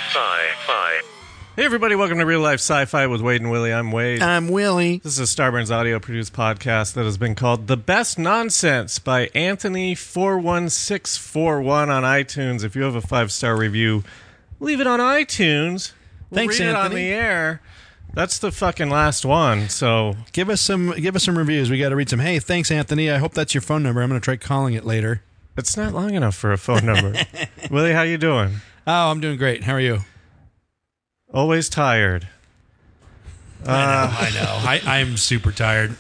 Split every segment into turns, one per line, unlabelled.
Sci-fi.
Hey everybody, welcome to Real Life Sci-Fi with Wade and Willie. I'm Wade.
I'm Willie.
This is a Starburns audio-produced podcast that has been called The Best Nonsense by Anthony41641 on iTunes. If you have a 5-star review, leave it on iTunes. We'll
Thanks,
read
Anthony.
it on the air. That's the fucking last one, so...
Give us some reviews. We got to read some. Hey, thanks, Anthony. I hope that's your phone number. I'm going to try calling it later.
It's not long enough for a phone number. Willie, how you doing?
Oh, I'm doing great. How are you?
Always tired.
I know. I'm super tired.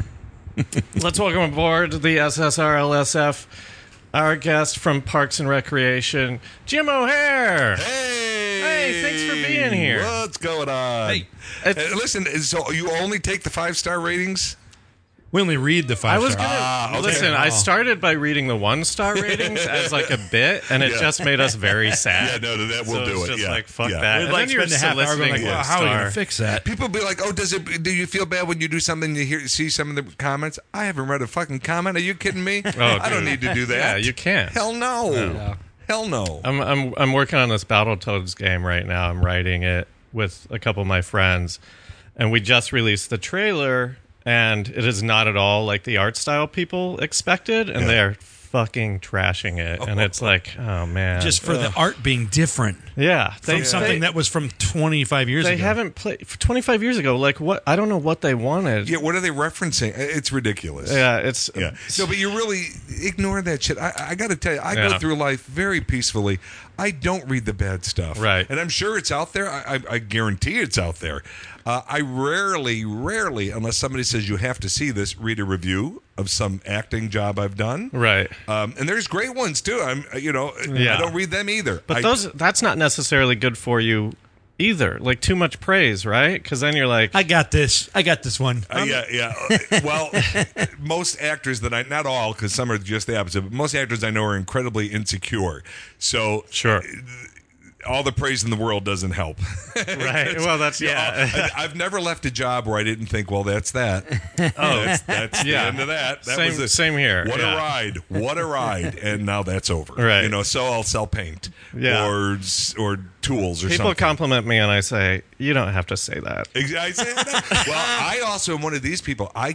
Let's welcome aboard the SSRLSF, our guest from Parks and Recreation, Jim O'Hare.
Hey,
thanks for being here.
What's going on?
Hey,
listen, so you only take the 5-star ratings?
we only read the 5
I was
star.
gonna
okay.
listen. I started by reading the 1-star ratings as like a bit, and it just made us very sad.
Yeah, no, that
So
will
it's
do it.
just
Yeah,
like fuck
yeah.
that.
We'd
And
like
then you're
spend a half hour going
soliciting
like,
one
how are we going
star.
to fix that?
People be like, "Oh, do you feel bad when you do something? You see some of the comments? I haven't read a fucking comment. Are you kidding me? I don't need to do that.
Yeah, you can't.
Hell no.
Yeah.
Hell no.
I'm working on this Battletoads game right now. I'm writing it with a couple of my friends, and we just released the trailer, and it is not at all like the art style people expected, and they're fucking trashing it. And it's like, oh man,
Just for the art being different
yeah,
from something that was from 25 years
they
ago.
haven't played for 25 years ago. Like what? I don't know what they wanted.
Yeah, what are they referencing? It's ridiculous.
Yeah, it's
Yeah. No, but you really ignore that shit. I got to tell you, I go
Yeah.
through life very peacefully. I don't read the bad stuff.
Right.
And I'm sure it's out there. I guarantee it's out there. I rarely, unless somebody says you have to see this, read a review of some acting job I've done.
right.
And there's great ones too. I
Yeah.
don't read them either.
But that's not necessarily good for you either. Like too much praise, right? Because then you're like,
I got this one.
yeah. Well, most actors that not all, because some are just the opposite, but most actors I know are incredibly insecure. So
sure.
all the praise in the world doesn't help.
Right. Well, that's
I've never left a job where I didn't think, well, that's that. Oh, that's the end of that. That
Same-
was it.
same here.
What
Yeah.
a ride! What a ride! And now that's over.
Right.
So I'll sell paint,
Yeah.
or tools, or
People
something.
compliment me, and I say, you don't have to say that.
I say that. Well, I also am one of these people. I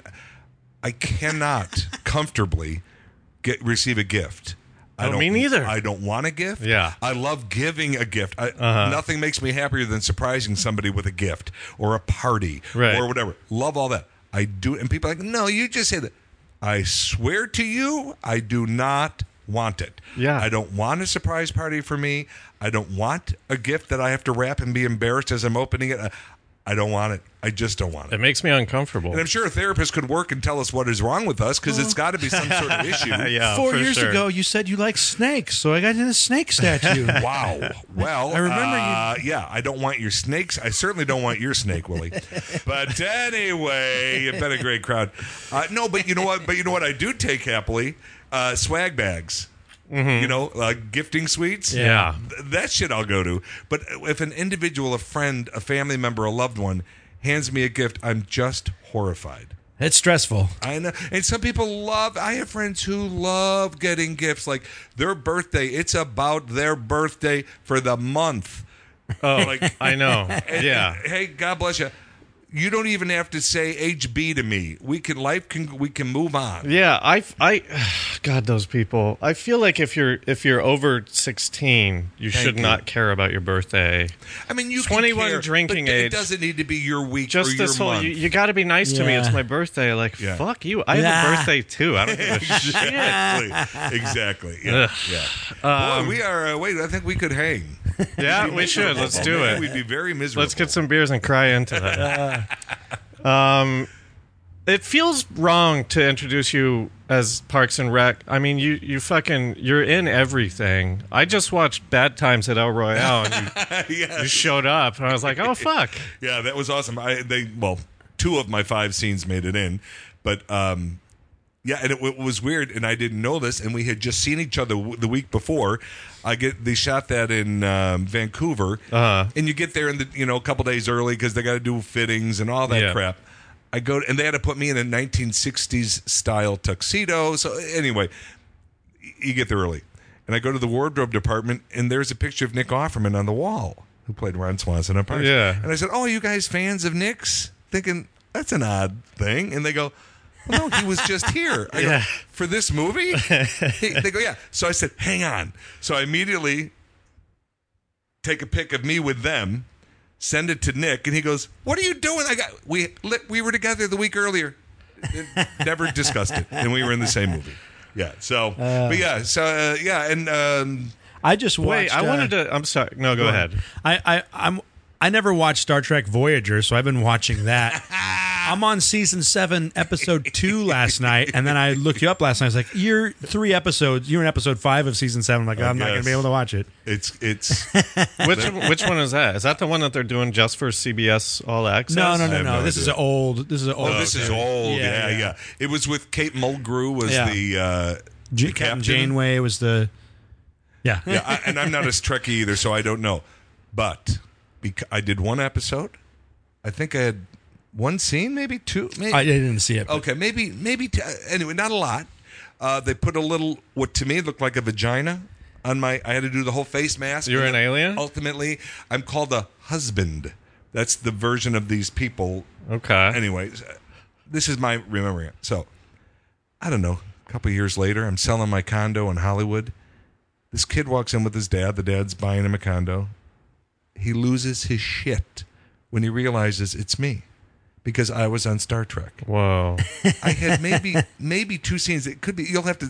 cannot comfortably receive a gift.
Me neither.
I don't want a gift.
Yeah.
I love giving a gift. Nothing makes me happier than surprising somebody with a gift or a party
Right.
or whatever. Love all that. I do. And people are like, no, you just say that. I swear to you, I do not want it.
Yeah.
I don't want a surprise party for me. I don't want a gift that I have to wrap and be embarrassed as I'm opening it. I don't want it. I just don't want it.
It makes me uncomfortable.
And I'm sure a therapist could work and tell us what is wrong with us, because it's got to be some sort of issue.
Yeah,
4
for
years
sure.
ago, you said you like snakes, so I got in a snake statue.
Wow. Well,
I remember
yeah, I don't want your snakes. I certainly don't want your snake, Willie. But anyway, you've been a great crowd. No, but you know what? I do take happily swag bags. Mm-hmm. Gifting suites.
Yeah.
That shit I'll go to. But if an individual, a friend, a family member, a loved one hands me a gift, I'm just horrified.
It's stressful.
I know. And some people I have friends who love getting gifts, like their birthday. It's about their birthday for the month.
Oh, I know. Yeah.
Hey, God bless you. You don't even have to say HB to me. We can move on.
Yeah, I God, those people. I feel like if you're over 16, you should not care about your birthday.
I mean, you
21
can care,
drinking
but
age.
It doesn't need to be your week
Just
or your
this whole,
month.
you got to be nice to me.
Yeah.
It's my birthday. Like,
Yeah.
fuck you. I have a birthday too. I don't give a shit.
Exactly. Yeah. Boy, we are. Wait, I think we could hang.
Yeah, we should. Let's do it.
We'd be very miserable.
Let's get some beers and cry into that. It feels wrong to introduce you as Parks and Rec. I mean, you're in everything. I just watched Bad Times at El Royale, and
Yes.
you showed up, and I was like, oh fuck.
Yeah, that was awesome. Two of my 5 scenes made it in, but yeah, and it was weird, and I didn't know this, and we had just seen each other the week before. They shot that in Vancouver, and you get there a couple days early because they got to do fittings and all that crap. I go, and they had to put me in a 1960s style tuxedo. So anyway, you get there early. And I go to the wardrobe department, and there's a picture of Nick Offerman on the wall, who played Ron Swanson on Parks.
Yeah.
And I said, "Oh, you guys fans of Nick's?" Thinking, that's an odd thing. And they go, "Well, no, he was just here." I go, "For this movie?" They go, "Yeah." So I said, "Hang on." So I immediately take a pic of me with them, send it to Nick, and he goes, "What are you doing?" We were together the week earlier. Never discussed it, and we were in the same movie. Yeah. So, and
I just watched.
Wait, I wanted to. I'm sorry. No, go ahead.
I never watched Star Trek Voyager, so I've been watching that. I'm on season 7, episode 2 last night, and then I looked you up last night. I was like, "You're 3 episodes. You're in episode 5 of season 7." I'm like, I'm not going to be able to watch it.
It's
Which one is that? Is that the one that they're doing just for CBS All Access?
No. This is old. This is old.
Oh, this is old. Yeah. It was with Kate Mulgrew was the
Captain
captain.
Janeway was the. Yeah.
And I'm not a Trekkie either, so I don't know. But I did one episode. I think I had one scene, maybe 2. Maybe.
I didn't see it.
Okay, maybe. Anyway, not a lot. They put a little, what to me looked like a vagina on my. I had to do the whole face mask.
You're an alien?
Ultimately, I'm called a husband. That's the version of these people.
Okay.
Anyways, this is my remembering it. So, I don't know. A couple years later, I'm selling my condo in Hollywood. This kid walks in with his dad. The dad's buying him a condo. He loses his shit when he realizes it's me because I was on Star Trek.
Whoa.
I had maybe 2 scenes. It could be. You'll have to.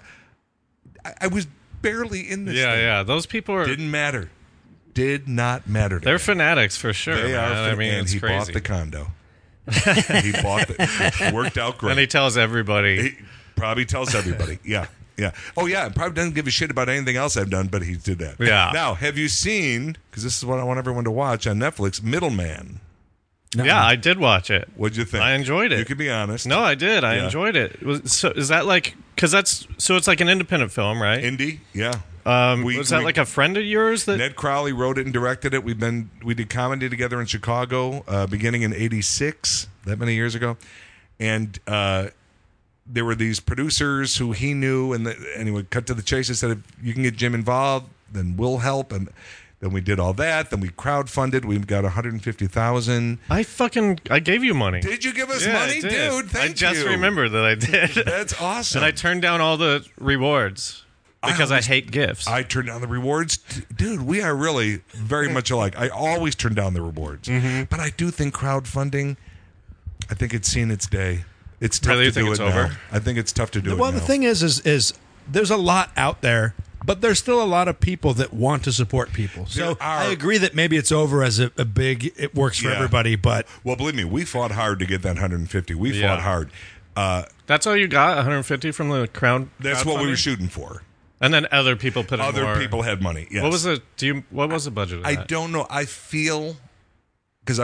I was barely in this.
Yeah. Those people are.
Didn't matter. Did not matter.
They're fanatics for sure.
They
man.
are.
I mean,
and
it's
he
crazy.
bought the condo. He bought it. Worked out great.
And he tells everybody.
He probably tells everybody. Yeah. Oh, yeah. Probably doesn't give a shit about anything else I've done, but he did that.
Yeah.
Now, have you seen, because this is what I want everyone to watch on Netflix, Middleman?
Yeah, I did watch it.
What'd you think?
I enjoyed it.
You can be honest.
No, I did. I
Yeah.
enjoyed it. So is that like, because it's like an independent film, right?
Indie? Yeah.
Was that like a friend of yours that?
Ned Crowley wrote it and directed it. We did comedy together in Chicago, beginning in '86, that many years ago, and there were these producers who he knew, and he would cut to the chase and said, "If you can get Jim involved, then we'll help." And then we did all that. Then we crowdfunded. We got $150,000.
I gave you money.
Did you give us
Yeah,
money,
I did.
dude? Thank
I just
you.
remembered that I did.
That's awesome.
And I turned down all the rewards because I hate gifts.
I turned down the rewards. Dude, we are really very much alike. I always turn down the rewards.
Mm-hmm.
But I do think crowdfunding, I think it's seen its day. It's tough
Really? You
to
think
do
it's
it
over?
now. I think it's tough to do it
Well,
now.
the thing is there's a lot out there, but there's still a lot of people that want to support people. So
There are.
I agree that maybe it's over as a big, it works for
Yeah.
everybody, but
Well, believe me, we fought hard to get that 150. We
Yeah.
fought hard.
That's all you got? 150 from the crowd?
That's what we were
crowdfunding?
shooting for.
And then other people put in
Other
more.
people had money. Yes.
What was the budget of
I
that?
don't know. I feel because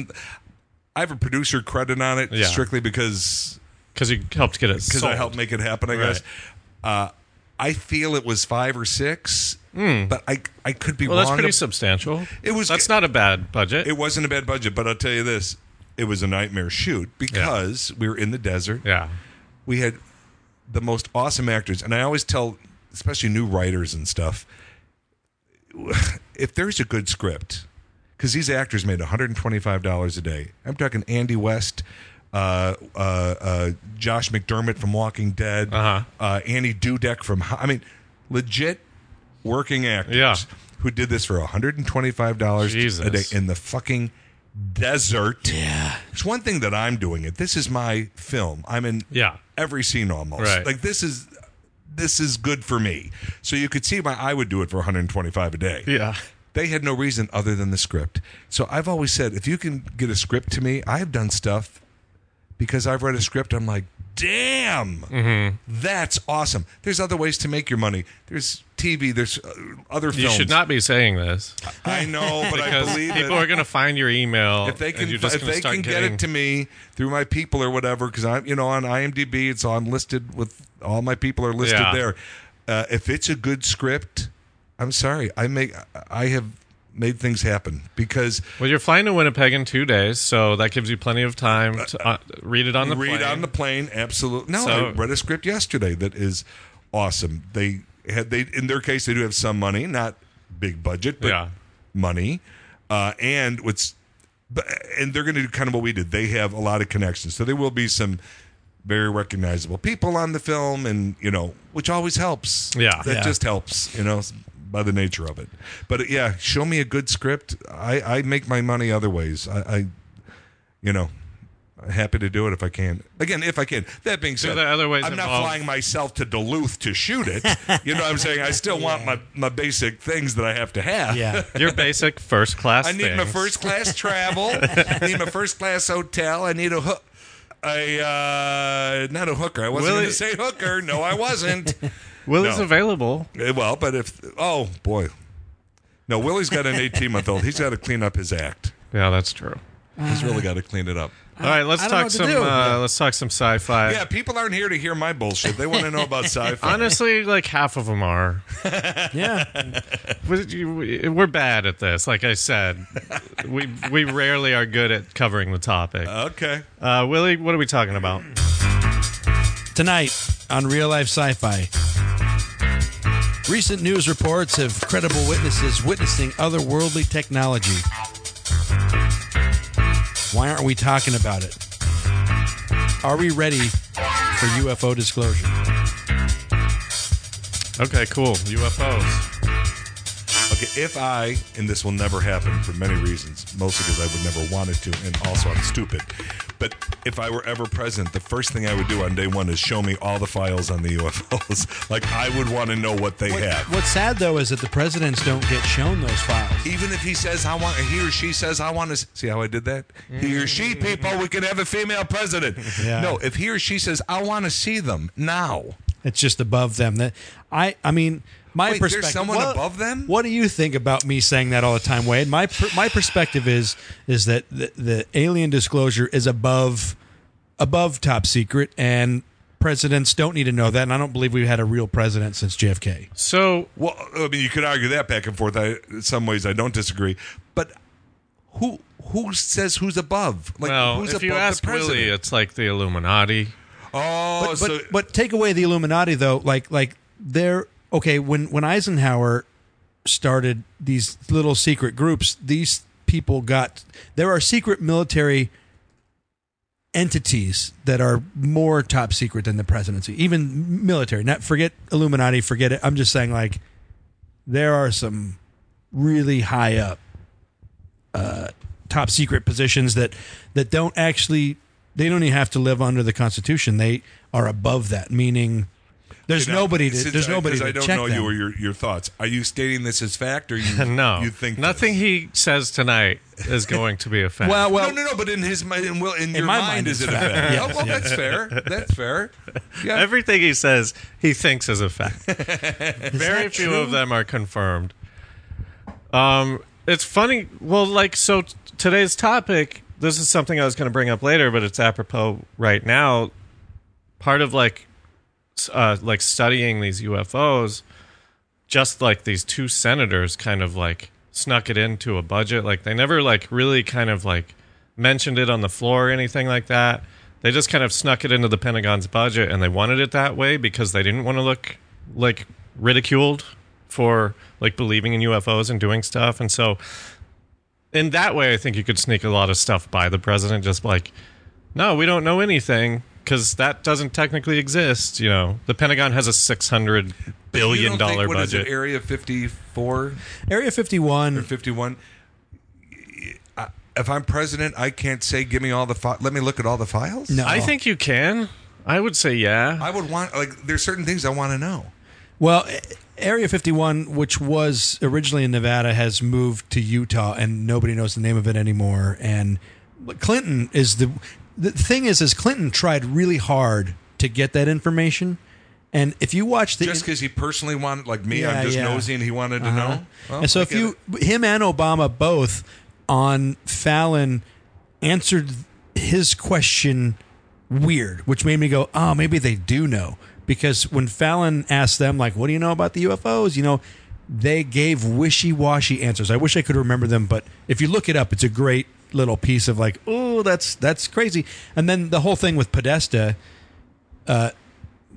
I have a producer credit on it
Yeah.
strictly because
Because you helped get it
I
sold.
helped make it happen. I
Right.
guess. I feel it was 5 or 6, but I could be
Well,
wrong.
that's pretty substantial.
It was-
That's not a bad budget.
It wasn't a bad budget, but I'll tell you this: it was a nightmare shoot because we were in the desert.
yeah.
We had the most awesome actors, and I always tell, especially new writers and stuff, if there's a good script, because these actors made $125 a day. I'm talking Andy West, Josh McDermott from Walking Dead, Annie Dudek from. I mean, legit working actors
Yeah.
who did this for $125 a
Jesus.
day in the fucking desert.
yeah.
It's one thing that I'm doing it. This is my film. I'm in
Yeah.
every scene almost.
Right.
Like this is good for me. So you could see why I would do it for $125 a day.
Yeah.
They had no reason other than the script. So I've always said, if you can get a script to me, I've done stuff because I've read a script. I'm like, damn, that's awesome. There's other ways to make your money. There's TV. There's other films.
You should not be saying this.
I know, but I
Because
believe
people
it.
are going to find your email.
If they
and
can,
you're just
if
gonna
they
start
can get
getting,
it to me through my people or whatever, because I'm, on IMDb, it's I'm listed with all my people are listed
Yeah.
there. If it's a good script, I'm sorry, I have made things happen because
Well, you're flying to Winnipeg in 2 days, so that gives you plenty of time to read it on the plane.
on the plane, absolutely. No,
So-
I read a script yesterday that is awesome. They had they, in their case, they do have some money, not big budget, but money, and they're going to do kind of what we did. They have a lot of connections, so there will be some very recognizable people on the film, and which always helps. That just helps, by the nature of it. But show me a good script. I make my money other ways. I'm happy to do it if I can. Again, if I can. That being said, I'm not flying myself to Duluth to shoot it. You know what I'm saying? I still want my basic things that I have to have.
Yeah. Your basic first class
I need my first class travel. I need my first class hotel. I need not a hooker. I wasn't going to say hooker. No, I wasn't.
Willie's available.
Well, but oh boy. No, Willie's got an 18-month-old. He's got to clean up his act.
Yeah, that's true.
He's really got to clean it up.
All right, let's talk some sci-fi.
Yeah, people aren't here to hear my bullshit. They want to know about sci-fi.
Honestly, like half of them are.
Yeah.
We're bad at this. Like I said, we rarely are good at covering the topic.
Okay.
Willie, what are we talking about?
Tonight on Real Life Sci-Fi. Recent news reports of credible witnesses witnessing otherworldly technology. Why aren't we talking about it? Are we ready for UFO disclosure?
Okay, cool. UFOs.
Okay, and this will never happen for many reasons, mostly because I would never want it to, and also I'm stupid. But if I were ever president, the first thing I would do on day one is show me all the files on the UFOs. Like, I would want to know what they have.
What's sad, though, is that the presidents don't get shown those files.
Even if he or she says, I want to, see how I did that? He or she, people, we can have a female president.
Yeah.
No, if he or she says, I want to see them now.
It's just above them. My
Wait,
perspective.
There's someone above them?
What do you think about me saying that all the time, Wade? My perspective is that the alien disclosure is above top secret, and presidents don't need to know that. And I don't believe we've had a real president since JFK.
So,
well, I mean, you could argue that back and forth. In some ways, I don't disagree. But who says who's above? Like, who's
if
above
you ask
the president?
Willie, it's like the Illuminati.
Oh,
but take away the Illuminati, though. Like they're okay. When Eisenhower started these little secret groups, these people there are secret military entities that are more top secret than the presidency, even military. Not forget Illuminati, forget it. I'm just saying, like, there are some really high up top secret positions that don't actually, they don't even have to live under the Constitution. They are above that, meaning there's nobody to
I don't
check
know
them.
you or your thoughts. Are you stating this as fact, or you
No,
you think
nothing
this?
he says tonight is going to be a fact.
Well,
no. But in his mind, in your
my
mind,
mind,
is
it's
it a
fact.
fact?
Yes,
Oh, well,
yes.
that's fair. That's fair. Yeah.
Everything he says, he thinks is a fact. Very few of them are confirmed. It's funny. Well, so today's topic, this is something I was going to bring up later, but it's apropos right now. Part of studying these UFOs, just like these two senators kind of snuck it into a budget. Like, they never really kind of mentioned it on the floor or anything like that. They just kind of snuck it into the Pentagon's budget, and they wanted it that way because they didn't want to look ridiculed for believing in UFOs and doing stuff. And so in that way, I think you could sneak a lot of stuff by the president, just no, we don't know anything, because that doesn't technically exist. The Pentagon has a $600 billion
budget. What is it,
budget.
Area 54?
Area 51.
Or 51? If I'm president, I can't say, give me all the let me look at all the files?
No.
I think you can. I would say yeah.
I would want, there's certain things I want to know.
Well, Area 51, which was originally in Nevada, has moved to Utah, and nobody knows the name of it anymore. And Clinton is the thing is Clinton tried really hard to get that information. And if you watch
just because he personally wanted, like me, I'm just nosy, and he wanted to know. Well,
and so him and Obama both on Fallon answered his question weird, which made me go, oh, maybe they do know. Because when Fallon asked them, what do you know about the UFOs? They gave wishy-washy answers. I wish I could remember them, but if you look it up, it's a great little piece of oh, that's crazy. And then the whole thing with Podesta,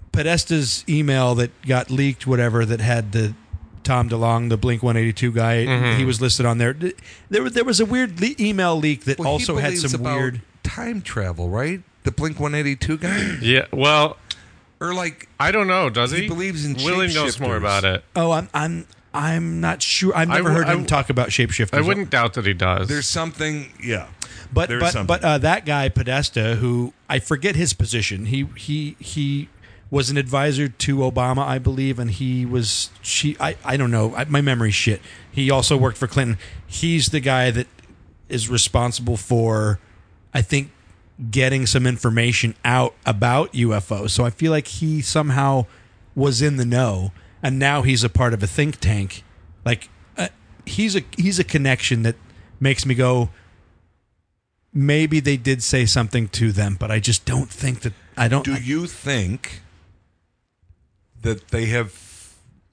Podesta's email that got leaked, whatever, that had the Tom DeLonge, the Blink 182 guy, he was listed on there. There was a weird email leak that also had some weird
time travel, right? The Blink 182 guy,
Yeah, well,
or like
I don't know. Does he?
He believes in
Willie knows more
shapeshifters.
about it.
Oh, I'm not sure. I've never heard him talk about shapeshifters.
I wouldn't doubt that he does.
there's something, yeah.
But
There's something.
that guy Podesta, who I forget his position, he was an advisor to Obama, I believe, and I don't know, my memory's shit. He also worked for Clinton. He's the guy that is responsible for, I think, getting some information out about UFOs. So I feel like he somehow was in the know, and now he's a part of a think tank. Like he's a connection that makes me go, maybe they did say something to them, but I just don't think that.
Do you think that they have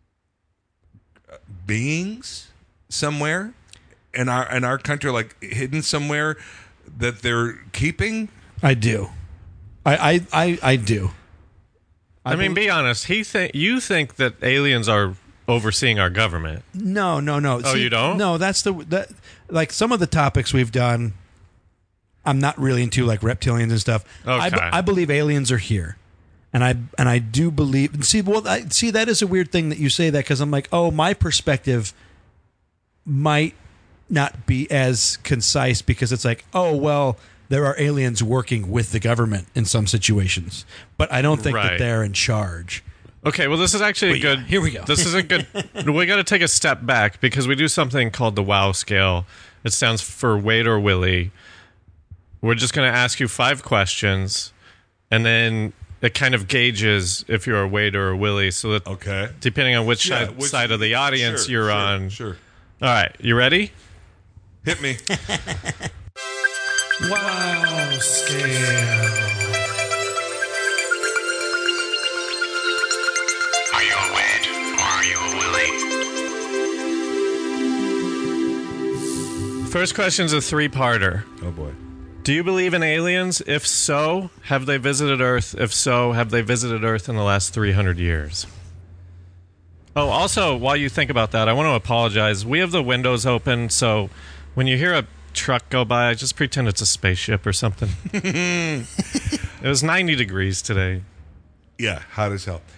beings somewhere in our country, like hidden somewhere that they're keeping?
I do. I do.
I mean, be honest. You think that aliens are overseeing our government?
No.
Oh, you don't?
No, that like some of the topics we've done, I'm not really into, like reptilians and stuff.
Okay.
I believe aliens are here, and I do believe. See, that is a weird thing that you say that, because I'm like, oh, my perspective might not be as concise, because it's like, oh, well, there are aliens working with the government in some situations, but I don't think that
Right.
they're in charge.
Okay, well, this is actually a good.
Here we go.
This is a good. We got to take a step back, because we do something called the WOW scale. It stands for Wade or Willie. We're just going to ask you 5 questions, and then it kind of gauges if you're a Wade or a Willie. So that
Okay.
depending on which
Yeah,
side of the audience
sure,
you're
sure,
on.
Sure.
All right, you ready?
Hit me.
Wow, scale.
Are you a Wade or are you a Willie?
First question's a 3-parter.
Oh boy.
Do you believe in aliens? If so, have they visited Earth? If so, have they visited Earth in the last 300 years? Oh, also, while you think about that, I want to apologize. We have the windows open, so when you hear a truck go by, just pretend it's a spaceship or something. It was 90 degrees today.
Yeah, hot as hell.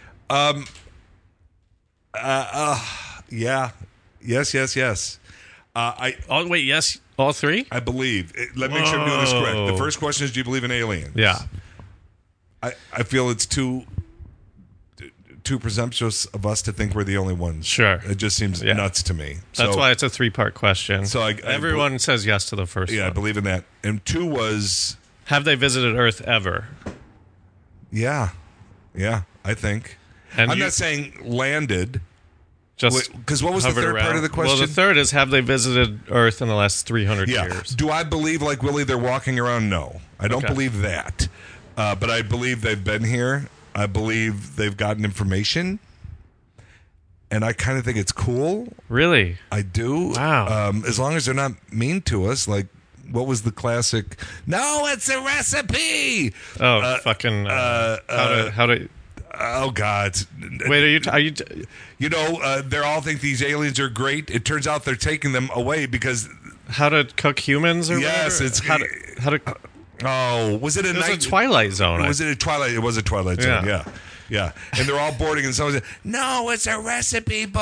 Yeah. Yes.
Oh, wait, yes, all 3?
I believe. Let me make sure I'm doing this correct. The
Whoa.
first question is, do you believe in aliens?
Yeah.
I feel it's too presumptuous of us to think we're the only ones.
Sure.
It just seems
Yeah.
nuts to me.
That's
So,
why it's a 3-part question.
So
everyone says yes to the first
yeah, I
one.
believe in that. And 2 was,
Have they visited Earth ever?
yeah, I think.
And
I'm
you-
not saying landed.
Just
Because what was the
hovered
third part
around.
of the question?
Well, the third is, have they visited Earth in the last 300
Yeah.
years?
Do I believe, like Willie, they're walking around? No. I don't
Okay.
believe that. But I believe they've been here. I believe they've gotten information. And I kind of think it's cool.
Really?
I do.
Wow.
As long as they're not mean to us. Like, what was the classic? No, it's a recipe.
Oh, fucking. How to?
Oh, God.
Wait, are you?
You know, they all think these aliens are great. It turns out they're taking them away because,
How to cook humans? Or
yes,
whatever?
it's
how to.
Oh, was it a
It was
night?
a Twilight Zone.
Was it a Twilight? It was a Twilight Zone.
Yeah.
Yeah. And they're all boarding, and someone said, "No, it's a recipe book."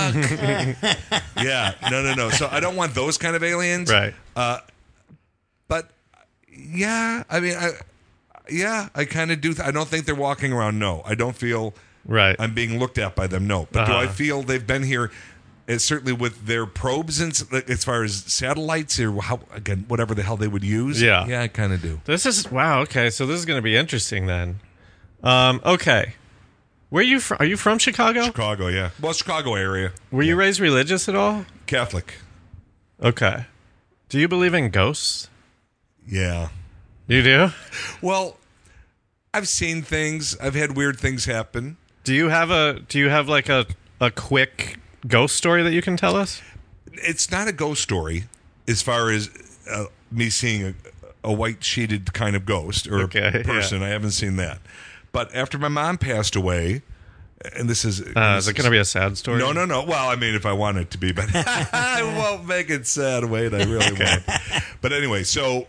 Yeah. No. So I don't want those kind of aliens.
Right.
But yeah, I mean, I kind of do. I don't think they're walking around. No, I don't feel
Right.
I'm being looked at by them. No, but do I
Uh-huh.
feel they've been here? Certainly with their probes and as far as satellites or whatever the hell they would use.
Yeah.
I kind of do.
This is wow. Okay, so this is going to be interesting then. Okay, where are you from? Are you from Chicago?
Chicago, yeah. Well, Chicago area.
Were you raised religious at all?
Catholic.
Okay. Do you believe in ghosts?
Yeah.
You do?
Well, I've seen things. I've had weird things happen.
Do you have like a quick ghost story that you can tell us?
It's not a ghost story as far as me seeing a white sheeted kind of ghost or
Okay,
a person. I haven't seen that. But after my mom passed away, and this is...
Is it going to be a sad story?
No. Well, I mean, if I want it to be, but I won't make it sad. Wait, I really won't. But anyway, so,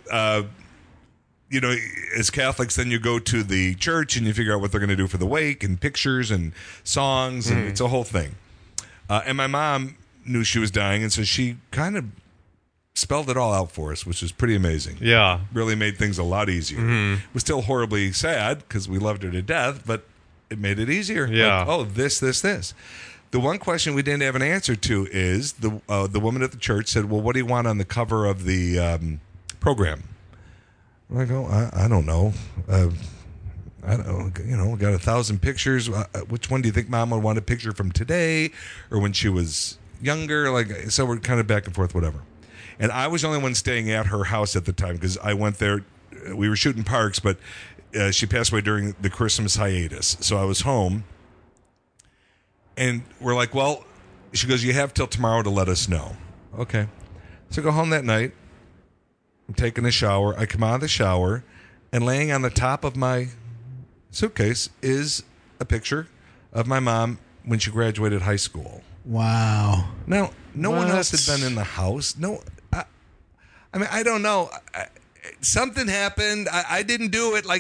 as Catholics, then you go to the church and you figure out what they're going to do for the wake and pictures and songs, and it's a whole thing. And my mom knew she was dying, and so she kind of spelled it all out for us, which was pretty amazing.
Yeah.
Really made things a lot easier. It was still horribly sad because we loved her to death, but it made it easier.
Yeah.
Like, this. The one question we didn't have an answer to is the woman at the church said, well, what do you want on the cover of the program? I go, I don't know. I don't know. We got 1,000 pictures. Which one do you think Mom would want a picture from today or when she was younger? So we're kind of back and forth, whatever. And I was the only one staying at her house at the time because I went there. We were shooting Parks, but she passed away during the Christmas hiatus. So I was home. And we're like, well, she goes, you have till tomorrow to let us know. Okay. So I go home that night. I'm taking a shower. I come out of the shower, and laying on the top of my suitcase is a picture of my mom when she graduated high school.
Wow.
Now, no one else had been in the house. No, I mean, I don't know. Something happened. I didn't do it.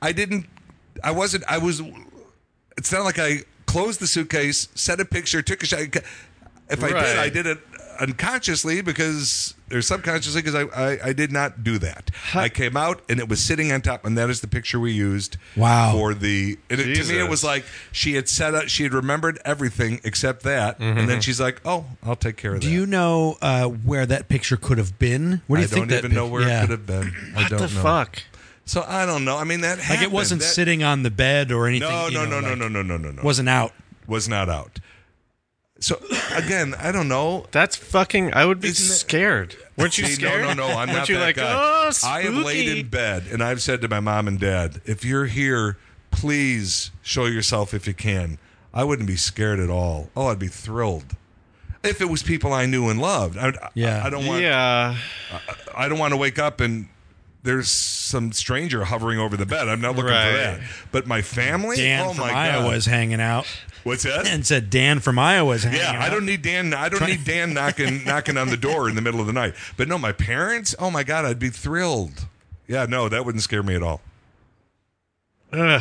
It's not like I closed the suitcase, set a picture, took a shot. If I did it unconsciously or subconsciously because I did not do that. I came out and it was sitting on top, and that is the picture we used.
Wow.
For the to me it was like she had set up, she had remembered everything except that, and then she's like, "Oh, I'll take care of that."
Do you know where that picture could have been? Where do you think
I don't even know where it could have been. I don't know.
Fuck?
So I don't know. I mean, that happened.
Like it wasn't sitting on the bed or anything.
No.
Wasn't out.
Was not out. So again, I don't know.
That's fucking... I would be
Isn't it-
scared. Weren't you scared?
No. I'm
Weren't
not
you
that
like,
guy.
oh,
I have laid
spooky?
in bed, and I've said to my mom and dad, if you're here, please show yourself if you can. I wouldn't be scared at all. Oh, I'd be thrilled. If it was people I knew and loved. I don't want...
Yeah.
I don't want to wake up and there's some stranger hovering over the bed. I'm not looking for
Right.
that. But my family?
Dan
oh
from
my
Iowa
God.
is hanging out.
What's that?
And said Dan from Iowa is hanging out.
Yeah, I don't need Dan knocking on the door in the middle of the night. But no, my parents, oh my God, I'd be thrilled. Yeah, no, that wouldn't scare me at all.
Ugh.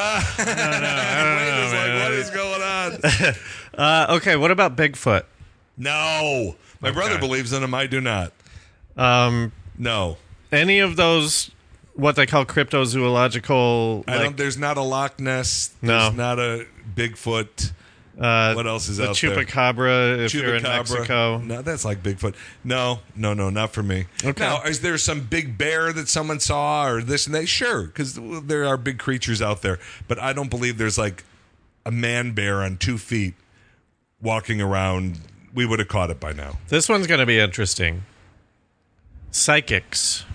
What is going on?
Okay, what about Bigfoot?
No. My brother believes in him. I do not. No.
Any of those, what they call cryptozoological...
There's not a Loch Ness.
No.
There's not a Bigfoot. What else is
the
out there?
Chupacabra, if you're in Mexico.
No, that's like Bigfoot. No, not for me.
Okay.
Now, is there some big bear that someone saw or this and that? Sure, because there are big creatures out there. But I don't believe there's like a man bear on 2 feet walking around. We would have caught it by now.
This one's going to be interesting. Psychics.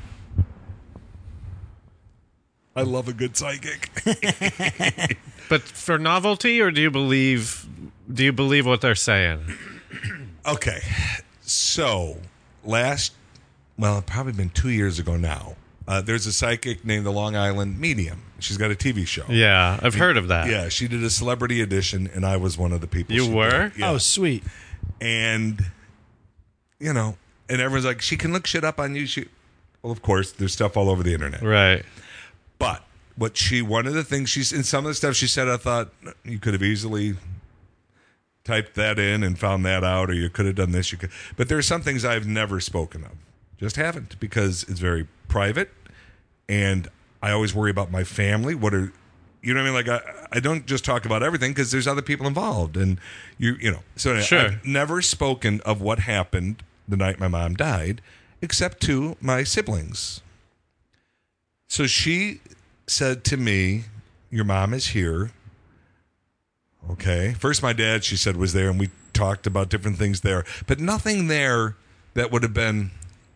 I love a good psychic.
But for novelty, or do you believe what they're saying?
Okay, so probably been 2 years ago now. There's a psychic named the Long Island Medium. She's got a TV show.
Yeah, I've heard of that.
Yeah, she did a celebrity edition, and I was one of the people.
You
she
were?
did. Yeah.
Oh, sweet.
And and everyone's like, she can look shit up on YouTube. Well, of course, there's stuff all over the internet.
Right.
But one of the things in some of the stuff she said, I thought you could have easily typed that in and found that out, or you could have done this. But there are some things I've never spoken of. Just haven't, because it's very private, and I always worry about my family. You know what I mean? Like I don't just talk about everything because there's other people involved, and So anyway,
Sure.
I've never spoken of what happened the night my mom died, except to my siblings. So she said to me, "Your mom is here." Okay. First, my dad, she said, was there, and we talked about different things there, but nothing there that would have been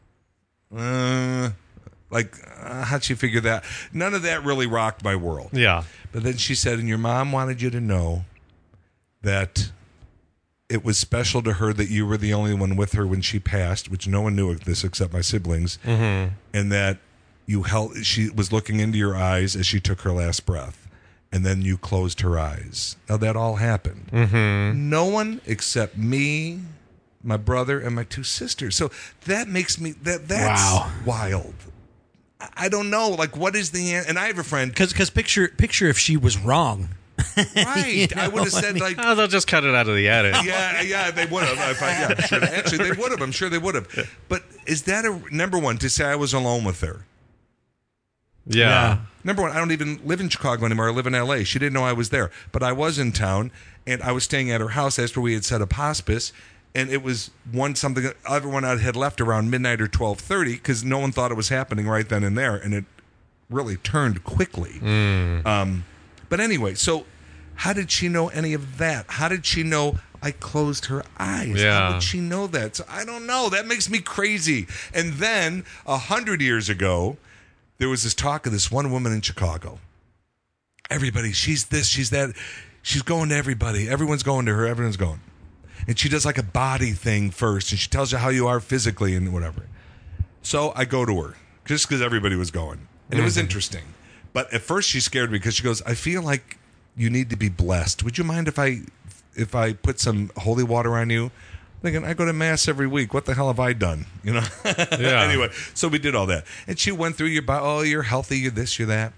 how'd she figure that? None of that really rocked my world.
Yeah.
But then she said, and your mom wanted you to know that it was special to her that you were the only one with her when she passed, which no one knew of this except my siblings, and that she was looking into your eyes as she took her last breath. and then you closed her eyes. Now, that all happened. Mm-hmm. No one except me, my brother, and my 2 sisters. So that makes me, that's wild. I don't know. Like, what is the answer? And I have a friend.
Because picture if she was wrong.
Right. I would have said, like,
Oh, they'll just cut it out of the edit.
yeah, they would have. I'm sure. Actually, they would have. I'm sure they would have. But is that number one, to say I was alone with her?
Yeah.
Number one, I don't even live in Chicago anymore. I live in L.A. She didn't know I was there. But I was in town, and I was staying at her house after we had set up hospice. And it was something that everyone had left around midnight or 12:30 because no one thought it was happening right then and there. And it really turned quickly. But anyway, so how did she know any of that? How did she know I closed her eyes?
Yeah.
How did she know that? So I don't know. That makes me crazy. And then 100 years ago, there was this talk of this one woman in Chicago. Everybody, she's this, she's that. She's going to everybody. Everyone's going to her. Everyone's going. And she does like a body thing first, and she tells you how you are physically and whatever. So I go to her, just because everybody was going. And it was interesting. But at first she scared me because she goes, I feel like you need to be blessed. Would you mind if I put some holy water on you? Thinking, I go to mass every week. What the hell have I done? You know?
Yeah.
Anyway, so we did all that. And she went through your body. Oh, you're healthy. You're this, you're that.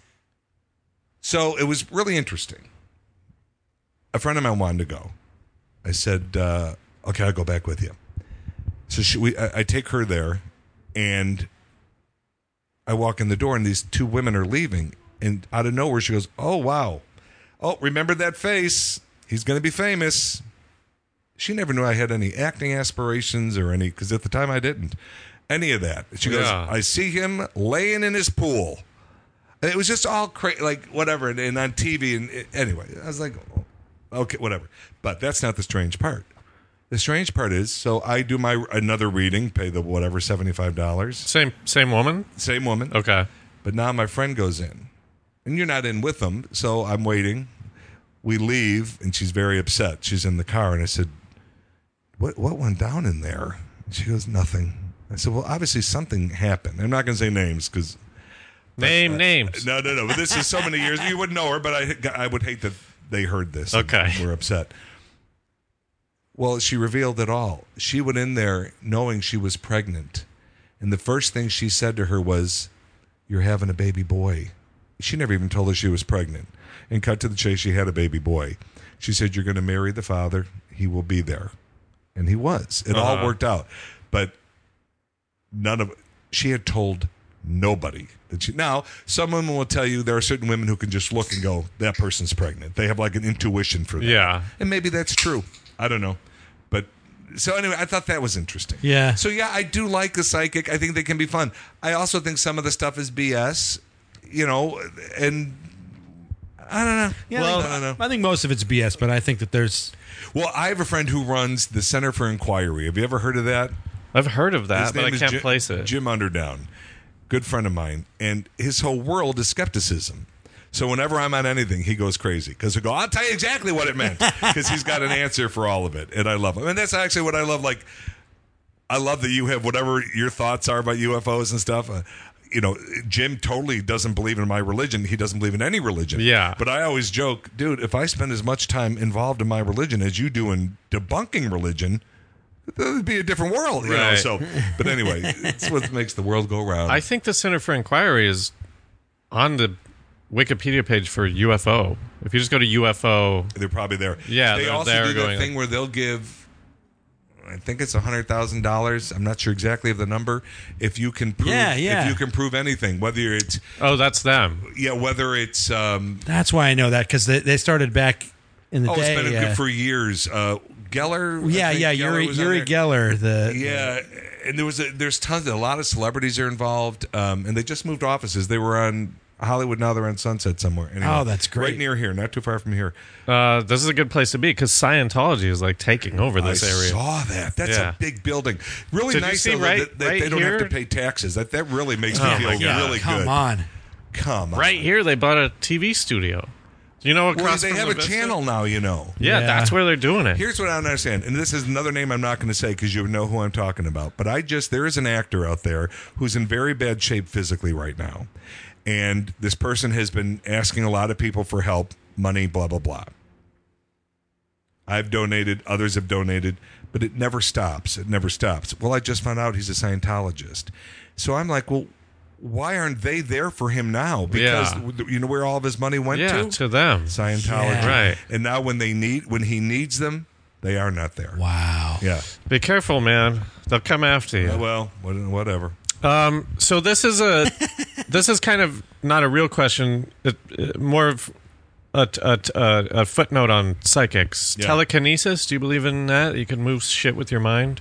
So it was really interesting. A friend of mine wanted to go. I said, okay, I'll go back with you. So I take her there, and I walk in the door, and these 2 women are leaving. And out of nowhere, she goes, oh, wow. Oh, remember that face? He's going to be famous. She never knew I had any acting aspirations or any, because at the time I didn't. Any of that. She goes, I see him laying in his pool. And it was just all crazy, like whatever, and on TV. And anyway, I was like, okay, whatever. But that's not the strange part. The strange part is, so I do another reading, pay the whatever, $75.
Same woman?
Same woman.
Okay.
But now my friend goes in. And you're not in with them, so I'm waiting. We leave, and she's very upset. She's in the car, and I said, what went down in there? And she goes, nothing. I said, well, obviously something happened. I'm not going to say names because...
Names.
No. But this is so many years. You wouldn't know her, but I would hate that they heard this.
Okay.
And were upset. Well, she revealed it all. She went in there knowing she was pregnant. And the first thing she said to her was, you're having a baby boy. She never even told her she was pregnant. And cut to the chase, she had a baby boy. She said, you're going to marry the father. He will be there. And he was. It all worked out. But she had told nobody. Now, some women will tell you there are certain women who can just look and go, that person's pregnant. They have like an intuition for that.
Yeah.
And maybe that's true. I don't know. But so anyway, I thought that was interesting.
Yeah.
So yeah, I do like the psychic. I think they can be fun. I also think some of the stuff is BS, and I don't know.
Yeah,
I don't know.
I think most of it's BS, but I think that there's...
Well, I have a friend who runs the Center for Inquiry. Have you ever heard of that?
I've heard of that,
His
but I
name is
can't place it.
Jim Underdown. Good friend of mine. And his whole world is skepticism. So whenever I'm on anything, he goes crazy. Because he'll go, I'll tell you exactly what it meant. Because he's got an answer for all of it. And I love him. And that's actually what I love. Like, I love that you have whatever your thoughts are about UFOs and stuff. Jim totally doesn't believe in my religion. He doesn't believe in any religion.
Yeah.
But I always joke, dude, if I spend as much time involved in my religion as you do in debunking religion, it would be a different world. You know?
Right.
So, but anyway, it's what makes the world go round.
I think the Center for Inquiry is on the Wikipedia page for UFO. If you just go to UFO,
They're probably there.
Yeah,
They
they're
also
there
do that
going
thing where they'll give, I think it's $100,000. I'm not sure exactly of the number. If you can prove, if you can prove anything, whether it's
that's them.
whether it's
That's why I know that, because they started back in the day.
it's been good for years. Geller,
Yuri Geller.
And there's tons. A lot of celebrities are involved, and they just moved offices. They were on Hollywood, now they're on Sunset somewhere. Anyway,
oh, that's great.
Right near here, not too far from here.
This is a good place to be because Scientology is like taking over this area.
I saw that. That's a big building. Really
Did
nice
you see
that they don't have to pay taxes. That really makes me feel really good. Come on.
Right here, they bought a TV studio. Do you know across
they
from
have
La
a
Vista?
channel now,
Yeah, that's where they're doing it.
Here's what I don't understand, and this is another name I'm not going to say because you know who I'm talking about. But there is an actor out there who's in very bad shape physically right now, and this person has been asking a lot of people for help, money, blah, blah, blah. I've donated, others have donated, but it never stops. It never stops. Well, I just found out he's a Scientologist. So I'm like, well, why aren't they there for him now? Because you know where all of his money went
to them.
Scientology.
Yeah.
Right.
And now when he needs them, they are not there.
Wow.
Yeah.
Be careful, man. They'll come after you.
Well, whatever.
So this is kind of not a real question. More of a footnote on psychics.
Yeah.
Telekinesis. Do you believe in that? You can move shit with your mind.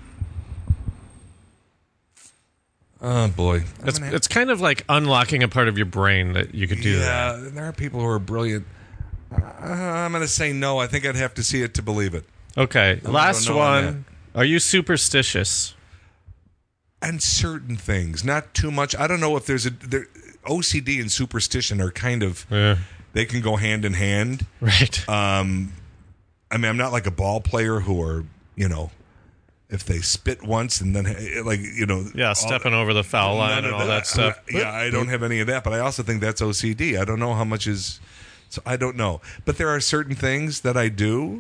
Oh boy,
It's kind of like unlocking a part of your brain that you could do that.
Yeah, there are people who are brilliant. I'm going to say no. I think I'd have to see it to believe it.
Okay, last
know on
one. Are you superstitious?
And certain things, not too much. I don't know if there's OCD and superstition are kind of they can go hand in hand.
Right.
I mean, I'm not like a ball player who are if they spit once and then
stepping over the foul line and all that stuff.
I don't have any of that, but I also think that's OCD. I don't know how much is. So I don't know, but there are certain things that I do.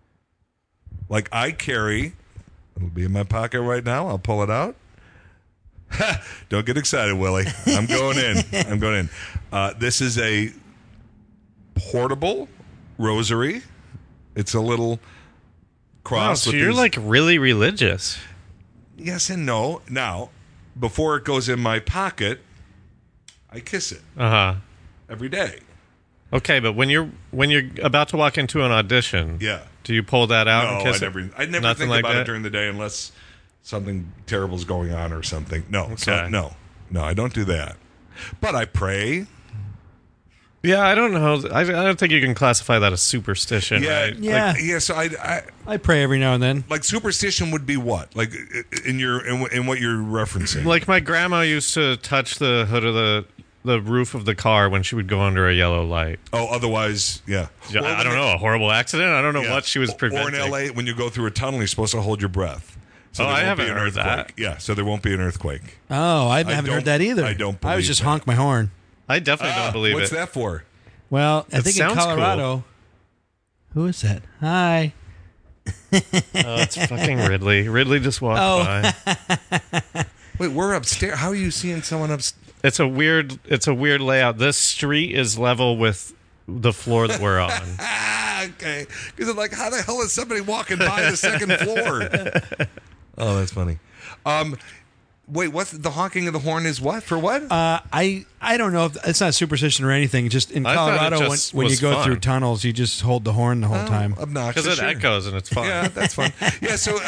Like I carry, it'll be in my pocket right now. I'll pull it out. Don't get excited, Willie. I'm going in. This is a portable rosary. It's a little cross.
So
with
you're
these-
like really religious.
yes and no. Now, before it goes in my pocket, I kiss it every day.
Okay, but when you're about to walk into an audition,
Yeah.
do you pull that out
No,
and kiss
I
it?
never
Nothing
think
like
about
that?
it during the day unless something terrible is going on or something. No,
Okay.
no, I don't do that. But I pray.
Yeah, I don't know. I don't think you can classify that as superstition.
Yeah,
Right?
Yeah.
So
I pray every now and then.
like superstition would be what? Like in what you're referencing?
Like my grandma used to touch the hood of the roof of the car when she would go under a yellow light.
Oh, otherwise, yeah.
Yeah,
Well,
I don't know, a horrible accident? I don't know
yeah.
what she was preventing.
Or in LA, when you go through a tunnel, you're supposed to hold your breath. So
Oh,
there
I
won't be
haven't
an
heard that.
earthquake. Yeah, so there won't be an earthquake.
Oh, I haven't
don't-
heard that either.
I don't
I was
believe
just
that.
honk my horn.
I definitely don't believe
What's
it.
that for?
Well, I
It
think in
sounds
Colorado. Who is that? Hi.
Oh, it's fucking Ridley. Ridley just walked by.
Wait, we're upstairs. How are you seeing someone upstairs?
It's a weird layout. This street is level with the floor that we're on.
Okay. Because I'm like, how the hell is somebody walking by the second floor? Oh, that's funny. Wait, what's the honking of the horn is what? For what?
I don't know if it's not superstition or anything. Just in
I thought it
Colorado,
just
when you
was
go
fun.
through tunnels, you just hold the horn the whole time.
Obnoxious.
Because it
sure.
echoes and it's fun.
Yeah, that's fun. Yeah, so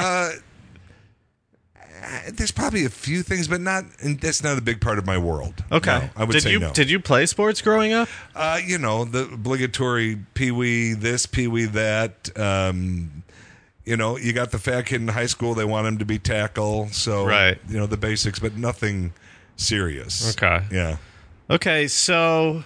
there's probably a few things, but that's not a big part of my world.
Okay.
No, I would say no.
Did you play sports growing up?
The obligatory pee-wee this, pee-wee that. You got the fat kid in high school. They want him to be tackle. So,
Right.
The basics, but nothing serious.
Okay.
Yeah.
Okay, so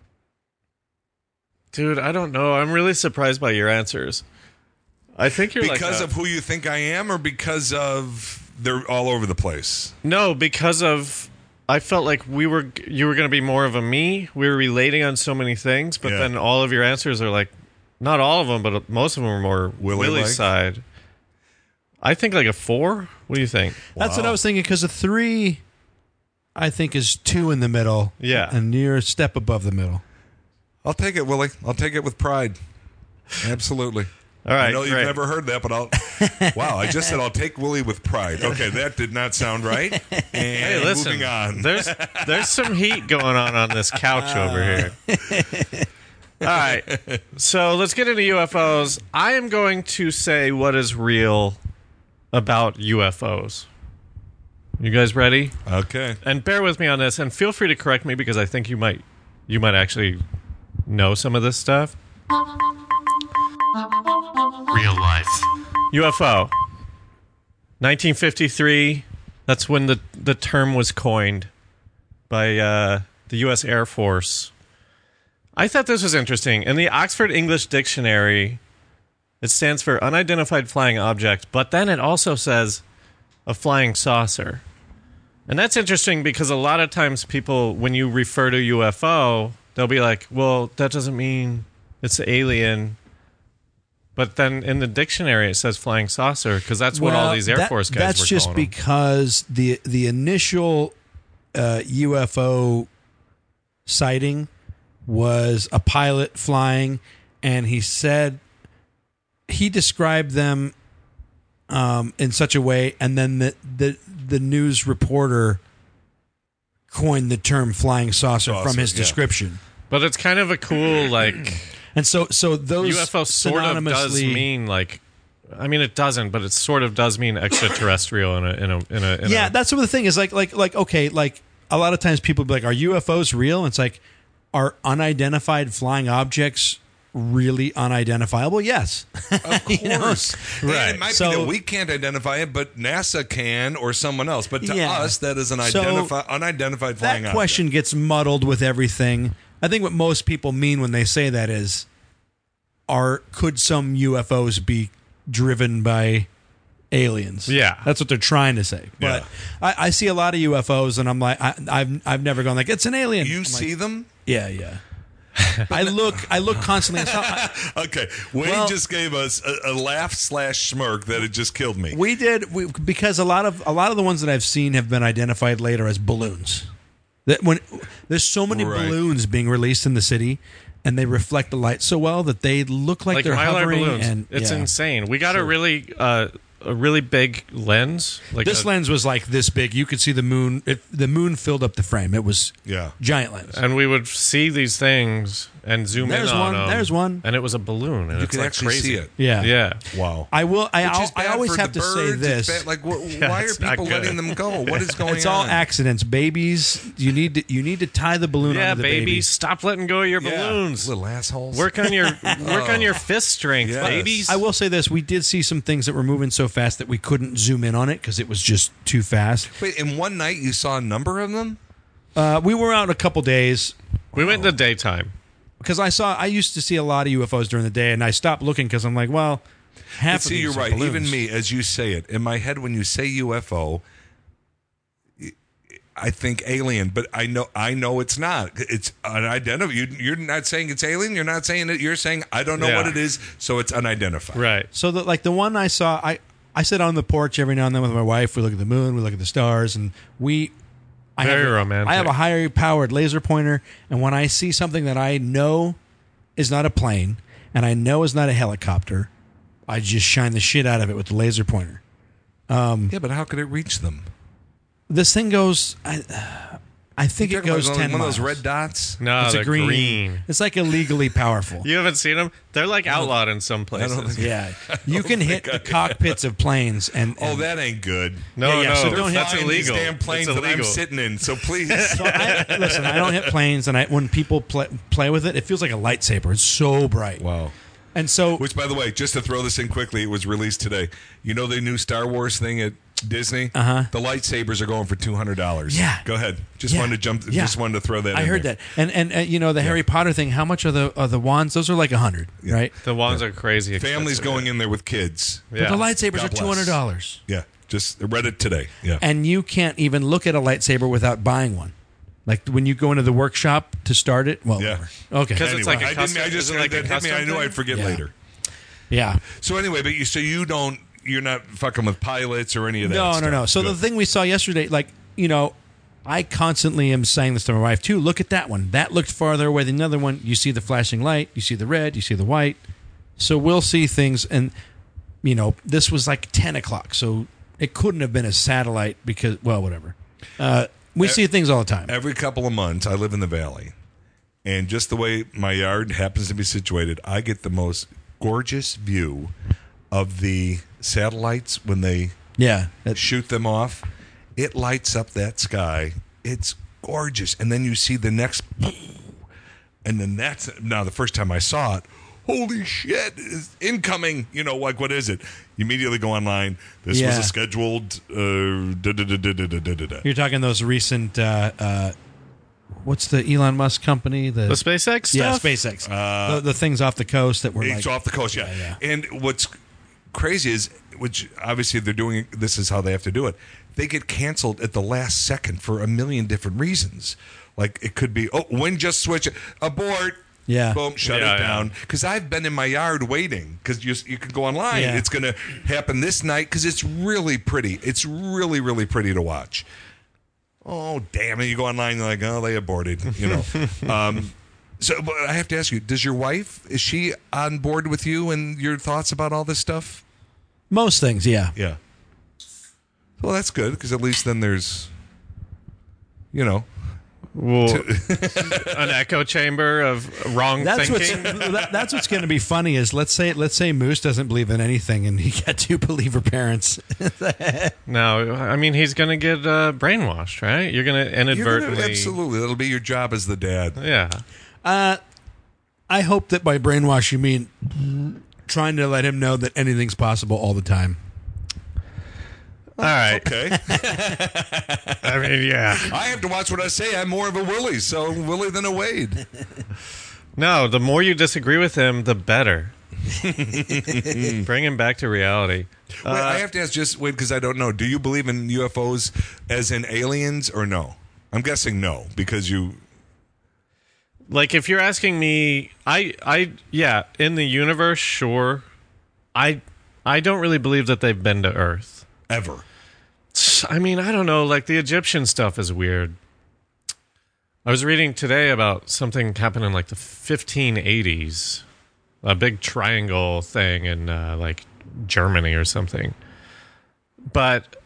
dude, I don't know. I'm really surprised by your answers. I think you're
Because of who you think I am, or because of they're all over the place?
No, because of I felt like you were going to be more of a me. We were relating on so many things, but
Yeah.
then all of your answers are like, not all of them, but most of them are more
Willie-like?
Willie's side. I think like a 4. What do you think?
That's what I was thinking. Because a 3, I think, is 2 in the middle.
Yeah.
and you're a step above the middle.
I'll take it, Willie. I'll take it with pride. Absolutely.
All right,
I know you've
great.
never heard that, but wow, I just said I'll take Willie with pride. Okay, that did not sound right. And
Hey, listen.
moving on.
There's some heat going on this couch over here. All right, so let's get into UFOs. I am going to say what is real about UFOs. You guys ready?
Okay.
And bear with me on this, and feel free to correct me because I think you might actually know some of this stuff.
Real life.
UFO. 1953. That's when the term was coined by the U.S. Air Force. I thought this was interesting. In the Oxford English Dictionary, it stands for unidentified flying object, but then it also says a flying saucer. And that's interesting because a lot of times people, when you refer to UFO, they'll be like, well, that doesn't mean it's alien. But then in the dictionary it says flying saucer because that's what all these Air Force guys
that's
were
just
calling them.
because the initial UFO sighting was a pilot flying, and he said he described them in such a way, and then the news reporter coined the term flying saucer from his description.
But it's kind of a cool, like...
And so those
UFO sort of does mean, like... I mean, it doesn't, but it sort of does mean extraterrestrial in a
yeah, that's some of the thing is like okay, like a lot of times people be like, are UFOs real? And it's like, are unidentified flying objects really unidentifiable? Yes.
Of course.
Right.
And it might
So-
be that we can't identify it, but NASA can or someone else. But to
Yeah.
us, that is an
So
unidentified flying
that
object.
question gets muddled with everything. I think what most people mean when they say that is, could some UFOs be driven by aliens?
Yeah.
That's what they're trying to say. But I see a lot of UFOs, and I'm like, I've never gone like, it's an alien.
You
I'm
see
like,
them?
Yeah. I look constantly.
Okay. Wayne
Well-
just gave us a laugh/smirk that it just killed me.
We because a lot of the ones that I've seen have been identified later as balloons. That when there's so many
Right.
balloons being released in the city, and they reflect the light so well that they look like they're
Mylar
hovering.
balloons.
And
It's
yeah.
insane. We got a really big lens. Like
This lens was like this big. You could see the moon. The moon filled up the frame. It was giant lens.
and we would see these things and zoom
There's
in on
one,
them.
there's one.
And it was a balloon. And
You
it's
can
like
actually
crazy.
see it.
Yeah.
Yeah.
Wow.
I will.
Which is
I
bad
always
for
have
the
to say
birds.
this.
It's bad. Like, why are
it's not
people
good.
letting them go? What is going on?
It's all accidents, babies. You need to tie the balloon
Yeah,
onto the
baby,
baby.
stop letting go of your balloons.
Little assholes.
Work on your fist strength,
Yes.
babies.
I will say this: we did see some things that were moving so fast that we couldn't zoom in on it because it was just too fast.
Wait, in one night you saw a number of them?
We were out a couple days
We went in the daytime.
because I used to see a lot of UFOs during the day, and I stopped looking because I'm like, well, half of
See,
these
you're
are
right.
balloons.
Even me, as you say it, in my head, when you say UFO, I think alien, but I know it's not. It's unidentified. You're not saying it's alien. You're not saying it. You're saying I don't know
Yeah.
what it is, so it's unidentified.
Right.
So the one I saw, I sit on the porch every now and then with my wife. We look at the moon, we look at the stars, and
Very romantic.
I have a higher powered laser pointer, and when I see something that I know is not a plane and I know is not a helicopter, I just shine the shit out of it with the laser pointer.
Yeah, but how could it reach them?
This thing goes. I think it goes 10
one
miles.
of those red dots.
No,
It's
they're
a green. It's like illegally powerful.
You haven't seen them? They're like outlawed in some places.
Yeah, you can hit the cockpits of planes, and
Oh, that ain't good.
No,
Yeah,
no,
so don't
that's
hit
Flying
illegal.
These damn planes
it's
that I'm
illegal.
sitting in. So please.
So listen, I don't hit planes, and when people play with it, it feels like a lightsaber. It's so bright.
Wow.
And so,
Which, by the way, just to throw this in quickly, it was released today. You know the new Star Wars thing at Disney?
Uh-huh.
The lightsabers are going for $200.
Yeah.
Go ahead. Just wanted to jump.
Yeah.
Just wanted to throw that.
I
in
heard
there.
that, and you know the Harry Potter thing. How much are the wands? Those are like $100, right?
The wands are crazy expensive.
Families going in there with kids.
Yeah.
But the lightsabers
God
are
bless.
$200,
Yeah. Just read it today. Yeah.
and you can't even look at a lightsaber without buying one. Like when you go into the workshop to start it. Well,
Yeah.
whatever. Okay.
Because it's like a
I
custom.
didn't. I just
is it like a
that hit me.
custom
I knew
thing?
I'd forget
Yeah.
later.
Yeah.
So anyway, but you don't. You're not fucking with pilots or any of that.
No,
stuff.
no, no. So
Good.
the thing we saw yesterday, like, you know, I constantly am saying this to my wife too. Look at that one. That looked farther away than the other one. You see the flashing light. You see the red. You see the white. So we'll see things. And, you know, this was like 10 o'clock. So it couldn't have been a satellite because, well, whatever. We see things all the time.
Every couple of months, I live in the valley, and just the way my yard happens to be situated, I get the most gorgeous view of the satellites when they
Yeah.
shoot them off. It lights up that sky. It's gorgeous, and then you see the next, and then that's now the first time I saw it. Holy shit! It's incoming. You know, like what is it? You immediately go online. This was
Yeah.
a scheduled. Da-da-da-da-da-da-da-da.
You're talking those recent, what's the Elon Musk company?
The SpaceX stuff?
Yeah, SpaceX. The things off the coast that were
It's
like,
off the coast, yeah.
Yeah,
And what's crazy is, which obviously they're doing, this is how they have to do it. They get canceled at the last second for a million different reasons. Like it could be, wind just switch, abort.
Yeah.
Boom, shut it down. Because I've been in my yard waiting because you can go online.
Yeah.
It's going to happen this night because it's really pretty. It's really, really pretty to watch. Oh, damn it. You go online, you're like, oh, they aborted, So but I have to ask you, does your wife, is she on board with you and your thoughts about all this stuff?
Most things, yeah.
Yeah. Well, that's good because at least then there's,
Well, an echo chamber of wrong thinking.
That's what's going to be funny is let's say Moose doesn't believe in anything and he got two believer parents.
No, I mean he's going to get brainwashed, right? You're going to inadvertently.
Absolutely, that'll be your job as the dad.
Yeah.
I hope that by brainwash you mean trying to let him know that anything's possible all the time.
All right.
Okay.
I mean, yeah.
I have to watch what I say. I'm more of a Willie, so Willie than a Wade.
No, the more you disagree with him, the better. Bring him back to reality.
Wait, I have to ask just, Wade, because I don't know. Do you believe in UFOs as in aliens or no? I'm guessing no, because you...
Like, if you're asking me, yeah, in the universe, sure. I don't really believe that they've been to Earth.
Ever.
I mean, I don't know. Like, the Egyptian stuff is weird. I was reading today about something happened in, like, the 1580s. A big triangle thing in, like, Germany or something. But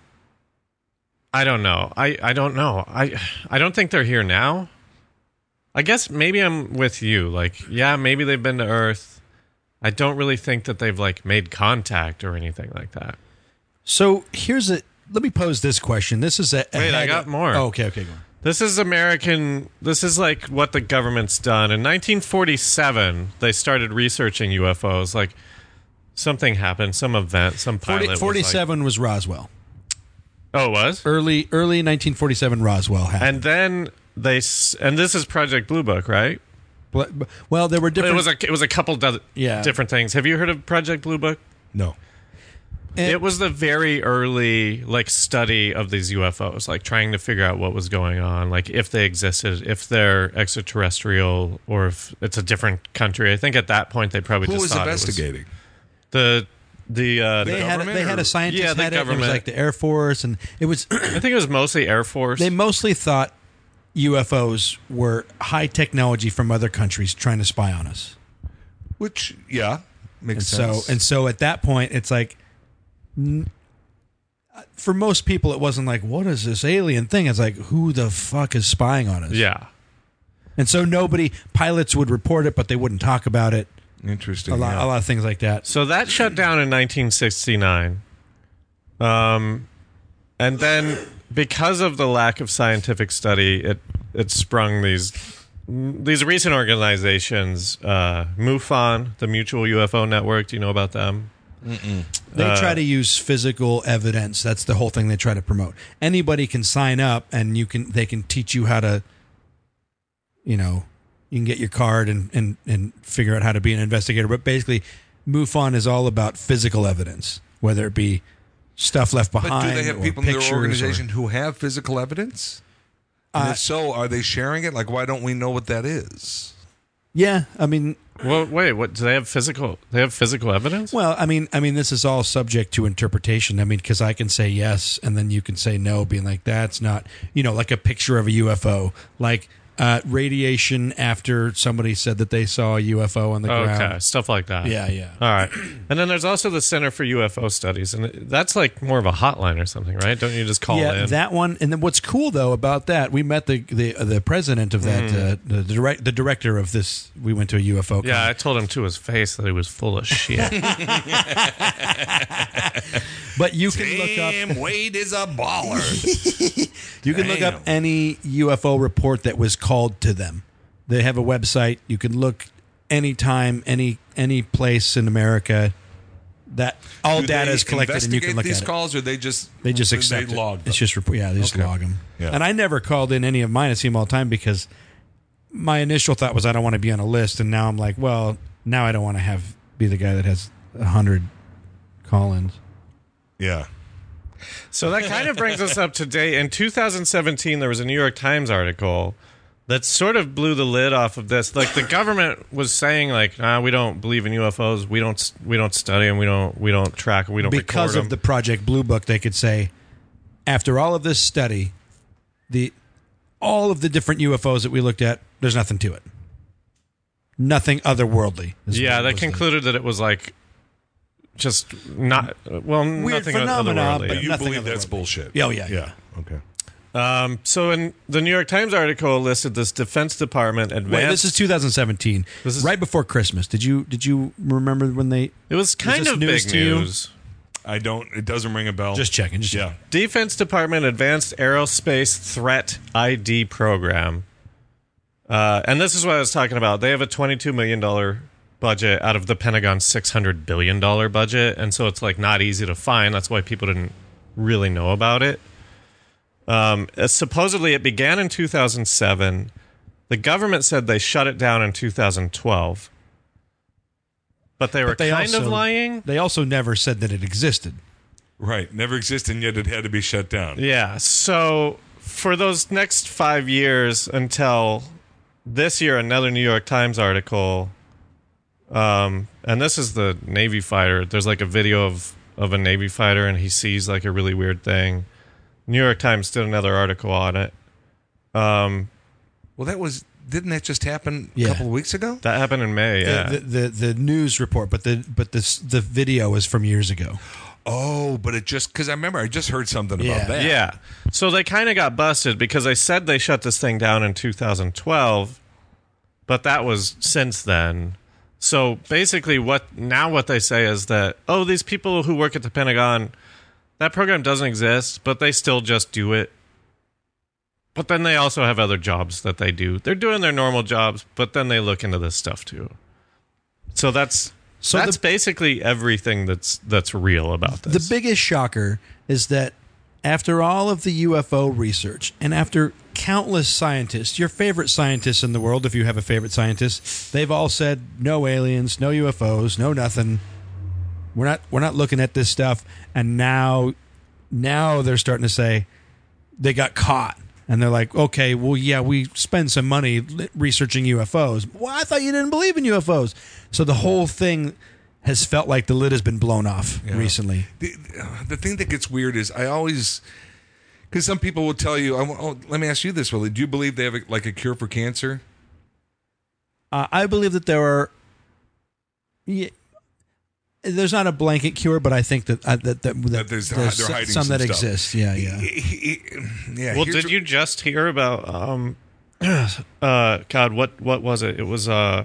I don't know. I don't know. I don't think they're here now. I guess maybe I'm with you. Like, yeah, maybe they've been to Earth. I don't really think that they've, like, made contact or anything like that.
So let me pose this question. This is
Wait, I got more.
Oh, okay, go on.
This is American. This is like what the government's done. In 1947, they started researching UFOs. Like something happened, some event, some pilot.
47 was Roswell.
Oh, it was?
Early 1947 Roswell happened.
And then and this is Project Blue Book, right?
Well, there were different...
It was a couple different things. Have you heard of Project Blue Book?
No.
It was the very early study of these UFOs, like trying to figure out what was going on, like if they existed, if they're extraterrestrial, or if it's a different country. I think at that point they probably
Who
just
was
thought
investigating?
They
had a scientist
the
had it. It
government.
was like the Air Force, and it was.
I think it was mostly Air Force.
They mostly thought UFOs were high technology from other countries trying to spy on us.
Which, yeah, makes
sense.
sense.
So at that point, it's like. For most people, it wasn't like, what is this alien thing? It's like, who the fuck is spying on us?
Yeah.
And so pilots would report it, but they wouldn't talk about it.
Interesting.
A lot of things like that.
So that shut down in 1969. And then because of the lack of scientific study, it sprung these recent organizations, MUFON, the Mutual UFO Network. Do you know about them?
Mm-mm. They try to use physical evidence. That's the whole thing they try to promote. Anybody can sign up, and they can teach you how to, you can get your card and figure out how to be an investigator. But basically, MUFON is all about physical evidence, whether it be stuff left behind.
But do they have people in their organization who have physical evidence? And if so, are they sharing it? Like, why don't we know what that is?
Yeah, I mean.
Well, wait. What do they have physical? They have physical evidence?
Well, I mean, this is all subject to interpretation. I mean, because I can say yes, and then you can say no, being like that's not, like a picture of a UFO, like radiation after somebody said that they saw a UFO on the ground.
Okay, stuff like that.
Yeah.
All right. And then there's also the Center for UFO Studies, and that's like more of a hotline or something, right? Don't you just call in?
Yeah, that one. And then what's cool though about that, we met the president of that, the director of this. We went to a UFO.
Yeah, I told him to his face that he was full of shit.
But you can look up.
Wade is a baller.
You can look up any UFO report that was called to them. They have a website. You can look anytime, any place in America. That all data is collected, and you can look at it.
These calls, or they just
accept
they log them?
It's just they just log them.
Yeah.
And I never called in any of mine. I see them all the time because my initial thought was I don't want to be on a list, and now I'm like, well, now I don't want to be the guy that has 100 Collins.
Yeah.
So that kind of brings us up to date. In 2017, there was a New York Times article that sort of blew the lid off of this. Like the government was saying, like, we don't believe in UFOs. We don't study them. We don't track them. We don't
Because
record
of the Project Blue Book, they could say, after all of this study, all of the different UFOs that we looked at, there's nothing to it. Nothing otherworldly.
Yeah, they concluded that it was like just not
Weird
nothing
phenomena,
otherworldly.
but
But you
nothing
believe that's
otherworldly.
bullshit.
Oh, yeah.
Yeah. Okay.
So in the New York Times article listed this Defense Department advanced.
Wait, this is 2017.
This is-
right before Christmas. Did you remember when they?
It was kind
this
of
news
big
to you?
news.
I don't. It doesn't ring a bell.
Just checking.
yeah.
Defense Department Advanced Aerospace Threat ID Program. And this is what I was talking about. They have a $22 million budget out of the Pentagon's $600 billion budget. And so it's like not easy to find. That's why people didn't really know about it. Supposedly it began in 2007. The government said they shut it down in 2012. But they were kind of lying.
They also never said that it existed.
Right. Never existed, and yet it had to be shut down.
Yeah. So for those next 5 years until this year, another New York Times article, and this is the Navy fighter. There's like a video of a Navy fighter, and he sees like a really weird thing. New York Times did another article on it.
Well, didn't that just happen a
Yeah.
couple of weeks ago?
That happened in May. Yeah.
The news report, but the video is from years ago.
Oh, but it just because I remember I just heard something
Yeah.
about that.
Yeah. So they kind of got busted because they said they shut this thing down in 2012, but that was since then. So basically what they say is that, these people who work at the Pentagon, that program doesn't exist, but they still just do it. But then they also have other jobs that they do. They're doing their normal jobs, but then they look into this stuff too. So that's basically everything that's real about this.
The biggest shocker is that after all of the UFO research and after countless scientists, your favorite scientists in the world, if you have a favorite scientist, they've all said no aliens, no UFOs, no nothing. We're not looking at this stuff. And now they're starting to say they got caught. And they're like, okay, well, yeah, we spend some money researching UFOs. Well, I thought you didn't believe in UFOs. So the whole thing has felt like the lid has been blown off recently.
The thing that gets weird is I always, because some people will tell you, let me ask you this, Willie. Do you believe they have a cure for cancer?
I believe that there are. Yeah, there's not a blanket cure, but I think that
there's
there's
they're hiding
some that
stuff.
exist. Yeah.
Yeah.
Well,
here's
did you just hear about God, what was it? It was it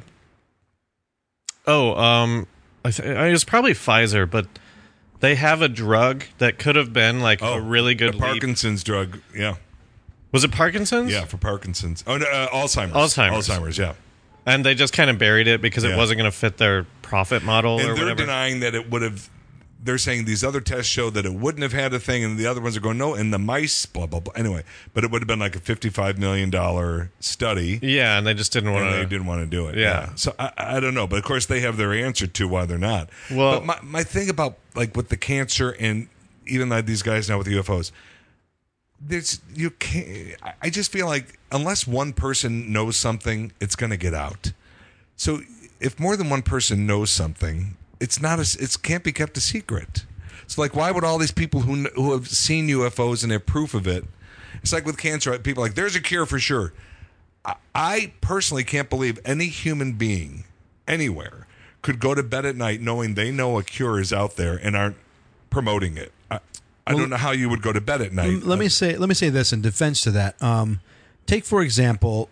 was probably Pfizer, but they have a drug that could have been like a really good
the
leap.
Parkinson's drug? Yeah,
Was it Parkinson's?
yeah, for Parkinson's. Oh no, Alzheimer's.
Alzheimer's.
Yeah.
And they just kind of buried it because it
Yeah.
wasn't going to fit their profit model
And
or
they're
whatever.
denying that it would have. They're saying these other tests show that it wouldn't have had a thing, and the other ones are going no. And the mice, blah blah blah. Anyway, but it would have been like a $55 million study.
Yeah, and they just didn't want
And they
to.
didn't want to do it.
Yeah.
So I don't know, but of course they have their answer to why they're not.
Well-
but my thing about like with the cancer and even like these guys now with the UFOs, you can't. I just feel like unless one person knows something, it's going to get out. So if more than one person knows something, it can't be kept a secret. So like, why would all these people who have seen UFOs and have proof of it? It's like with cancer, people are like there's a cure for sure. I personally can't believe any human being anywhere could go to bed at night knowing they know a cure is out there and aren't promoting it. I don't know how you would go to bed at night.
Let me say this in defense to that. Take for example.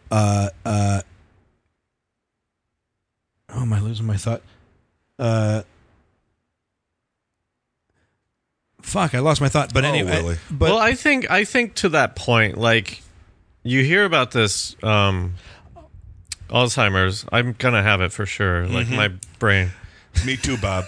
Oh, am I losing my thought? Fuck, I lost my thought. But anyway,
Willie.
Well, I think to that point, like you hear about this Alzheimer's. I'm gonna have it for sure. Like my brain.
Me too, Bob.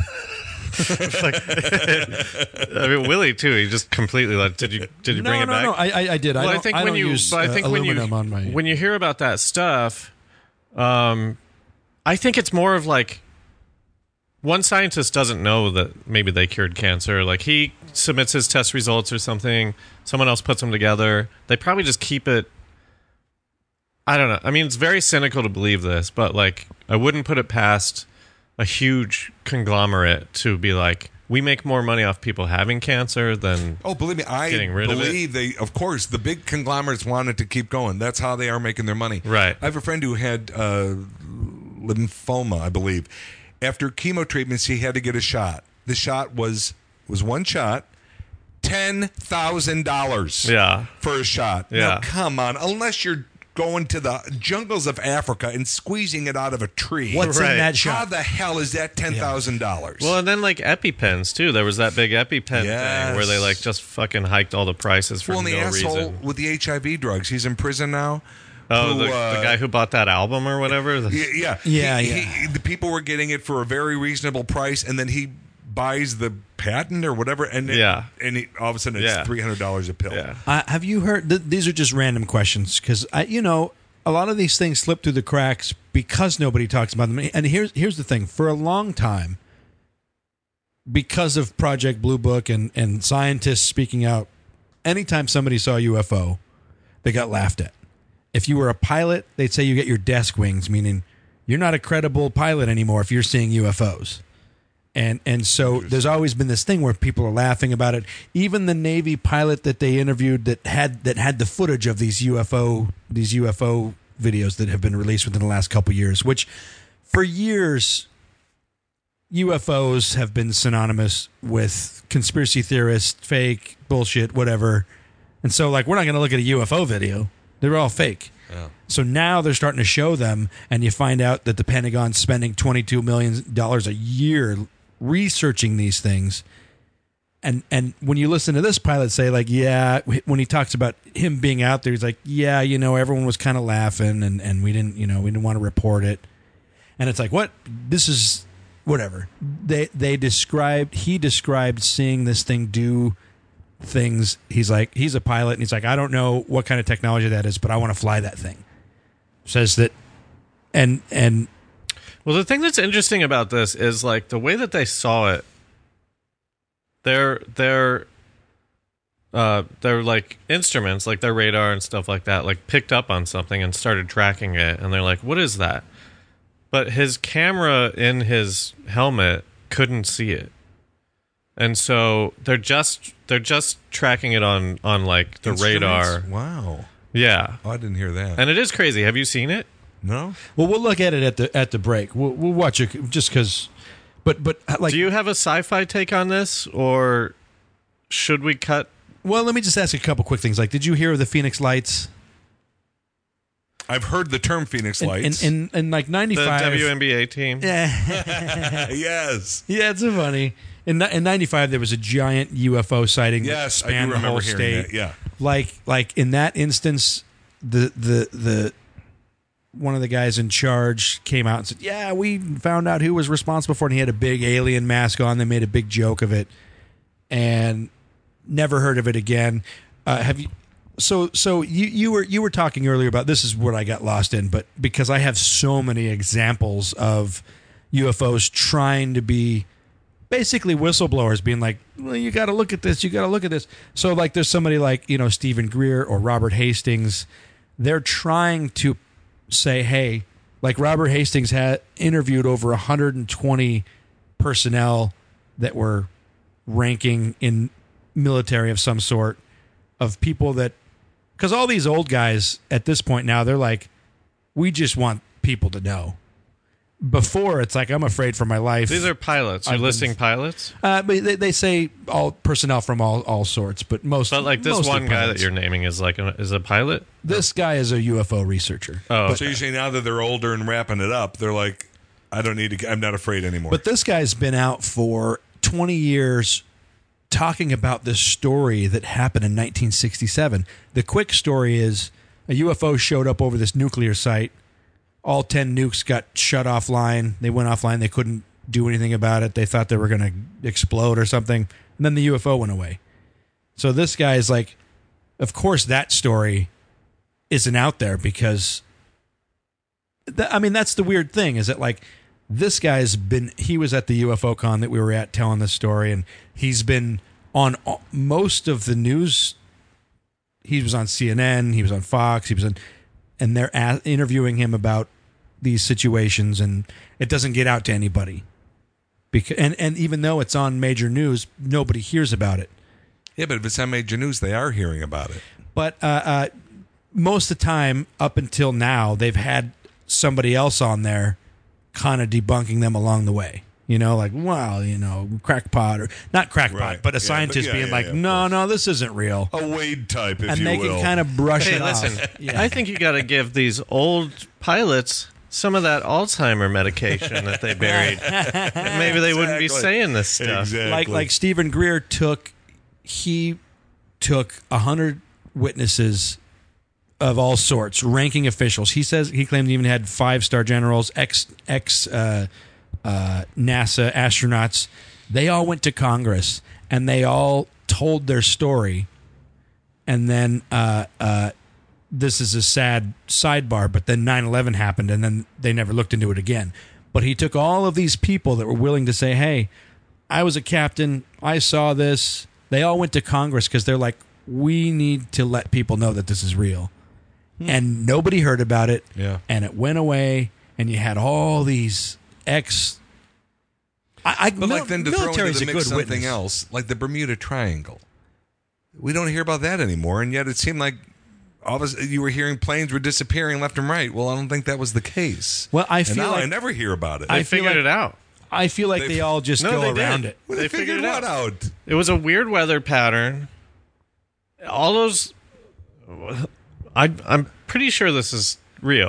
I mean, Willie too. He just completely like. Did you bring it back?
No, I did.
Well,
I don't use aluminum on my.
when you hear about that stuff, I think it's more of like one scientist doesn't know that maybe they cured cancer. Like, he submits his test results or something. Someone else puts them together. They probably just keep it. I don't know. I mean, it's very cynical to believe this, but like, I wouldn't put it past a huge conglomerate to be like, we make more money off people having cancer than
Oh, believe me, I
getting rid of it.
believe they, of course, the big conglomerates wanted to keep going. That's how they are making their money.
Right.
I have a friend who had lymphoma, I believe. After chemo treatments, he had to get a shot. The shot was one shot, $10,000
Yeah.
for a shot.
Yeah.
Now, come on. Unless you're going to the jungles of Africa and squeezing it out of a tree.
What's
Right.
in that
How
shot?
the hell is that $10,000?
Well, and then like EpiPens too. There was that big EpiPen
Yes.
thing where they like just fucking hiked all the prices for
Well, and
no
the asshole
reason.
with the HIV drugs, he's in prison now.
Oh,
who,
the guy who bought that album or whatever.
Yeah.
Yeah,
The people were getting it for a very reasonable price, and then he buys the patent or whatever, and
Yeah.
all of a sudden it's
Yeah.
$300 a pill.
Yeah.
Have you heard? These are just random questions because a lot of these things slip through the cracks because nobody talks about them. And here's the thing: for a long time, because of Project Blue Book and scientists speaking out, anytime somebody saw a UFO, they got laughed at. If you were a pilot, they'd say you get your desk wings, meaning you're not a credible pilot anymore if you're seeing UFOs. And so there's always been this thing where people are laughing about it. Even the Navy pilot that they interviewed that had the footage of these UFO videos that have been released within the last couple of years, which for years UFOs have been synonymous with conspiracy theorists, fake, bullshit, whatever. And so like we're not going to look at a UFO video. They're all fake.
Yeah.
So now they're starting to show them, and you find out that the Pentagon's spending $22 million a year researching these things. And when you listen to this pilot say, like, yeah, when he talks about him being out there, he's like, yeah, everyone was kind of laughing, and we didn't want to report it. And it's like, what? This is whatever. He described seeing this thing do things. He's a pilot, and he's like, I don't know what kind of technology that is, but I want to fly that thing. Says that, and
Well, the thing that's interesting about this is like the way that they saw it. Their like instruments, like their radar and stuff like that, like picked up on something and started tracking it, and they're like, "What is that?" But his camera in his helmet couldn't see it, and so they're just tracking it on like the radar.
Instruments? Wow.
Yeah,
Oh, I didn't hear that.
and it is crazy. Have you seen it?
No?
well, we'll look at it at the break. We'll watch it just because. But like,
Do you have a sci-fi take on this, or should we cut?
well, let me just ask a couple quick things. Like, did you hear of the Phoenix Lights?
I've heard the term Phoenix Lights.
In like
The
95.
WNBA team.
Yes.
Yeah, it's so funny. In 95, there was a giant UFO sighting that
Yes, I
spanned
do
the whole
remember hearing
state.
that. Yeah.
Like in that instance, the one of the guys in charge came out and said, "Yeah, we found out who was responsible for it." And he had a big alien mask on. They made a big joke of it, and never heard of it again. Have you? So you were talking earlier about this is what I got lost in, but because I have so many examples of UFOs trying to be basically whistleblowers being like, well, you got to look at this. You got to look at this. So like there's somebody like, Stephen Greer or Robert Hastings. They're trying to say, hey, like Robert Hastings had interviewed over 120 personnel that were ranking in military of some sort of people that, because all these old guys at this point now, they're like, we just want people to know. Before, it's like, I'm afraid for my life.
These are pilots. You're
I've been-
listing pilots?
But they say all personnel from all sorts, but most.
But like this
mostly
one guy
pilots.
that you're naming is like is a pilot?
This guy is a UFO researcher.
Oh,
So usually now that they're older and wrapping it up, they're like, I'm not afraid anymore.
But this guy's been out for 20 years talking about this story that happened in 1967. The quick story is a UFO showed up over this nuclear site. All 10 nukes got shut offline. They went offline. They couldn't do anything about it. They thought they were going to explode or something. And then the UFO went away. So this guy is like, of course that story isn't out there because, that's the weird thing is that like This guy's he was at the UFO con that we were at telling this story, and he's been on most of the news. He was on CNN, he was on Fox, and they're interviewing him about these situations, and it doesn't get out to anybody. And even though it's on major news, nobody hears about it.
Yeah, but if it's on major news, they are hearing about it.
But most of the time, up until now, they've had somebody else on there kind of debunking them along the way. You know, like, well, crackpot, or not crackpot,
Right.
but a
Yeah,
scientist
but yeah,
being
yeah,
like,
yeah,
no, this isn't real.
A Wade type, if
And
you
they
will.
can kind of brush
Hey,
it
listen,
off. Yeah.
I think you got to give these old pilots some of that Alzheimer medication that they buried. Maybe they wouldn't be
Exactly.
saying this stuff.
Exactly.
like Stephen Greer took 100 witnesses of all sorts, ranking officials. He claimed he even had 5-star generals, ex NASA astronauts. They all went to Congress and they all told their story. And then this is a sad sidebar, but then 9/11 happened and then they never looked into it again. But he took all of these people that were willing to say, hey, I was a captain, I saw this. They all went to Congress because they're like, we need to let people know that this is real. And nobody heard about it.
Yeah.
And it went away, and you had all these
But like then to throw into
military's
the
a
mix
good
something
witness.
else, like the Bermuda Triangle. We don't hear about that anymore, and yet it seemed like you were hearing planes were disappearing left and right. Well, I don't think that was the case.
Well, I
And
feel
now
like
I never hear about it.
They
I feel
figured
like-
it out.
I feel like they all just
No,
go
they
around
did.
it.
Well,
They
they
figured
figured
it
what out?
It was a weird weather pattern. All those... I'm pretty sure this is real.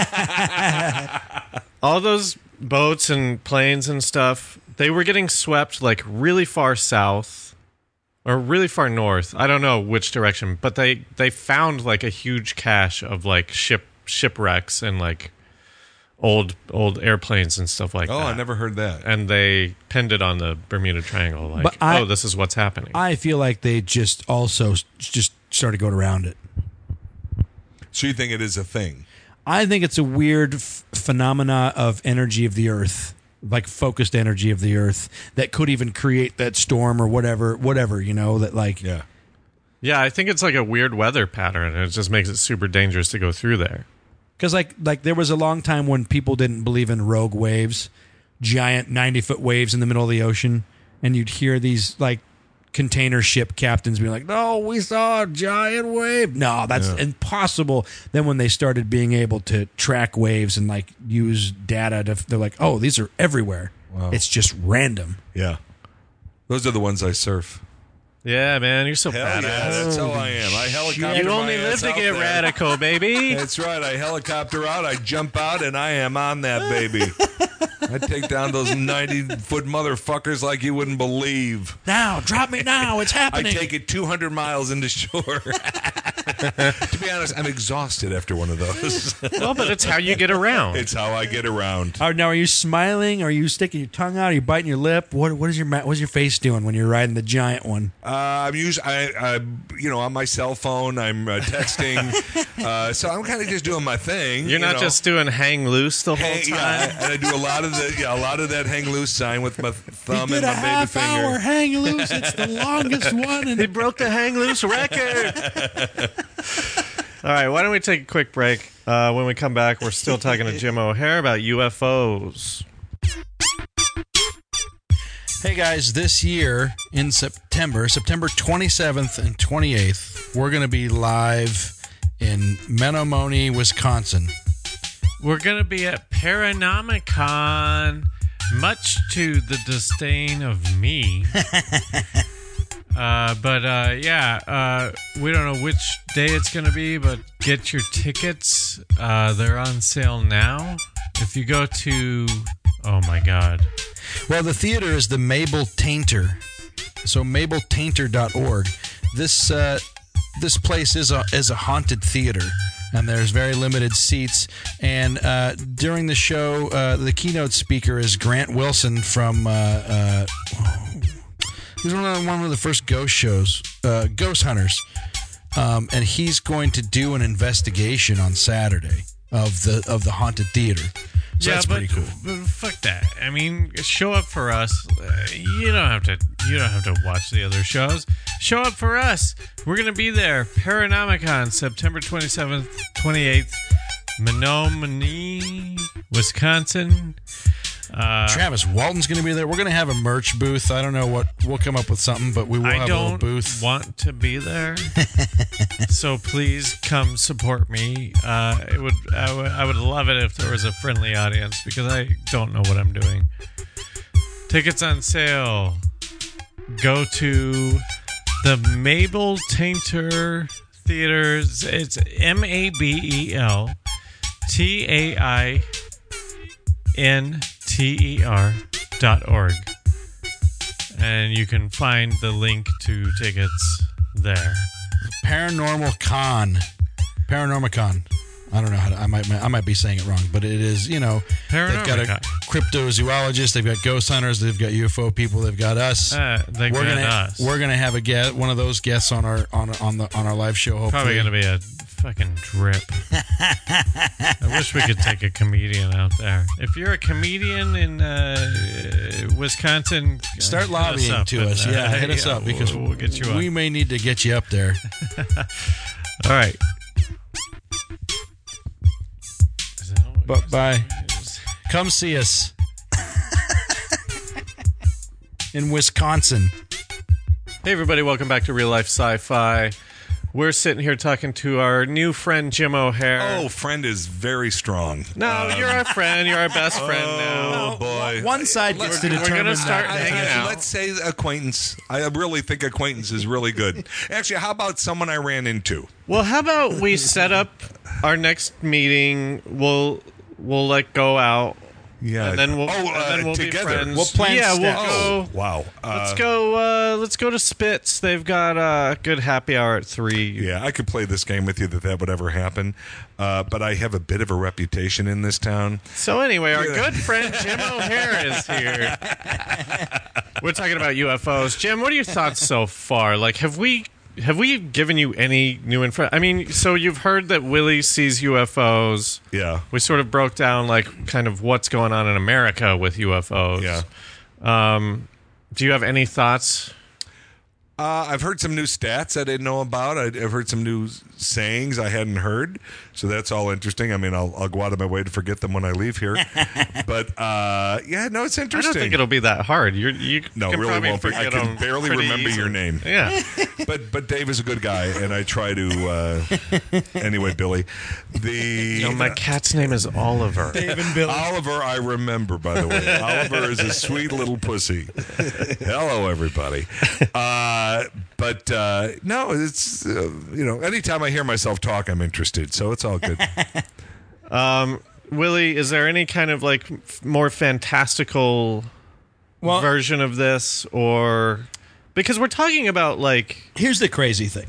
All those boats and planes and stuff, they were getting swept like really far south or really far north. I don't know which direction, but they found like a huge cache of like shipwrecks and like old airplanes and stuff like
Oh,
that.
I never heard that.
And they pinned it on the Bermuda Triangle like,
But
this is what's happening.
I feel like they just also just started going around it.
So you think it is a thing?
I think it's a weird phenomena of energy of the Earth, like focused energy of the Earth that could even create that storm or whatever, that like.
Yeah.
Yeah, I think it's like a weird weather pattern, and it just makes it super dangerous to go through there.
Because like there was a long time when people didn't believe in rogue waves, giant 90-foot waves in the middle of the ocean, and you'd hear these like container ship captains being like, "No, we saw a giant wave." No, that's impossible. Then when they started being able to track waves and like use data, they're like, "Oh, these are everywhere.
Wow.
It's just random."
Yeah. Those are the ones I surf.
Yeah, man, you're so
Hell
badass.
yeah, that's how I am. I helicopter
You
my
only live
ass
to
out
get
there.
radical, baby.
That's right. I helicopter out, I jump out, and I am on that baby. I take down those 90-foot motherfuckers like you wouldn't believe.
Now, drop me now. It's
I
happening.
take it 200 miles into shore. To be honest, I'm exhausted after one of those.
Well, but it's how you get around.
It's how I get around.
Now, are you smiling? Are you sticking your tongue out? Are you biting your lip? What's your face doing when you're riding the giant one?
I'm usually, on my cell phone. I'm texting, so I'm kind of just doing my thing.
You're not just doing hang loose the whole time.
Yeah, and I do a lot of that hang loose sign with my thumb
He
and
did
my
a
baby
half-hour
finger.
hang loose. It's the longest one.
He broke the hang loose record. All right, why don't we take a quick break? When we come back, we're still talking to Jim O'Hare about UFOs.
Hey guys, this year in September 27th and 28th, we're going to be live in Menomonee, Wisconsin.
We're going to be at Paranomicon, much to the disdain of me. We don't know which day it's going to be, but get your tickets. They're on sale now. If you go to, oh my God.
Well, the theater is the Mabel Tainter. So mabeltainter.org. This place is a haunted theater, and there's very limited seats. And during the show, the keynote speaker is Grant Wilson from he was on one of the first ghost shows, Ghost Hunters, and he's going to do an investigation on Saturday of the haunted theater. So that's pretty cool.
But fuck that. I mean, show up for us. You don't have to watch the other shows. Show up for us. We're gonna be there. Paranomicon, September 27th, 28th, Menominee, Wisconsin.
Travis Walton's going to be there. We're going to have a merch booth. I don't know what. We'll come up with something, but we will have a little booth.
Want to be there, so please come support me. I would love it if there was a friendly audience because I don't know what I'm doing. Tickets on sale. Go to the Mabel Tainter Theaters. It's MabelTainter.org, and you can find the link to tickets there.
Paranormicon. I don't know how to, I might be saying it wrong, but it is, they've got a cryptozoologist, they've got ghost hunters, they've got UFO people, they've got us.
We're
gonna have one of those guests on our live show. Hopefully,
probably gonna be a fucking drip. I wish we could take a comedian out there. If you're a comedian in Wisconsin,
start lobbying to us. Hit us up because
we'll get you up.
We may need to get you up there.
All right.
But bye. Come see us in Wisconsin.
Hey everybody, welcome back to Real Life Sci-Fi. We're sitting here talking to our new friend Jim O'Hare.
Oh, friend is very strong.
No, you're our friend. You're our best friend now.
Oh boy.
One side gets to determine.
We're going to start hanging out.
Let's say acquaintance. I really think acquaintance is really good. Actually, how about someone I ran into?
Well, how about we set up our next meeting? We'll like go out.
Yeah,
and then we'll
together.
be friends.
We'll plan
steps.
we'll
go. Wow.
Let's go to Spitz. They've got a good happy hour at 3.
Yeah, I could play this game with you that would ever happen, but I have a bit of a reputation in this town.
So anyway, our good friend Jim O'Hare is here. We're talking about UFOs. Jim, what are your thoughts so far? Like, have we given you any new info? I mean, so you've heard that Willie sees UFOs.
Yeah.
We sort of broke down, like, kind of what's going on in America with UFOs.
Yeah.
Do you have any thoughts?
I've heard some new stats I didn't know about. I've heard some new sayings I hadn't heard. So that's all interesting. I mean, I'll go out of my way to forget them when I leave here. But, it's interesting.
I don't think it'll be that hard. You
no,
can
really
probably
won't be. I
forget
can
them
barely
pretty
remember
easily.
your name.
Yeah.
But Dave is a good guy, and I try to. Anyway, Billy,
my cat's name is Oliver.
Dave and Billy.
Oliver, I remember, by the way. Oliver is a sweet little pussy. Hello, everybody. But no, it's anytime I hear myself talk, I'm interested, so it's all good.
Willie, is there any kind of like more fantastical version of this, or because we're talking about like?
Here's the crazy thing: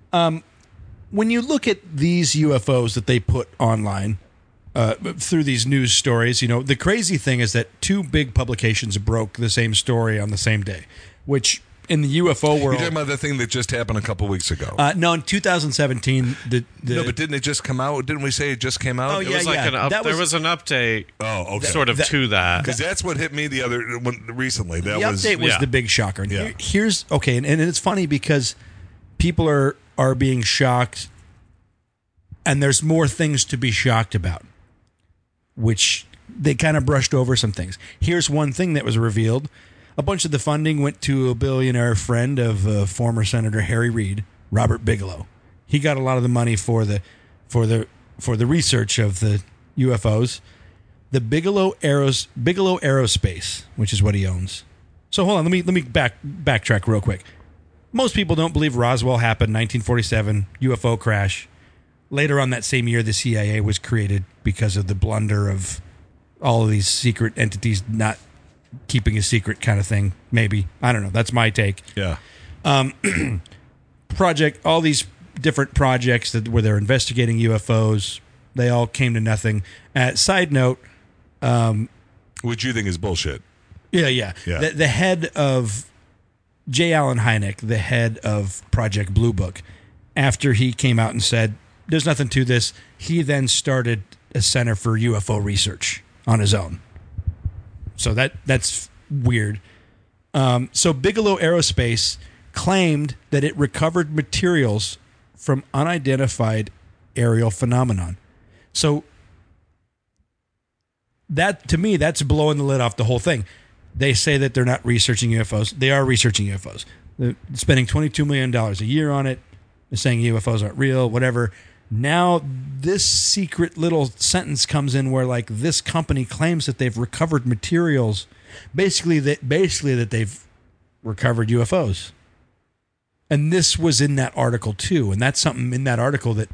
when you look at these UFOs that they put online through these news stories, the crazy thing is that 2 big publications broke the same story on the same day, which. In the UFO world,
you're talking about the thing that just happened a couple weeks ago.
No, in 2017.
No, but didn't it just come out? Didn't we say it just came out?
Oh, yeah,
It was like there was an update.
Oh, okay.
Sort of to that.
Because that's what hit me recently.
The update was the big shocker. And
Yeah.
Here's okay, and it's funny because people are being shocked, and there's more things to be shocked about, which they kind of brushed over some things. Here's one thing that was revealed. A bunch of the funding went to a billionaire friend of former Senator Harry Reid, Robert Bigelow. He got a lot of the money for the research of the UFOs. The Bigelow Aerospace, which is what he owns. So hold on, let me backtrack real quick. Most people don't believe Roswell happened, 1947 UFO crash. Later on that same year, the CIA was created because of the blunder of all of these secret entities not keeping a secret kind of thing. Maybe. I don't know. That's my take.
Yeah.
All these different projects where they're investigating UFOs, they all came to nothing. Side note.
Which you think is bullshit.
Yeah. The head of J. Allen Hynek, the head of Project Blue Book, after he came out and said, there's nothing to this, he then started a center for UFO research on his own. So that's weird. So Bigelow Aerospace claimed that it recovered materials from unidentified aerial phenomenon. So that, to me, that's blowing the lid off the whole thing. They say that they're not researching UFOs. They are researching UFOs. They're spending $22 million a year on it. They're saying UFOs aren't real, whatever. Now this secret little sentence comes in where, like, this company claims that they've recovered materials, basically that they've recovered UFOs. And this was in that article too, and that's something in that article that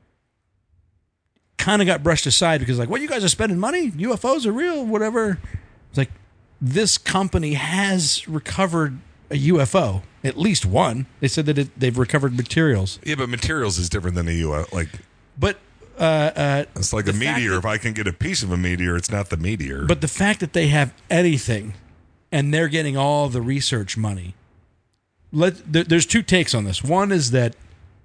kind of got brushed aside because, like, what, you guys are spending money? UFOs are real, whatever. It's like, this company has recovered a UFO, at least one. They said that they've recovered materials.
Yeah, but materials is different than a UFO. Like,
but
it's like a meteor. If I can get a piece of a meteor, it's not the meteor.
But the fact that they have anything, and they're getting all the research money. There's two takes on this. One is that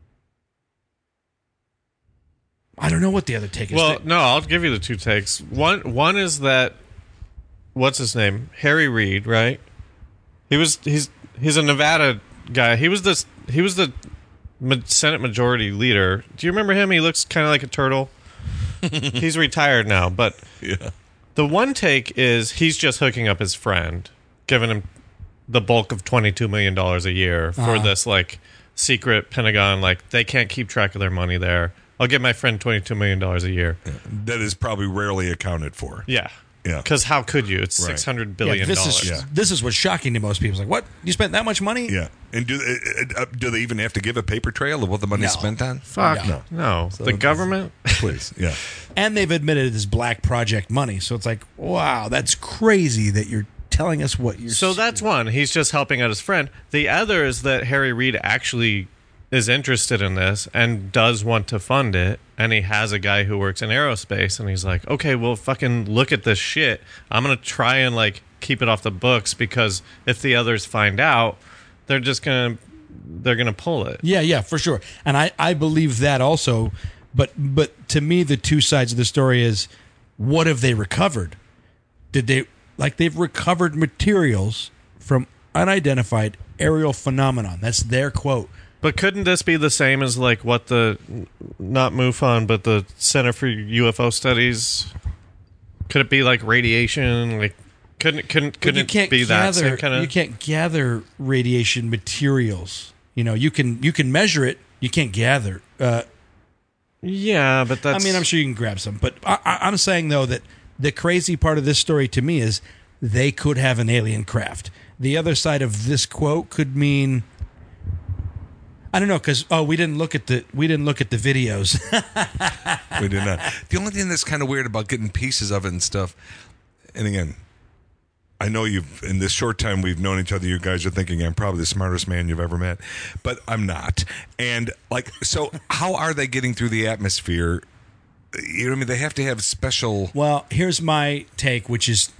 I don't know what the other take is.
Well, no, I'll give you the two takes. One is that, what's his name? Harry Reid, right? He's a Nevada guy. He was the Senate Majority Leader. Do you remember him? He looks kind of like a turtle. He's retired now, but
yeah.
The one take is he's just hooking up his friend, giving him the bulk of $22 million a year for this, like, secret Pentagon. Like, they can't keep track of their money there. I'll give my friend $22 million a year.
Yeah. That is probably rarely accounted for.
Yeah.
Yeah.
Because how could you? It's
Right.
$600 billion.
This is what's shocking to most people. It's like, what? You spent that much money?
Yeah. And do they even have to give a paper trail of what the money's spent on?
Fuck. No. The government?
Please. Yeah.
And they've admitted it's black project money. So it's like, wow, that's crazy that you're telling us what you're...
So that's one. He's just helping out his friend. The other is that Harry Reid actually is interested in this and does want to fund it, and he has a guy who works in aerospace, and he's like, okay, well, fucking look at this shit. I'm going to try and, like, keep it off the books, because if the others find out, they're going to pull it.
Yeah, for sure. And I believe that also, but to me, the two sides of the story is, what have they recovered? They've recovered materials from unidentified aerial phenomenon. That's their quote.
But couldn't this be the same as, like, what the, not MUFON, but the Center for UFO Studies? Could it be like radiation? Like, couldn't it be that same kind of?
You can't gather radiation materials. You know, you can measure it. You can't gather.
Yeah, but that's...
I mean, I'm sure you can grab some. But I'm saying, though, that the crazy part of this story to me is they could have an alien craft. The other side of this quote could mean... I don't know, because we didn't look at the videos.
We did not. The only thing that's kind of weird about getting pieces of it and stuff, and again, I know in this short time we've known each other, you guys are thinking I'm probably the smartest man you've ever met, but I'm not. And, like, so how are they getting through the atmosphere? You know what I mean? They have to have special...
Well, here's my take, which is...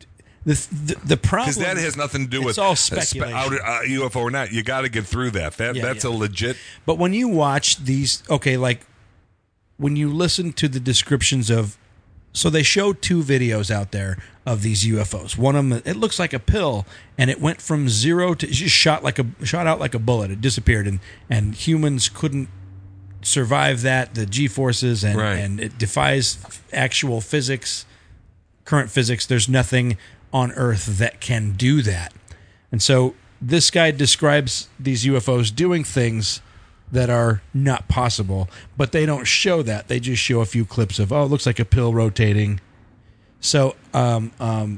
The problem,
because that has nothing to do with
it's all speculation.
UFO or not. You got to get through that. That's a legit.
But when you watch these, like when you listen to the descriptions of, so they show two videos out there of these UFOs. One of them, it looks like a pill, and it went from zero to, it just shot out like a bullet. It disappeared, and humans couldn't survive that. The G-forces and it defies actual physics, current physics. There's nothing on Earth that can do that. And so this guy describes these UFOs doing things that are not possible, but they don't show that. They just show a few clips of, it looks like a pill rotating. So to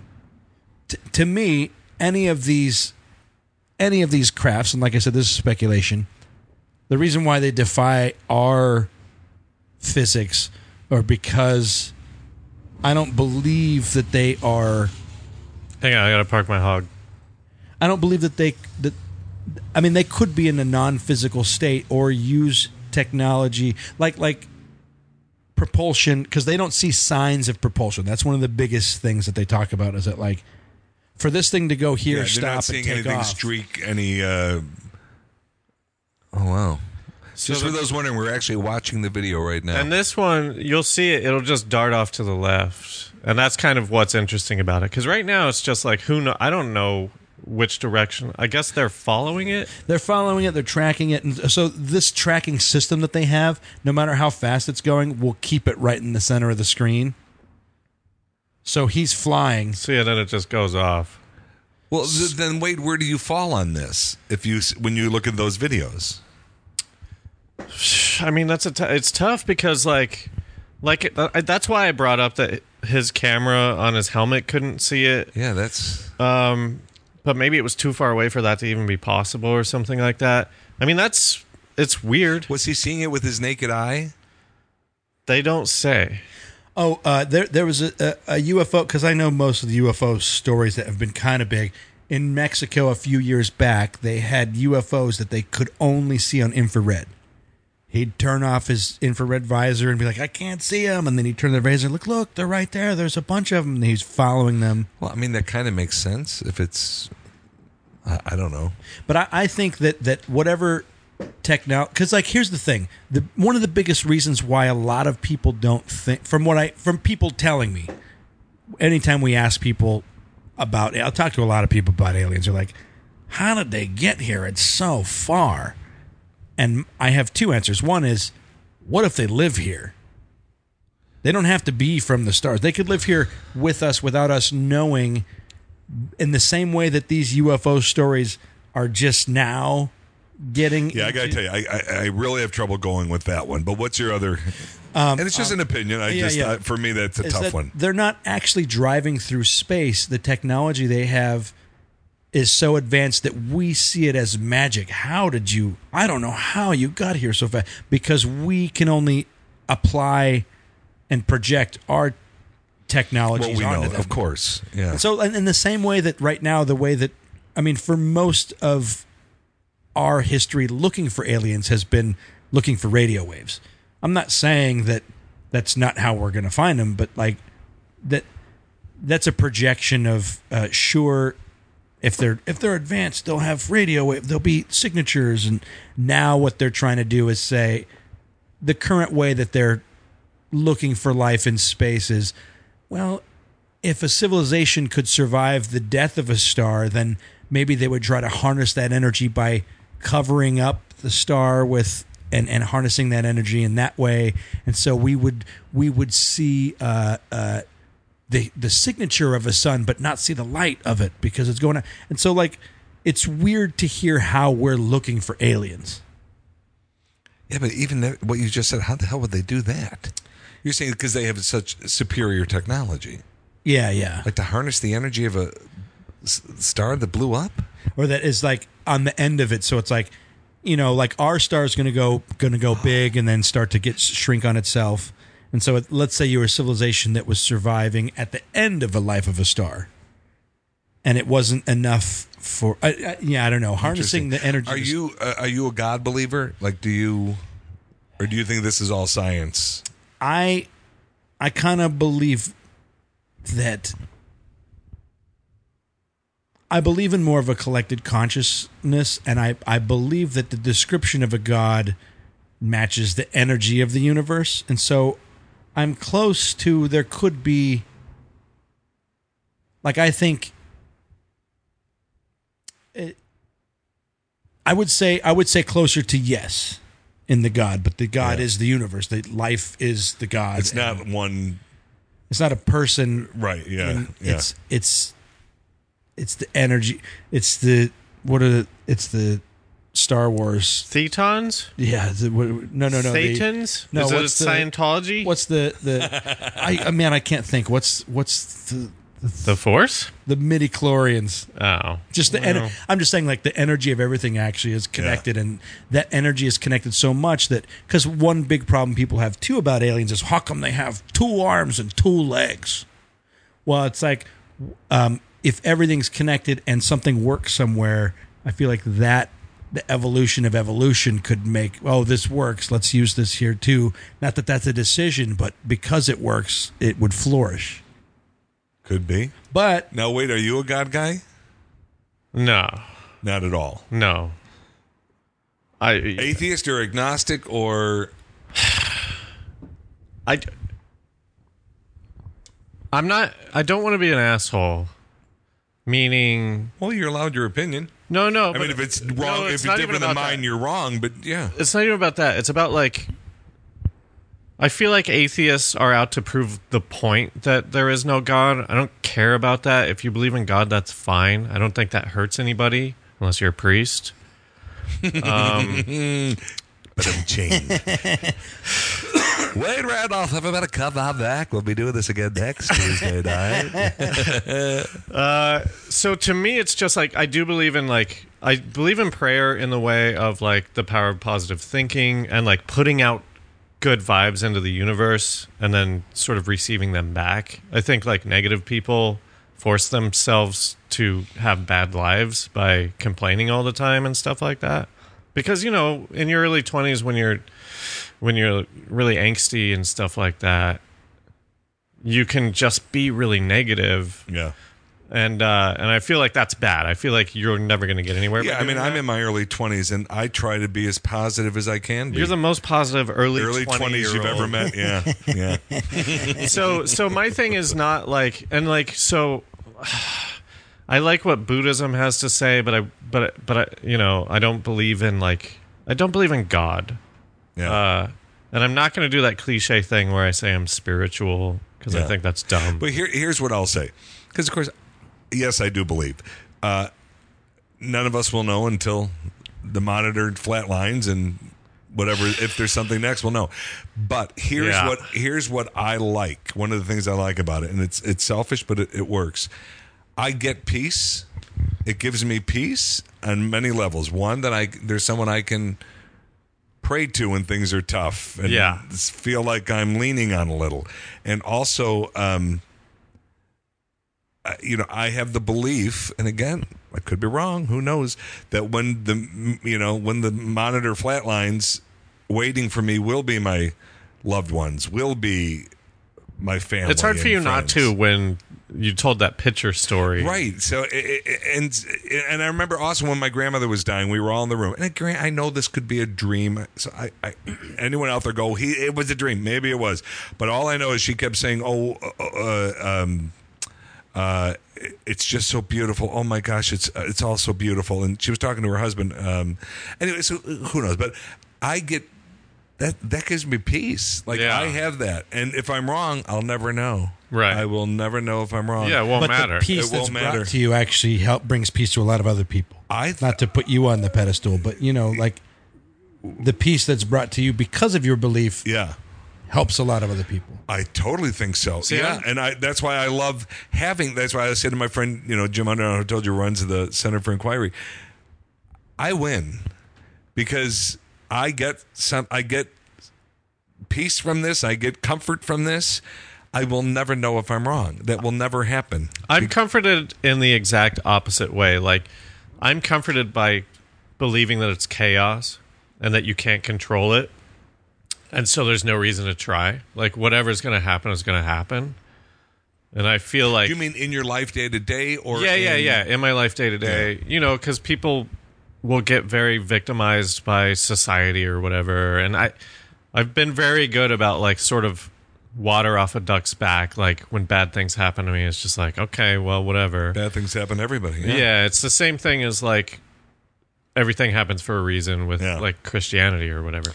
me, any of these crafts, and like I said, this is speculation, the reason why they defy our physics are because I don't believe that they are...
Hang on, I gotta park my hog.
I don't believe that they could be in a non-physical state or use technology like propulsion, because they don't see signs of propulsion. That's one of the biggest things that they talk about, is that, like, for this thing to go here, stop,
not seeing
and take
anything
off.
streak any. Oh wow! Just for those wondering, we're actually watching the video right now.
And this one, you'll see it. It'll just dart off to the left, and that's kind of what's interesting about it. Because right now, it's just like I don't know which direction. I guess they're following it.
They're following it. They're tracking it, and so this tracking system that they have, no matter how fast it's going, will keep it right in the center of the screen. So he's flying.
So yeah, then it just goes off.
Well, then wait, where do you fall on this? When you look at those videos,
I mean, it's tough because that's why I brought up that his camera on his helmet couldn't see it.
Yeah, that's.
But maybe it was too far away for that to even be possible or something like that. I mean, it's weird.
Was he seeing it with his naked eye?
They don't say.
Oh, there was a UFO, because I know most of the UFO stories that have been kind of big. In Mexico a few years back, they had UFOs that they could only see on infrared. He'd turn off his infrared visor and be like, I can't see them. And then he'd turn the visor, look, they're right there. There's a bunch of them. And he's following them.
Well, I mean, that kind of makes sense if it's, I don't know.
But I think that whatever technology, because here's the thing, one of the biggest reasons why a lot of people don't think, from people telling me, anytime we ask people about, I'll talk to a lot of people about aliens, they're like, how did they get here? It's so far. And I have two answers. One is, what if they live here? They don't have to be from the stars. They could live here with us without us knowing, in the same way that these UFO stories are just now getting.
Yeah, I got to tell you, I really have trouble going with that one. But what's your other? And it's just an opinion. For me, that's a tough one.
They're not actually driving through space. The technology they have is so advanced that we see it as magic. I don't know how you got here so fast, because we can only apply and project our technologies onto them.
Of course. Yeah.
So in the same way that right now, for most of our history, looking for aliens has been looking for radio waves. I'm not saying that that's not how we're going to find them, but that's a projection of sure. If they're advanced, they'll have radio wave, there'll be signatures, and now what they're trying to do is say the current way that they're looking for life in space is, well, if a civilization could survive the death of a star, then maybe they would try to harness that energy by covering up the star with and harnessing that energy in that way, and so we would see the signature of a sun, but not see the light of it because it's going on. And so, it's weird to hear how we're looking for aliens.
Yeah, but even what you just said, how the hell would they do that? You're saying because they have such superior technology.
Yeah.
Like to harness the energy of a star that blew up?
Or that is on the end of it. So it's our star is going to go big and then start to shrink on itself. And so let's say you were a civilization that was surviving at the end of the life of a star, and it wasn't enough for I don't know, harnessing the energy.
Are you a God believer? Or do you think this is all science?
I kind of believe that. I believe in more of a collected consciousness, and I believe that the description of a God matches the energy of the universe, and so I'm close to there could be, I think I would say closer to yes in the God, but the God is the universe. The life is the God.
It's not one.
It's not a person,
right? Yeah,
It's the energy. It's the Star Wars
Thetans?
Yeah, no.
Satans?
No,
is it Scientology?
What's I can't think. What's
the Force?
The midi-chlorians.
Oh,
just I'm just saying, the energy of everything actually is connected, and that energy is connected so much that because one big problem people have too about aliens is how come they have 2 arms and 2 legs? Well, it's if everything's connected and something works somewhere, I feel like that. The evolution of evolution could make, this works, let's use this here too. Not that that's a decision, but because it works, it would flourish.
Could be.
But
now, wait, are you a God guy?
No.
Not at all.
No.
Atheist or agnostic or
I'm not. I don't want to be an asshole. Meaning,
well, you're allowed your opinion.
no.
I mean, if it's wrong, if it's
not
different
even
than
about
mine,
that.
you're wrong. But yeah,
It's not even about that. It's about like. I feel like atheists are out to prove the point that there is no God. I don't care about that. If you believe in God, that's fine. I don't think that hurts anybody unless you're a priest.
but I'm changed. Wade Randolph, everybody come on back. We'll be doing this again next Tuesday night.
So to me, it's just like I believe in prayer in the way of like the power of positive thinking and like putting out good vibes into the universe and then sort of receiving them back. I think like negative people force themselves to have bad lives by complaining all the time and stuff like that. Because, in your early 20s when you're really angsty and stuff like that, you can just be really negative.
Yeah.
And I feel like that's bad. I feel like you're never going to get anywhere.
Yeah, I mean, I'm in my early 20s, and I try to be as positive as I can be.
You're the most positive early
20s you've ever met. Yeah, yeah.
So my thing is not like, and like, so I like what Buddhism has to say, but I don't believe in God.
Yeah.
And I'm not going to do that cliche thing where I say I'm spiritual because I think that's dumb.
But here's what I'll say, because of course, yes, I do believe. None of us will know until the monitor flatlines and whatever. If there's something next, we'll know. But here's what I like. One of the things I like about it, and it's selfish, but it works. I get peace. It gives me peace on many levels. One, that there's someone I can pray to when things are tough and feel like I'm leaning on a little. And also, I have the belief, and again, I could be wrong, who knows, that when the monitor flatlines, waiting for me will be my loved ones, will be my family.
It's hard for you not
friends.
to when you told that picture story.
Right. So, and I remember also when my grandmother was dying, we were all in the room. And I know this could be a dream. So I anyone out there go, it was a dream. Maybe it was. But all I know is she kept saying, it's just so beautiful. Oh my gosh, it's all so beautiful. And she was talking to her husband. Anyway, so who knows? But I get that gives me peace. Like I have that, and if I'm wrong, I'll never know.
Right.
I will never know if I'm wrong.
Yeah, it won't matter.
The peace
It
that's
won't matter.
brought to you actually brings peace to a lot of other people. Not to put you on the pedestal, but like the peace that's brought to you because of your belief.
Yeah.
Helps a lot of other people.
I totally think so.
See,
yeah, and that's why I love having. That's why I said to my friend, Jim Underwood, who told you runs the Center for Inquiry. I win because I get peace from this. I get comfort from this. I will never know if I'm wrong. That will never happen.
I'm comforted in the exact opposite way. Like, I'm comforted by believing that it's chaos and that you can't control it. And so there's no reason to try. Like, whatever's going to happen is going to happen. And I feel like...
You mean in your life day to day?
Yeah. In my life day to day. Because people will get very victimized by society or whatever. And I've been very good about, like, sort of water off a duck's back. Like, when bad things happen to me, it's just like, okay, well, whatever.
Bad things happen to everybody.
Yeah, it's the same thing as, like, everything happens for a reason with, like, Christianity or whatever.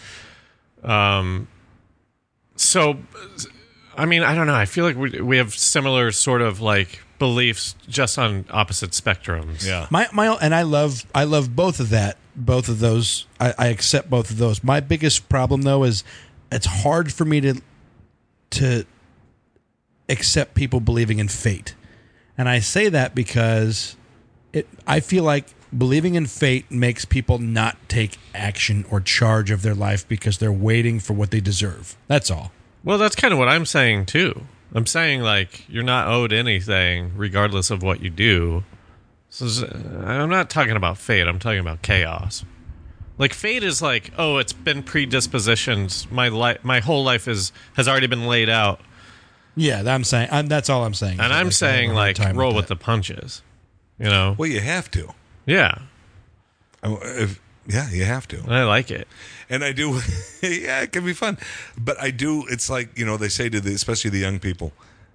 So, I mean, I don't know. I feel like we have similar sort of like beliefs, just on opposite spectrums.
Yeah.
And I love both of that. Both of those. I accept both of those. My biggest problem though is it's hard for me to accept people believing in fate. And I say that because I feel like believing in fate makes people not take action or charge of their life because they're waiting for what they deserve. That's all.
Well, that's kind of what I'm saying, too. I'm saying, like, you're not owed anything regardless of what you do. So I'm not talking about fate. I'm talking about chaos. Like, fate is like, oh, it's been predispositioned. My whole life has already been laid out.
Yeah, that's all I'm saying.
And I'm saying, like, roll with the punches.
Well, you have to.
Yeah.
If Yeah, you have to.
I like it.
And I do. Yeah, it can be fun. But I do. It's like, they say to especially the young people,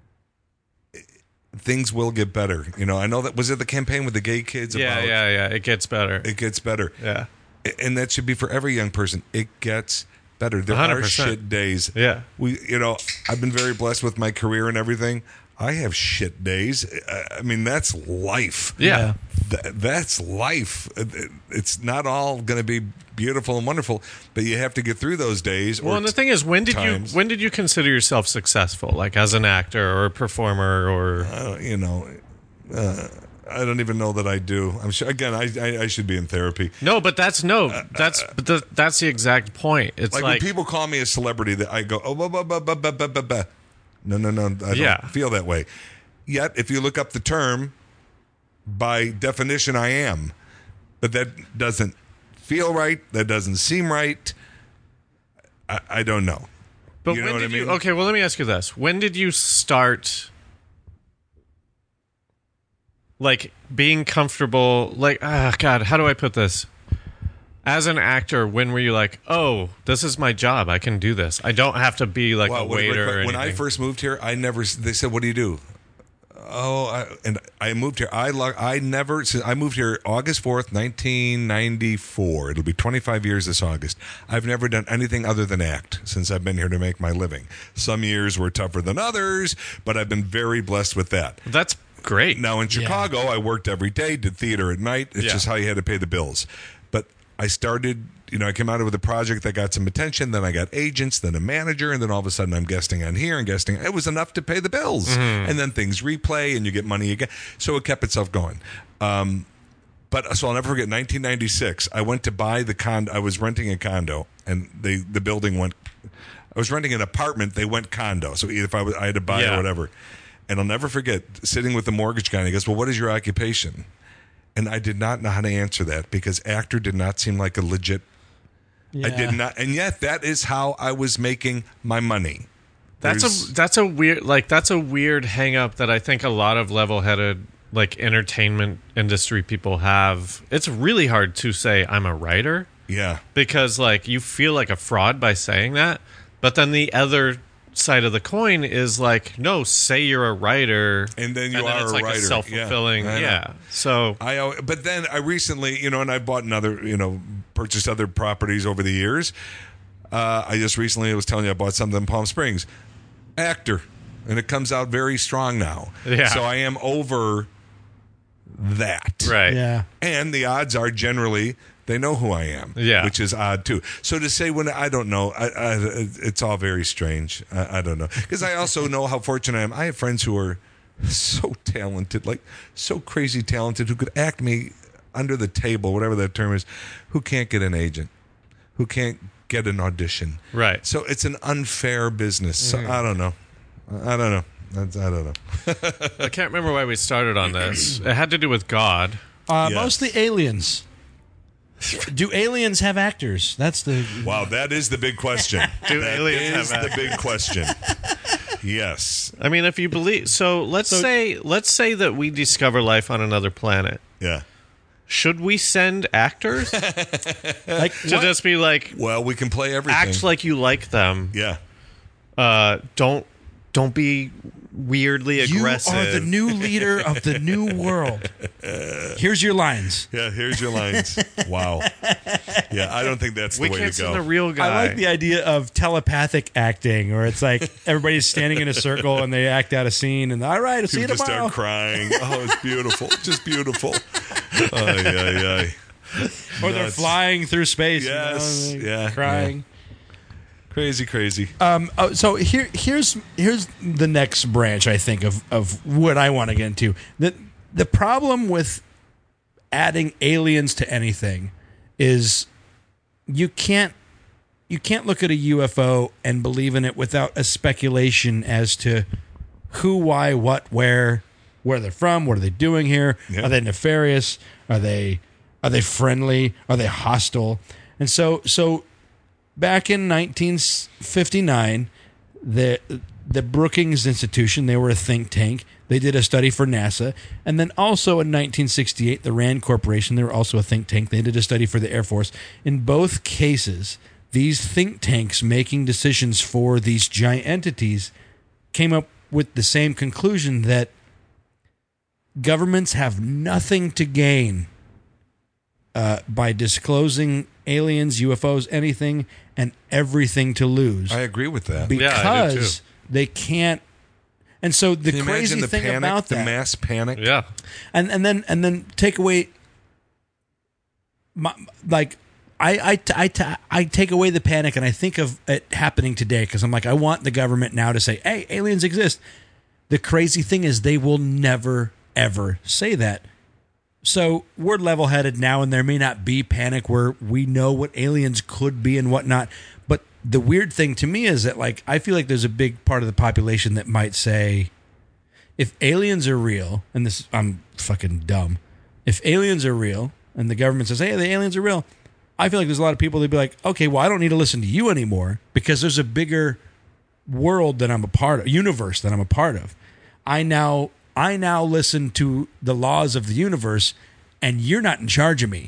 things will get better. I know that was it the campaign with the gay kids.
Yeah. It gets better.
It gets better.
Yeah.
And that should be for every young person. It gets better. There
100%.
are shit days.
Yeah.
I've been very blessed with my career and everything. I have shit days. I mean, that's life.
Yeah.
That's life. It's not all going to be beautiful and wonderful, but you have to get through those days.
Well, and the thing is, when did you consider yourself successful, like as an actor or a performer or?
I don't even know that I do. I'm sure. Again, I should be in therapy.
No, but that's the exact point. It's
like when people call me a celebrity, that I go, oh, no, I don't feel that way. Yet, if you look up the term, by definition, I am. But that doesn't feel right. That doesn't seem right. I don't know.
But
you know
when
what
did
I mean?
you? Okay, well, let me ask you this: when did you start, like, being comfortable? Like, God, how do I put this? As an actor, when were you like, oh, this is my job. I can do this. I don't have to be like a waiter or anything.
When I first moved here, they said, what do you do? I moved here. I moved here August 4th, 1994. It'll be 25 years this August. I've never done anything other than act since I've been here to make my living. Some years were tougher than others, but I've been very blessed with that.
That's great.
Now in Chicago, I worked every day, did theater at night. It's just how you had to pay the bills. But I started, I came out with a project that got some attention. Then I got agents, then a manager, and then all of a sudden I'm guesting on here and guesting. It was enough to pay the bills. Mm-hmm. And then things replay and you get money again. So it kept itself going. So I'll never forget 1996. I went to buy the condo. I was renting a condo and the building went, I was renting an apartment. They went condo. So either if I had to buy or whatever. And I'll never forget sitting with the mortgage guy and he goes, well, what is your occupation? And I did not know how to answer that because actor did not seem like a legit. I did not, and yet that is how I was making my money.
That's a weird hang up that I think a lot of level-headed like entertainment industry people have. It's really hard to say I'm a writer.
Yeah.
Because like you feel like a fraud by saying that, but then the other side of the coin is like, no, say you're a writer,
and then you
are
it's
a
like
writer. A self-fulfilling, So
but then I recently, and I bought purchased other properties over the years. I just recently was telling you I bought something in Palm Springs. Actor, and it comes out very strong now.
Yeah.
So I am over that.
Right.
Yeah.
And the odds are generally they know who I am, which is odd too. So to say when I don't know, it's all very strange. I don't know because I also know how fortunate I am. I have friends who are so talented, like so crazy talented, who could act me under the table, whatever that term is, who can't get an agent, who can't get an audition.
Right.
So it's an unfair business. So I don't know. I don't know.
I can't remember why we started on this. It had to do with God.
Yes.
Mostly aliens. Do aliens have actors? That's the
wow. That is the big question.
Aliens have
the big question? Yes.
I mean, if you believe, let's say that we discover life on another planet.
Yeah.
Should we send actors
like
to just be like,
well, we can play everything.
Act like you like them.
Yeah.
Don't be weirdly aggressive.
You are the new leader of the new world. Here's your lines.
Yeah, here's your lines. Wow. Yeah, I don't think that's the way to go.
We can't send a real guy.
I like the idea of telepathic acting, where it's like everybody's standing in a circle and they act out a scene, and all right, I'll see you
just
tomorrow.
Start crying. Oh, it's beautiful. Just beautiful. Ay.
Or they're flying through space.
Yes. Yeah.
Crying.
Yeah. Crazy.
So here's the next branch, I think, of what I want to get into. The problem with adding aliens to anything is you can't look at a UFO and believe in it without a speculation as to who, why, what, where they're from, what are they doing here?
Yeah.
Are they nefarious? Are they friendly? Are they hostile? And so back in 1959, the Brookings Institution, they were a think tank. They did a study for NASA. And then also in 1968, the RAND Corporation, they were also a think tank. They did a study for the Air Force. In both cases, these think tanks making decisions for these giant entities came up with the same conclusion that governments have nothing to gain by disclosing aliens, UFOs, anything, and everything to lose.
I agree with that.
Because
Yeah, I do too.
they can't. And so the
Can you
crazy
imagine the
thing
panic,
about
the
that,
mass panic?
Yeah.
and then take away, like I take away the panic, and I think of it happening today because I'm like, I want the government now to say, hey, aliens exist. The crazy thing is they will never ever say that. So we're level-headed now, and there may not be panic where we know what aliens could be and whatnot. But the weird thing to me is that, like, I feel like there's a big part of the population that might say, if aliens are real, and this, I'm fucking dumb. If aliens are real, and the government says, hey, the aliens are real, I feel like there's a lot of people that'd be like, okay, well, I don't need to listen to you anymore because there's a bigger world that I'm a part of, universe that I'm a part of. I now listen to the laws of the universe, and you're not in charge of me.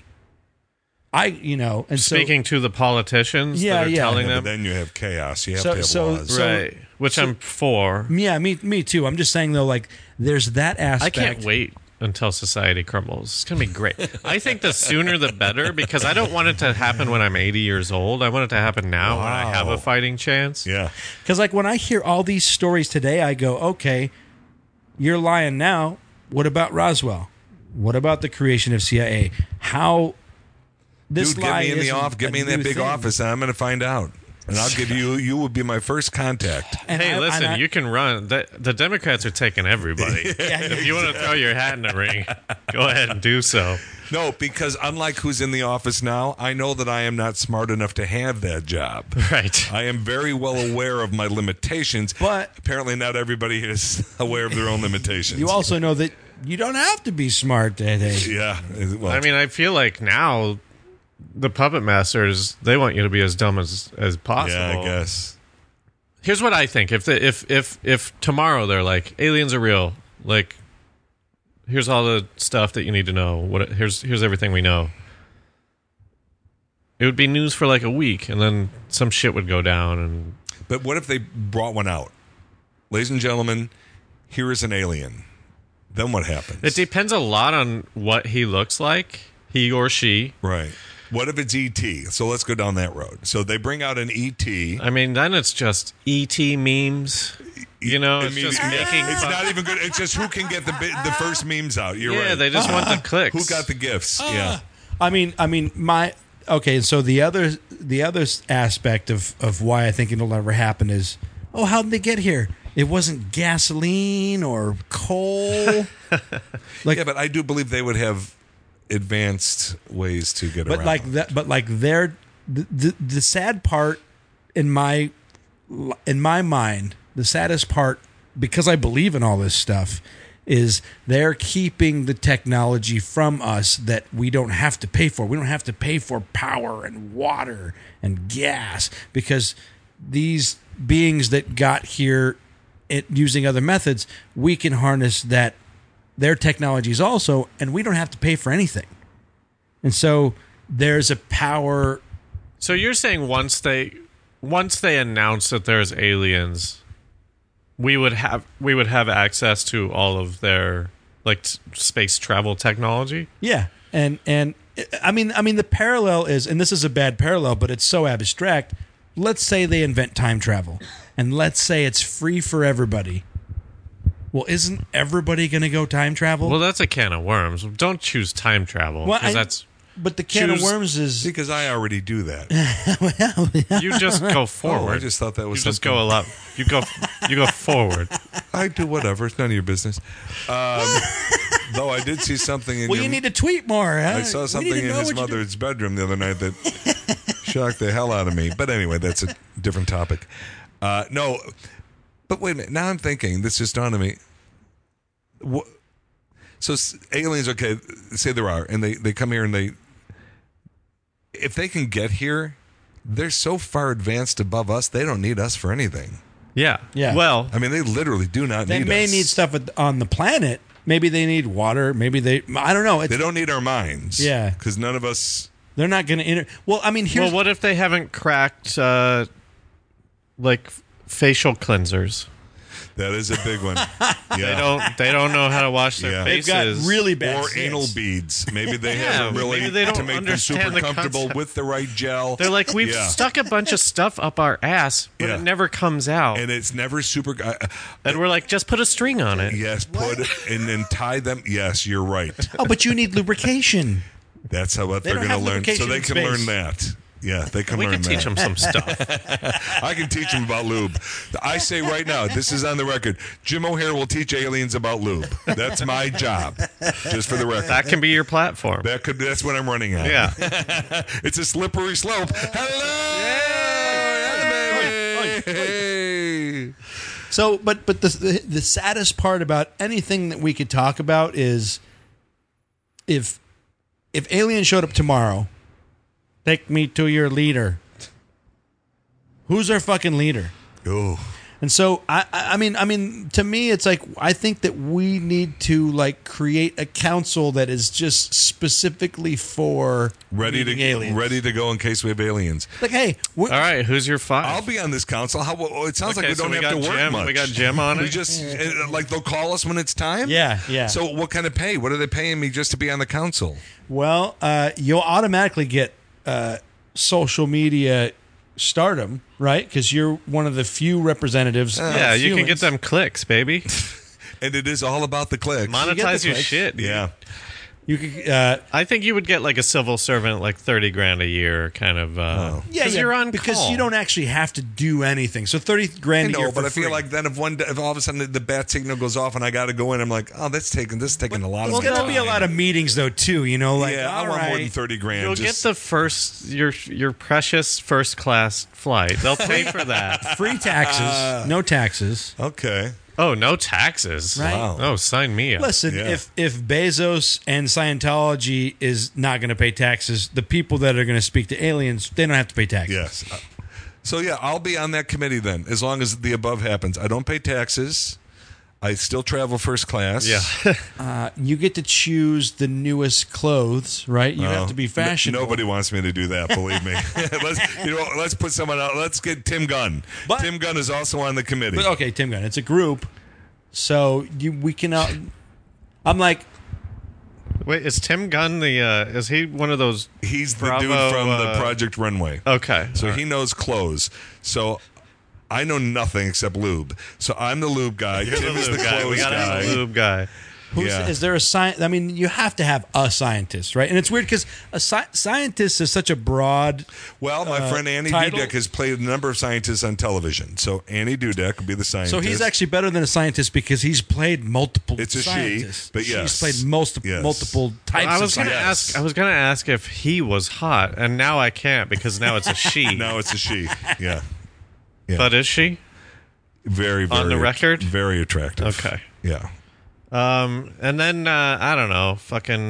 And
Speaking to the politicians
Yeah,
that are
yeah.
telling
But
them.
then you have chaos. You have
So-
to have
so-
laws.
so-
Right. Which I'm for.
yeah, me too. I'm just saying though, like, there's that
I
aspect.
can't wait until society crumbles. It's going to be great. I think the sooner the better because I don't want it to happen when I'm 80 years old. I want it to happen now when I have
Wow.
a fighting chance.
Yeah.
Because, like, when I hear all these stories today, I go, okay, you're lying now. What about Roswell? What about the creation of CIA? How this
Dude, get
lie
me in the
isn't
office. Get
a
me in that
new
big
thing.
office, and I'm going to find out. And I'll give you. You will be my first contact.
And
Hey, listen,
I-
you can run. The Democrats are taking everybody. If you want to throw your hat in the ring, go ahead and do so.
No, because unlike who's in the office now, I know that I am not smart enough to have that job.
Right.
I am very well aware of my limitations,
But-
apparently not everybody is aware of their own limitations.
You also know that you don't have to be smart today.
yeah. Well,
I mean, I feel like now the puppet masters, they want you to be as dumb as possible.
yeah, I guess.
Here's what I think. If tomorrow they're like, aliens are real, like, here's all the stuff that you need to know. Here's everything we know. It would be news for like a week, and then some shit would go down. And
But what if they brought one out? Ladies and gentlemen, here is an alien. Then what happens?
it depends a lot on what he looks like, he or she.
Right. What if it's E.T.? So let's go down that road. So they bring out an E.T.
I mean, then it's just ET memes. You know,
I
it's
mean,
just making
it's
fun.
not even good. It's just who can get the first memes out. You're
Yeah,
right.
they just want the clicks.
Who got the gifts? Yeah.
I mean, okay. So the other aspect of why I think it'll never happen is, oh, how did they get here? It wasn't gasoline or coal. Like,
Yeah, but I do believe they would have advanced ways to get
but
around.
like that. But like the sad part in my mind, the saddest part, because I believe in all this stuff, is they're keeping the technology from us that we don't have to pay for. We don't have to pay for power and water and gas because these beings that got here using other methods, we can harness that their technologies also, and we don't have to pay for anything. And so there's a power.
So you're saying once they announce that there's aliens, we would have access to all of their like space travel technology?
Yeah, and I mean the parallel is, and this is a bad parallel, but it's so abstract. Let's say they invent time travel, and let's say it's free for everybody. Well, isn't everybody going to go time travel?
Well, that's a can of worms. Don't choose time travel
Well,
because
I- but the can of
choose-
worms is
because I already do that.
you just go
Oh,
forward.
I just thought that
you
was
just
something.
go a lot. You go forward.
I do whatever. It's none of your business. Though I did see something in
well,
your...
you need to tweet more. Huh?
I saw
We
something
need to
in
know
his
what you do.
mother's bedroom the other night that shocked the hell out of me. But anyway, that's a different topic. No, but wait a minute. Now I'm thinking, this just dawned on me. So aliens, okay, say there are, and they come here and if they can get here, they're so far advanced above us, they don't need us for anything.
Yeah.
Yeah.
Well,
I mean, they literally do not
They
need
may
us.
need stuff on the planet. Maybe they need water. Maybe I don't know.
They don't need our minds.
Yeah.
Because none of us.
They're not going to Well, I mean, here's
well, what if they haven't cracked like facial cleansers?
That is a big one. Yeah.
They don't know how to wash their
Yeah.
they've
faces.
got really bad
Or
sits.
anal beads. Maybe they
Yeah,
haven't really
maybe they don't
to make them
understand
super
the
comfortable
concept.
with the right gel.
They're like, we've
Yeah.
stuck a bunch of stuff up our ass, but
Yeah.
it never comes out.
And it's never super.
And we're like, just put a string on it.
Yes, put it and then tie them. Yes, you're right.
Oh, but you need lubrication.
That's how what
They
they're
don't
going to
have
learn. So
lubrication
they
in
can
space.
learn that. Yeah, they can
We
learn
can
that.
teach them some stuff.
I can teach them about lube. I say right now, this is on the record. Jim O'Hare will teach aliens about lube. That's my job, just for the record.
That can be your platform.
That's what I'm running at.
Yeah.
It's a slippery slope. Hello, baby.
So, but the saddest part about anything that we could talk about is if aliens showed up tomorrow, take me to your leader. Who's our fucking leader?
Oh,
And so I mean, to me, it's like I think that we need to like create a council that is just specifically for meeting aliens.
ready to go in case we have aliens.
Like, hey,
All right, who's your 5?
I'll be on this council. It sounds like
Okay,
we
so
don't
we
have to
got
work
Jim.
much.
We got Jim on
We
it?
just like they'll call us when it's time.
yeah.
So what kind of pay? What are they paying me just to be on the council?
Well, you'll automatically get social media stardom, right? Because you're one of the few representatives. of
Yeah, you can
humans.
get them clicks, baby.
And it is all about the clicks.
Monetize
the
your
clicks.
shit. Dude.
Yeah.
You could,
I think you would get like a civil servant, like $30,000 a year, kind of.
yeah,
'cause you're on
because
call.
you don't actually have to do anything. So $30,000
I
a year
know,
for
but I feel
free.
like then if all of a sudden the bat signal goes off and I got to go in, I'm like, oh, this is taking a lot
There's
of.
going to
my
be a
time.
lot of meetings though too. You know, like
Yeah, I
all
want more than
right.
30 grand.
You'll
just,
get the first your precious first class flight. They'll pay for that.
free taxes, no taxes.
okay.
Oh, no taxes.
Right.
Wow.
Oh, sign me up.
Listen,
Yeah.
if Bezos and Scientology is not going to pay taxes, the people that are going to speak to aliens, they don't have to pay taxes.
Yes. So yeah, I'll be on that committee then, as long as the above happens. I don't pay taxes. I still travel first class.
Yeah.
You get to choose the clothes, right? You have to be fashionable.
Nobody wants me to do that. Believe me. Let's put someone out. Let's get Tim Gunn.
But-
Tim Gunn is also on the committee.
But okay, Tim Gunn, it's a group, so we can. I'm like,
Wait, is Tim Gunn is he one of those?
He's the
Bravo,
dude from the Project Runway.
Okay.
So he knows clothes. So I know nothing except lube. So I'm the lube guy. Tim is the clothes
We got
guy.
a lube guy.
Yeah.
is there a science? I mean, you have to have a scientist, right? And it's weird because a scientist is such a broad.
Well, my friend Annie
title?
Dudek has played a number of scientists on television. So Annie Dudek would be the scientist.
So he's actually better than a scientist because he's played multiple.
It's a she,
scientists.
but yes.
She's played multiple types.
I
of
was gonna
scientists.
ask. I was gonna ask if he was hot, and now I can't because now it's a she.
Now it's a she. Yeah.
But is she?
Very, very.
On the record?
Very attractive.
Okay.
Yeah.
And then I don't know, fucking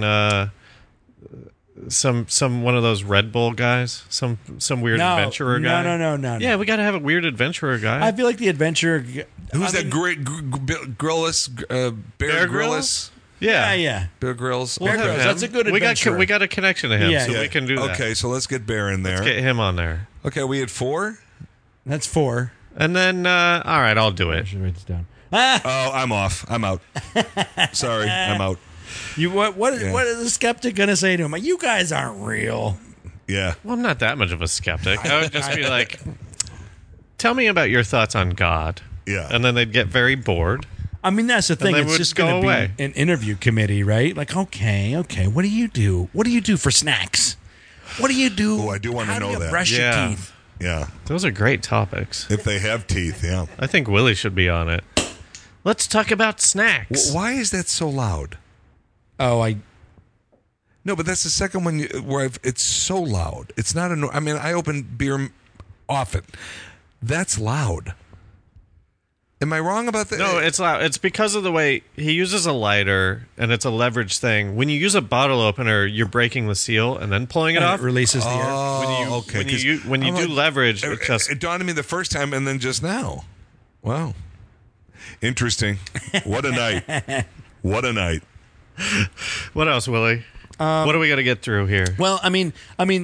some one of those Red Bull guys, some weird adventurer guy.
No.
Yeah, we got to have a weird adventurer guy.
I feel like the adventurer.
Who's that great Grylls? Bear Grylls?
Yeah.
Bear Grylls?
Bear
Have
Grylls.
him.
That's a good
We
adventurer.
got a connection to him,
Yeah.
so
Yeah.
we can do that.
Okay, so let's get Bear in there.
Get him on there.
Okay, we had 4?
That's 4.
And then, all right, I'll do
I
it.
should write this down.
Oh, I'm off. I'm out. Sorry, I'm out.
What
Yeah.
is the skeptic going to say to him? You guys aren't real.
Yeah.
Well, I'm not that much of a skeptic. I would just be like, tell me about your thoughts on God.
Yeah.
And then they'd get very bored.
I mean, that's the thing.
they
It's
would
just
go
going to
away.
be an interview committee, right? Like, okay. What do you do? What do you do for snacks? What do you do?
Oh, I do wanna
How
know
do you
that.
brush
Yeah.
your teeth?
Yeah.
Those are great topics.
If they have teeth, yeah.
I think Willie should be on it. Let's talk about snacks.
Why is that so loud?
Oh,
No, but that's the second one where it's so loud. It's not I mean, I open beer often. That's loud. Am I wrong about that?
No, it's loud. It's because of the way he uses a lighter, and it's a leverage thing. When you use a bottle opener, you're breaking the seal and then pulling it
and
off.
it releases the air.
Oh,
when you,
okay.
when
'cause
you do
I'm like-
leverage, it just
it dawned on me the first time and then just now. Wow. Interesting. What a night. What a night.
What else, Willie? What do we got to get through here?
Well, I mean,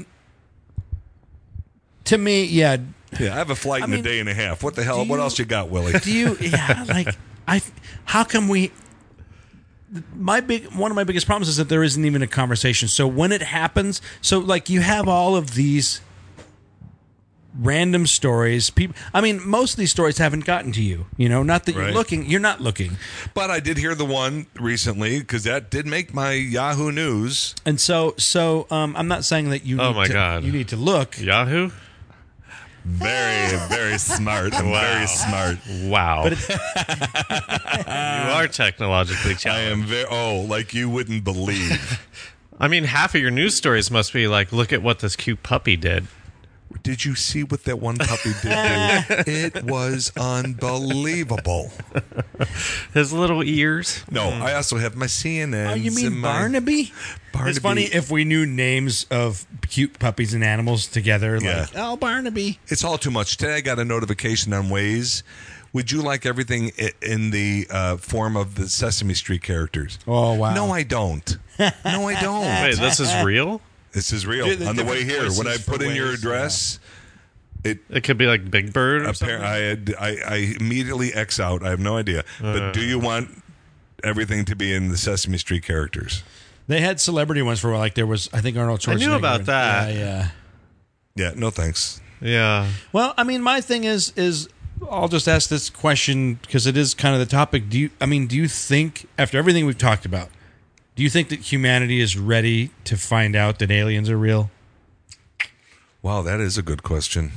to me, yeah.
Yeah, I have a flight in a
mean,
day and a half. What the hell? What
you-
else you got, Willie?
Do you? Yeah, like how come we? One of my biggest problems is that there isn't even a conversation. So when it happens, so like you have all of these random stories. People, I mean, most of these stories haven't gotten to you. You know, not that you're
Right.
looking. You're not looking.
But I did hear the one recently because that did make my Yahoo News.
And so I'm not saying that you.
Oh
need
my
to,
God.
You need to look.
Yahoo?
Very, very smart. I'm very smart.
Wow. You are technologically
I
challenged.
am very. Oh, like you wouldn't believe.
I mean, half of your news stories must be like, look at what this cute puppy did.
Did you see what that one puppy did? It was unbelievable.
His little ears.
No, I also have my CNN.
Oh, you mean Barnaby? It's funny if we knew names of cute puppies and animals together.
Yeah.
Like, oh, Barnaby.
It's all too much. Today I got a notification on Waze. Would you like everything in the form of the Sesame Street characters?
Oh, wow.
No, I don't. No, I don't.
Wait, this is real?
This is real.
The
On the way
different
here, when I
voices for
put in your
Waze,
address,
It could be like Big Bird or something?
I immediately X out. I have no idea. But do you want everything to be in the Sesame Street characters?
They had celebrity ones for a while. Like there was, I think Arnold Schwarzenegger.
I knew about that.
Yeah.
Yeah, no thanks.
Yeah.
Well, I mean, my thing is I'll just ask this question because it is kind of the topic. Do you think after everything we've talked about, do you think that humanity is ready to find out that aliens are real?
Wow, that is a good question.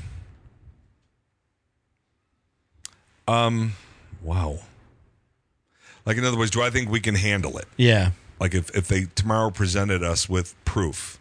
Wow. Like, in other words, do I think we can handle it?
Yeah.
Like, if they tomorrow presented us with proof,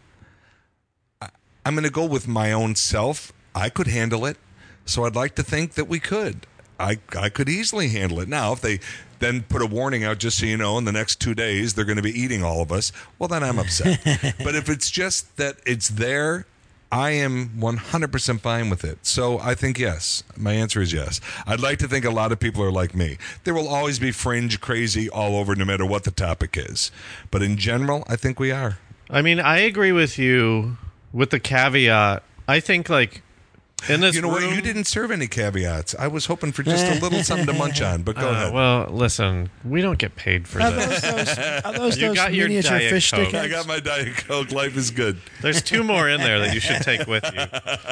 I'm going to go with my own self. I could handle it. So I'd like to think that we could. I could easily handle it. Now, if they then put a warning out, just so you know, in the next 2 days, they're going to be eating all of us, well, then I'm upset. But if it's just that it's there, I am 100% fine with it. So I think yes. My answer is yes. I'd like to think a lot of people are like me. There will always be fringe crazy all over, no matter what the topic is. But in general, I think we are.
I mean, I agree with you with the caveat. I think, like, in this
You know
room,
what? You didn't serve any caveats. I was hoping for just a little something to munch on, but go ahead.
well, listen, we don't get paid for
Are
this.
those
You got your
miniature
Diet
fish
Coke.
stick
I
eggs?
got my Diet Coke. Life is good.
There's 2 more in there that you should take with you.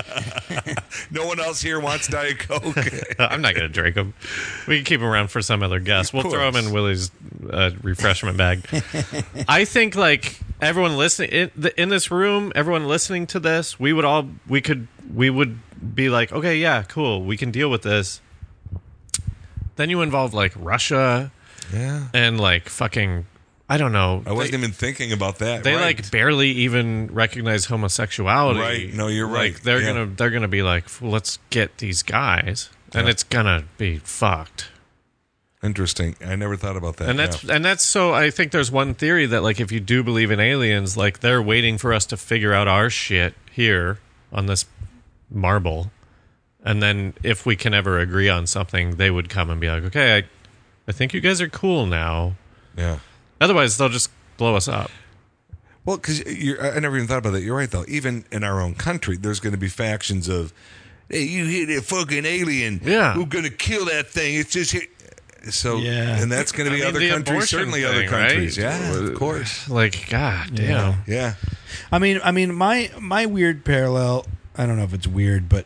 No one else here wants Diet Coke.
I'm not going to drink them. We can keep them around for some other guest. We'll throw them in Willie's refreshment bag. I think, like, everyone listening in this room, everyone listening to this, we would be like, okay, yeah, cool, we can deal with this. Then you involve like Russia,
Yeah.
and like fucking, I don't know.
I wasn't even thinking about that.
They
Right.
like barely even recognize homosexuality.
Right. No, you're right.
Like they're
Yeah.
gonna be like, let's get these guys, and it's gonna be fucked.
Interesting. I never thought about that.
And that's so. I think there's one theory that like if you do believe in aliens, like they're waiting for us to figure out our shit here on this marble, and then if we can ever agree on something, they would come and be like, okay, I think you guys are cool now.
Yeah.
Otherwise, they'll just blow us up.
Well, because I never even thought about that. You're right, though. Even in our own country, there's going to be factions of, hey, you hear that fucking alien?
Yeah.
We're going to kill that thing. It's just here. So,
Yeah.
and that's going to be
I mean,
other
the
countries.
abortion
Certainly
thing,
other countries.
right?
Yeah, of course.
Like, god damn.
Yeah.
I mean, my weird parallel. I don't know if it's weird, but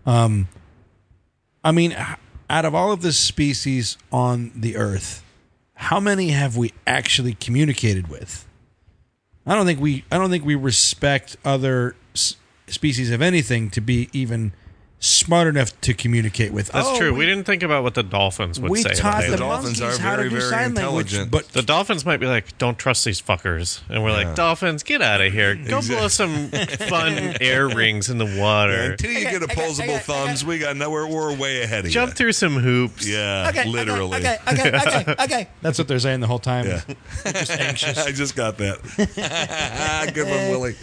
I mean, out of all of the species on the Earth, how many have we actually communicated with? I don't think we respect other species of anything to be even smart enough to communicate with.
That's true. We didn't think about what the dolphins would
We
say.
taught
about
the
it.
dolphins
monkeys
are
how to
very,
do
very
sign language,
intelligent.
but
The dolphins might be like, don't trust these fuckers. And we're like, dolphins, get out of here. Go blow some fun air rings in the water.
Until you get opposable thumbs, we got nowhere. We're way ahead of
Jump
you.
through some hoops.
Yeah, literally.
Okay. That's what they're saying the whole time.
Yeah.
Just anxious.
I just got that. Good one, Willie.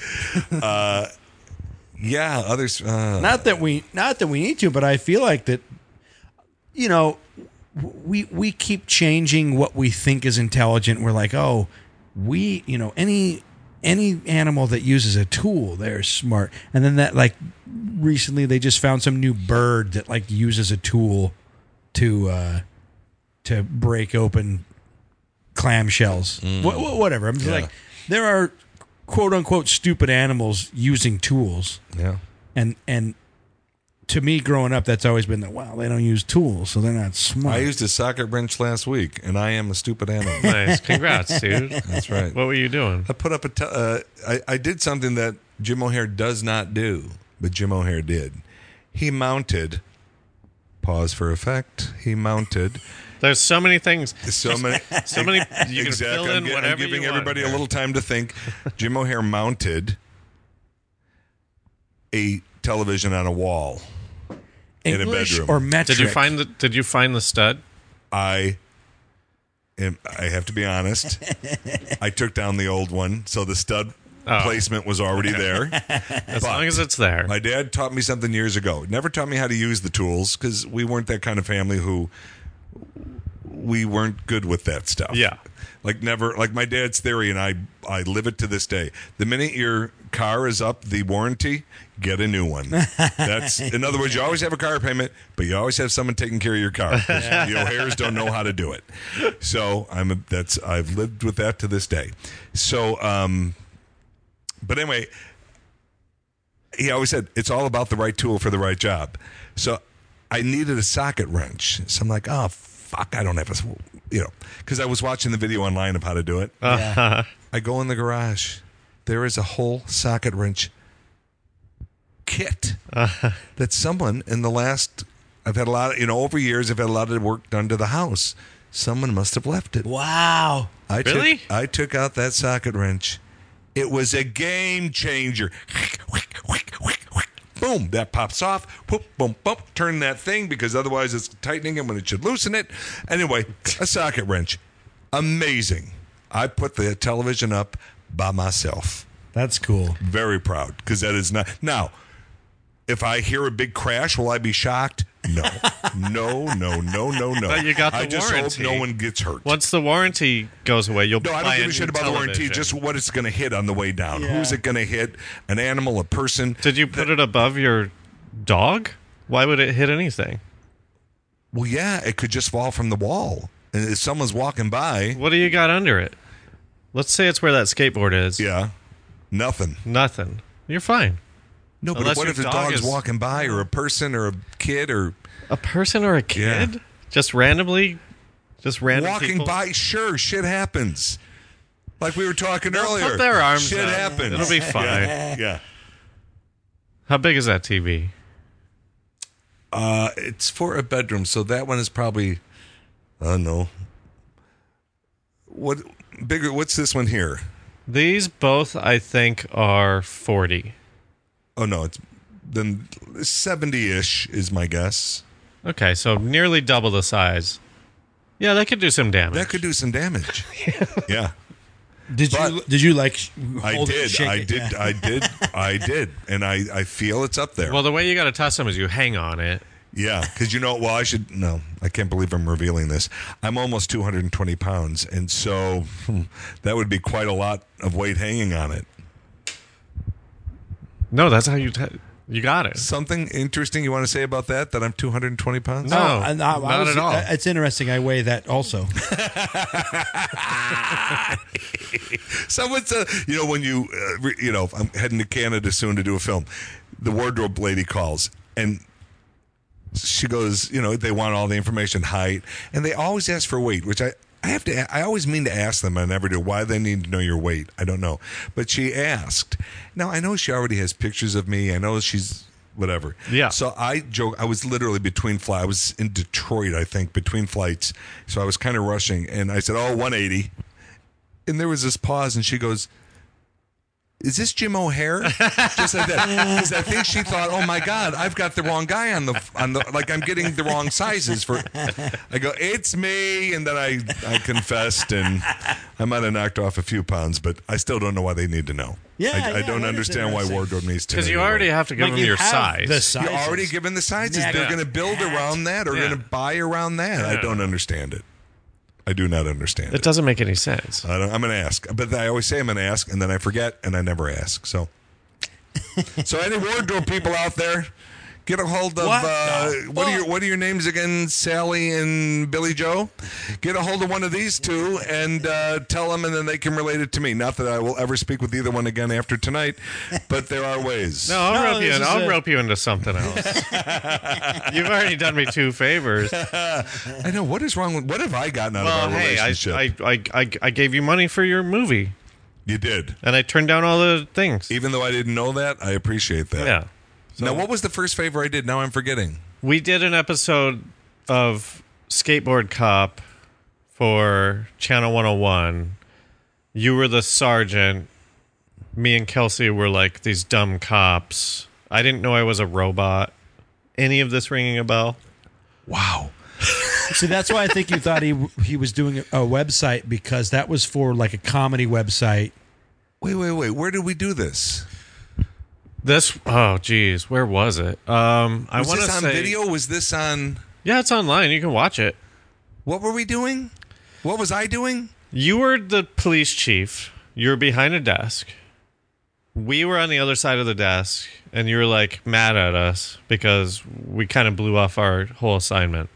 Yeah, others.
Not that we need to, but I feel like that you know, we keep changing what we think is intelligent. We're like, oh, any animal that uses a tool, they're smart. And then that, like, recently they just found some new bird that, like, uses a tool to break open clamshells. Whatever. I'm just like, there are quote unquote stupid animals using tools.
Yeah.
And to me, growing up, that's always been that, wow, they don't use tools, so they're not smart.
I used a socket wrench last week, and I am a stupid animal.
Nice. Congrats, dude.
That's right.
What were you doing?
I put up I did something that Jim O'Heir does not do, but Jim O'Heir did. He mounted, pause for effect,
There's so many things.
so many,
You can fill in whatever
I'm giving
you want
everybody a
here.
little time to think. Jim O'Heir mounted a television on a wall in a
English
bedroom.
or metric?
Did you find the stud?
I have to be honest. I took down the old one, so the stud placement was already there.
As long as it's there.
My dad taught me something years ago. Never taught me how to use the tools because we weren't that kind of family who we weren't good with that stuff.
Yeah.
Like my dad's theory, and I live it to this day. The minute your car is up the warranty, get a new one. That's, in other words, you always have a car payment, but you always have someone taking care of your car. The O'Hairs don't know how to do it. So I've lived with that to this day. So, but anyway, he always said it's all about the right tool for the right job. So I needed a socket wrench. So I'm like, oh fuck, I don't have because I was watching the video online of how to do it.
Yeah.
I go in the garage. There is a whole socket wrench kit that someone in the last, I've had a lot of, over years, I've had a lot of work done to the house. Someone must have left it.
Wow.
Really?
I took out that socket wrench. It was a game changer. Boom, that pops off. Boom, boom, boom. Turn that thing because otherwise it's tightening it when it should loosen it. Anyway, a socket wrench. Amazing. I put the television up by myself.
That's cool.
Very proud because that is not. Now, if I hear a big crash, will I be shocked? No. No.
But you got the
I just
warranty.
hope no one gets hurt.
Once the warranty goes away, you'll
No, I
buy
don't give
a
a shit
new
about the warranty,
television.
just what it's going to hit on the way down.
Yeah.
Who's it going to hit? An animal, a person?
Did you put it above your dog? Why would it hit anything?
Well, yeah, it could just fall from the wall. And if someone's walking by,
What do you got under it? Let's say it's where that skateboard is.
yeah, nothing.
Nothing. You're fine.
No, but
Unless
what
your
if the
dog
dog's
is-
walking by or a person or a kid or
A person or a kid?
Yeah.
Just randomly? Just random
walking
people?
by? Sure, shit happens. Like we were talking
They'll
earlier.
put their arms
shit
out.
happens.
It'll be fine.
Yeah.
How big is that TV?
It's for a bedroom, so that one is probably, I don't know. What bigger? What's this one here?
These both, I think, are 40.
Oh no, it's then 70-ish is my guess.
Okay, so nearly double the size. Yeah, that could do some damage.
That could do some damage. Yeah,
Did
But-
you like
I
hold it and
did.
shake
I
it?
did.
Yeah.
I did, and I feel it's up there.
Well, the way you got to test them is you hang on it.
Yeah, because well, I can't believe I'm revealing this. I'm almost 220 pounds, and so that would be quite a lot of weight hanging on it.
No, that's how you got it.
Something interesting you want to say about that I'm 220 pounds?
No,
And I
not
was-
at all.
It's interesting. I weigh that also.
Someone said, when you, I'm heading to Canada soon to do a film. The wardrobe lady calls, and she goes, they want all the information, height, and they always ask for weight, which I always mean to ask them. I never do. Why they need to know your weight, I don't know. But she asked. Now, I know she already has pictures of me. I know she's whatever.
Yeah.
So I joke. I was literally between flights. I was in Detroit, I think, between flights. So I was kind of rushing. And I said, 180. And there was this pause, and she goes, is this Jim O'Hare? Just like that. Because I think she thought, oh my God, I've got the wrong guy on the like I'm getting the wrong sizes for. I go, it's me, and then I confessed, and I might have knocked off a few pounds, but I still don't know why they need to know. I don't understand why wardrobe needs to know.
Because you already have to give
Like,
them
you
your
have
size.
the size.
You're already given the sizes.
Neck,
They're going to build around that or going to buy around that. I don't understand it. I do not understand
It
it.
doesn't make any sense.
I'm going to ask, but I always say I'm going to ask, and then I forget, and I never ask. So any wardrobe people out there, get a hold of what are your names again? Sally and Billy Joe. Get a hold of one of these two and tell them, and then they can relate it to me. Not that I will ever speak with either one again after tonight, but there are ways.
No, I'll rope you in.
this is
I'll
a-
rope you into something else. You've already done me 2 favors.
I know what is wrong with what have I gotten out
Well,
of our
hey,
relationship?
I gave you money for your movie,
You did,
and I turned down all the things.
even though I didn't know that. I appreciate that.
Yeah.
Now, what was the first favor I did? Now I'm forgetting.
We did an episode of Skateboard Cop for Channel 101. You were the sergeant. Me and Kelsey were like these dumb cops. I didn't know I was a robot. Any of this ringing a bell?
Wow.
See, that's why I think you thought he was doing a website, because that was for like a comedy website.
Wait. Where did we do this?
Geez, where was it? I
Was
want to
this on
say
video? Was this on?
Yeah, it's online. You can watch it.
What were we doing? What was I doing?
You were the police chief. You were behind a desk. We were on the other side of the desk, and you were like mad at us because we kind of blew off our whole assignment.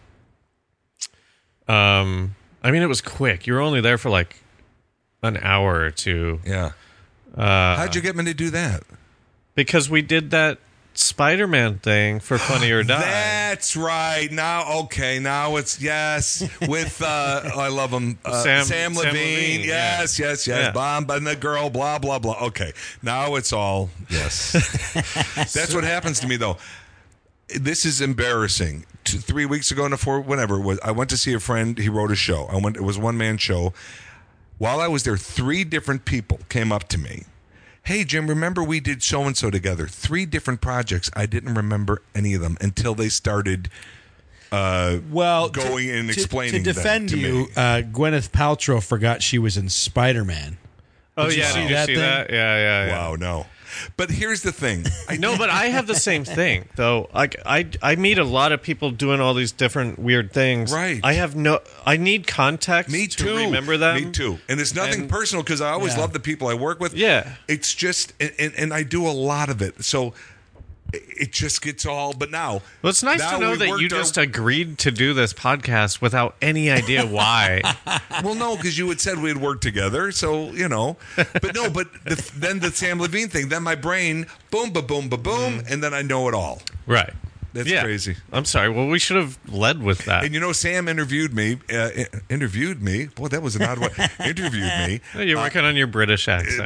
I mean, it was quick. You were only there for like an hour or two.
Yeah. How'd you get me to do that?
Because we did that Spider-Man thing for Funny or Die.
That's right. Now it's yes with I love him, Sam Levine. Yes.
Yeah.
Bomb and the girl. Blah blah blah. Okay, now it's all yes. That's what happens to me though. This is embarrassing. 3 weeks ago, whenever it was, I went to see a friend. He wrote a show. It was a one-man show. While I was there, 3 different people came up to me. Hey, Jim, remember we did so-and-so together? 3 different projects. I didn't remember any of them until they started going and explaining
to defend
them to
you.
me.
Gwyneth Paltrow forgot she was in Spider-Man.
Oh,
Did you
yeah.
see
Did you
that
see
thing?
that? Yeah.
Wow, no. But here's the thing.
No, but I have the same thing though. Like I meet a lot of people doing all these different weird things.
Right.
I need context
Me
to
too.
remember them.
Me too. And it's nothing
And-
personal because I always
Yeah.
love the people I work with.
Yeah.
It's just, and I do a lot of it. So it just gets all, but now.
Well, it's nice
now
to know
we've
that you
worked our-
just agreed to do this podcast without any idea why.
Well, no, because you had said we'd work together, so But no, then the Sam Levine thing. Then my brain, boom, ba boom, ba boom, and then I know it all.
Right.
That's
Yeah.
crazy.
I'm sorry. Well, we should have led with that.
And Sam interviewed me. Interviewed me. Boy, that was an odd one. Interviewed me.
You're working on your British accent.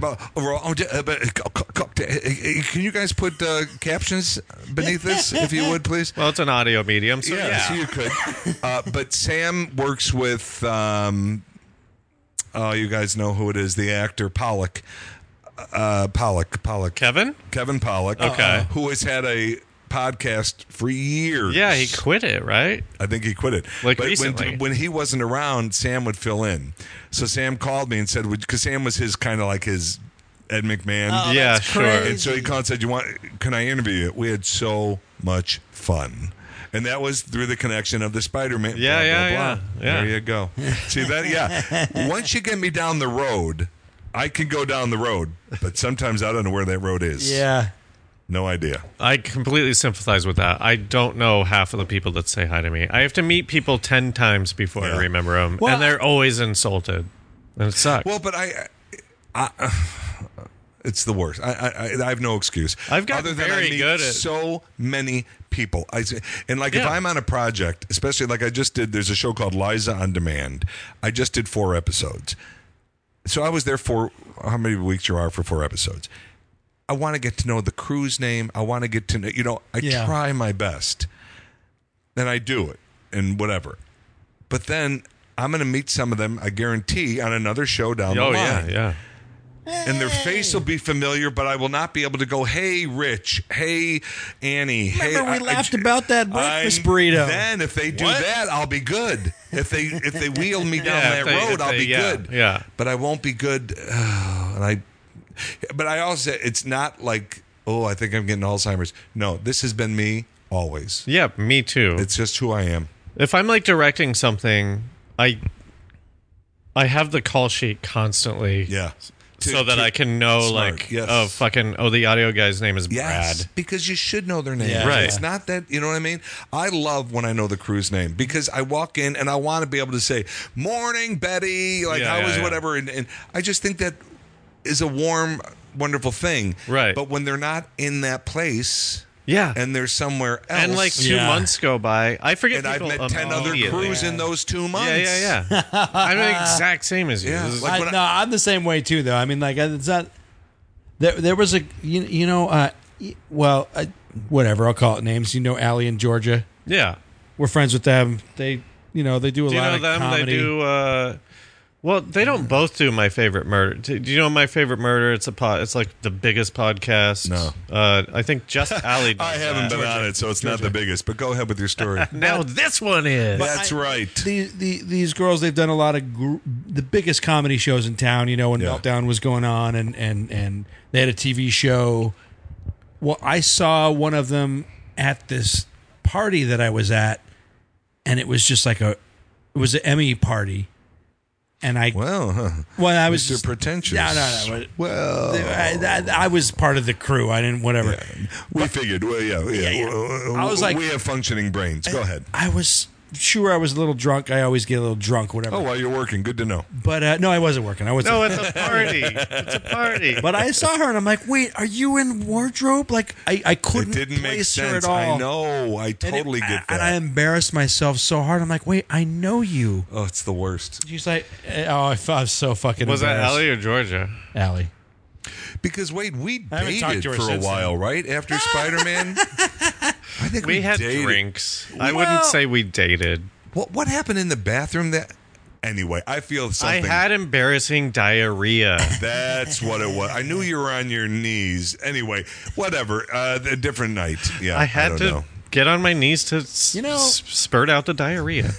Can you guys put captions beneath this, if you would, please?
Well, it's an audio medium, so yeah.
So you could. But Sam works with, you guys know who it is, the actor Pollock. Pollock.
Kevin?
Kevin Pollock.
Okay.
Who has had a podcast for years.
Yeah, he quit it, right?
I think he quit it.
Like
but
recently.
when he wasn't around, Sam would fill in. So Sam called me and said, because Sam was his kind of like his Ed McMahon.
Yeah,
that's
sure.
crazy.
And so he called and said, can I interview you? We had so much fun. And that was through the connection of the Spider-Man.
Yeah,
blah,
yeah,
blah, blah.
yeah.
There you go. See that? Yeah. Once you get me down the road, I can go down the road. But sometimes I don't know where that road is.
Yeah.
No idea.
I completely sympathize with that. I don't know half of the people that say hi to me. I have to meet people 10 times before I remember them.
Well,
and they're always insulted. And it sucks.
Well, but I it's the worst. I have no excuse.
I've gotten
other than
very
I meet
good at-
so many people. If
Yeah.
I'm on a project, especially like I just did, there's a show called Liza on Demand. I just did 4 episodes. So I was there for how many weeks you are for 4 episodes. I want to get to know the crew's name. I want to get to know, I try my best. And I do it and whatever. But then I'm going to meet some of them, I guarantee, on another show down the line.
yeah.
And their face will be familiar, but I will not be able to go, hey, Rich, hey, Annie.
Remember
hey,
we laughed about that breakfast burrito.
Then if they do that, I'll be good. If they wheel me down that road, I'll be good.
Yeah.
But I won't be good. But I also say it's not like, oh, I think I'm getting Alzheimer's. No, this has been me always.
Yeah, me too.
It's just who I am.
If I'm like directing something, I have the call sheet constantly.
Yeah.
So that I can know,
smart,
like,
yes.
the audio guy's name is
Yes,
Brad.
because you should know their name.
Yeah.
Right.
It's not that, you know what I mean? I love when I know the crew's name because I walk in and I want to be able to say, morning, Betty, like,
Yeah,
how was
yeah.
whatever. And I just think that is a warm, wonderful thing.
Right.
But when they're not in that place
Yeah.
and they're somewhere else.
And like 2 months go by. I forget
and I've
people
met 10 other
immediately.
crews in those 2 months.
Yeah. I'm the exact same as you.
Yeah.
This is
Like when
No, I'm the same way too, though. I mean, like, it's not. There was a whatever, I'll call it names. You know, Allie and Georgia.
yeah.
We're friends with them. They do a
Do
lot
you know
of
them?
comedy.
They do. Well, they don't both do My Favorite Murder. Do you know My Favorite Murder? It's like the biggest podcast.
No.
I think just Allie does
I haven't
that.
been on it, so it's not the biggest. But go ahead with your story.
Now this one is.
That's right.
These girls, they've done a lot of the biggest comedy shows in town. You know, when
Yeah.
Meltdown was going on, and they had a TV show. Well, I saw one of them at this party that I was at, and it was just like it was an Emmy party, and I I was
Mr.
just,
Pretentious.
No.
Well,
I was part of the crew. I didn't whatever.
we figured. Well, yeah.
I was like-
we have functioning brains. Go ahead.
I was sure I was a little drunk. I always get a little drunk, whatever.
Oh, while you're working, good to know.
But no, I wasn't working. I was
No, it's a party. It's a party.
But I saw her and I'm like, wait, are you in wardrobe? Like I couldn't
It didn't make
place her
sense.
at all.
I know. I totally get that.
And I embarrassed myself so hard. I'm like, wait, I know you.
Oh, it's the worst.
She's like, oh, I was so fucking
Was that
embarrassed.
Allie or Georgia?
Allie.
Because wait, we
I haven't talked
dated
to her
for a
since
while,
then.
right? After Spider-Man, I think
We had
dated.
drinks. I wouldn't say we dated.
What happened in the bathroom? That anyway, I feel something.
I had embarrassing diarrhea.
That's what it was. I knew you were on your knees. Anyway, whatever. A different night. Yeah,
I had
don't
to
know.
get on my knees to spurt out the diarrhea.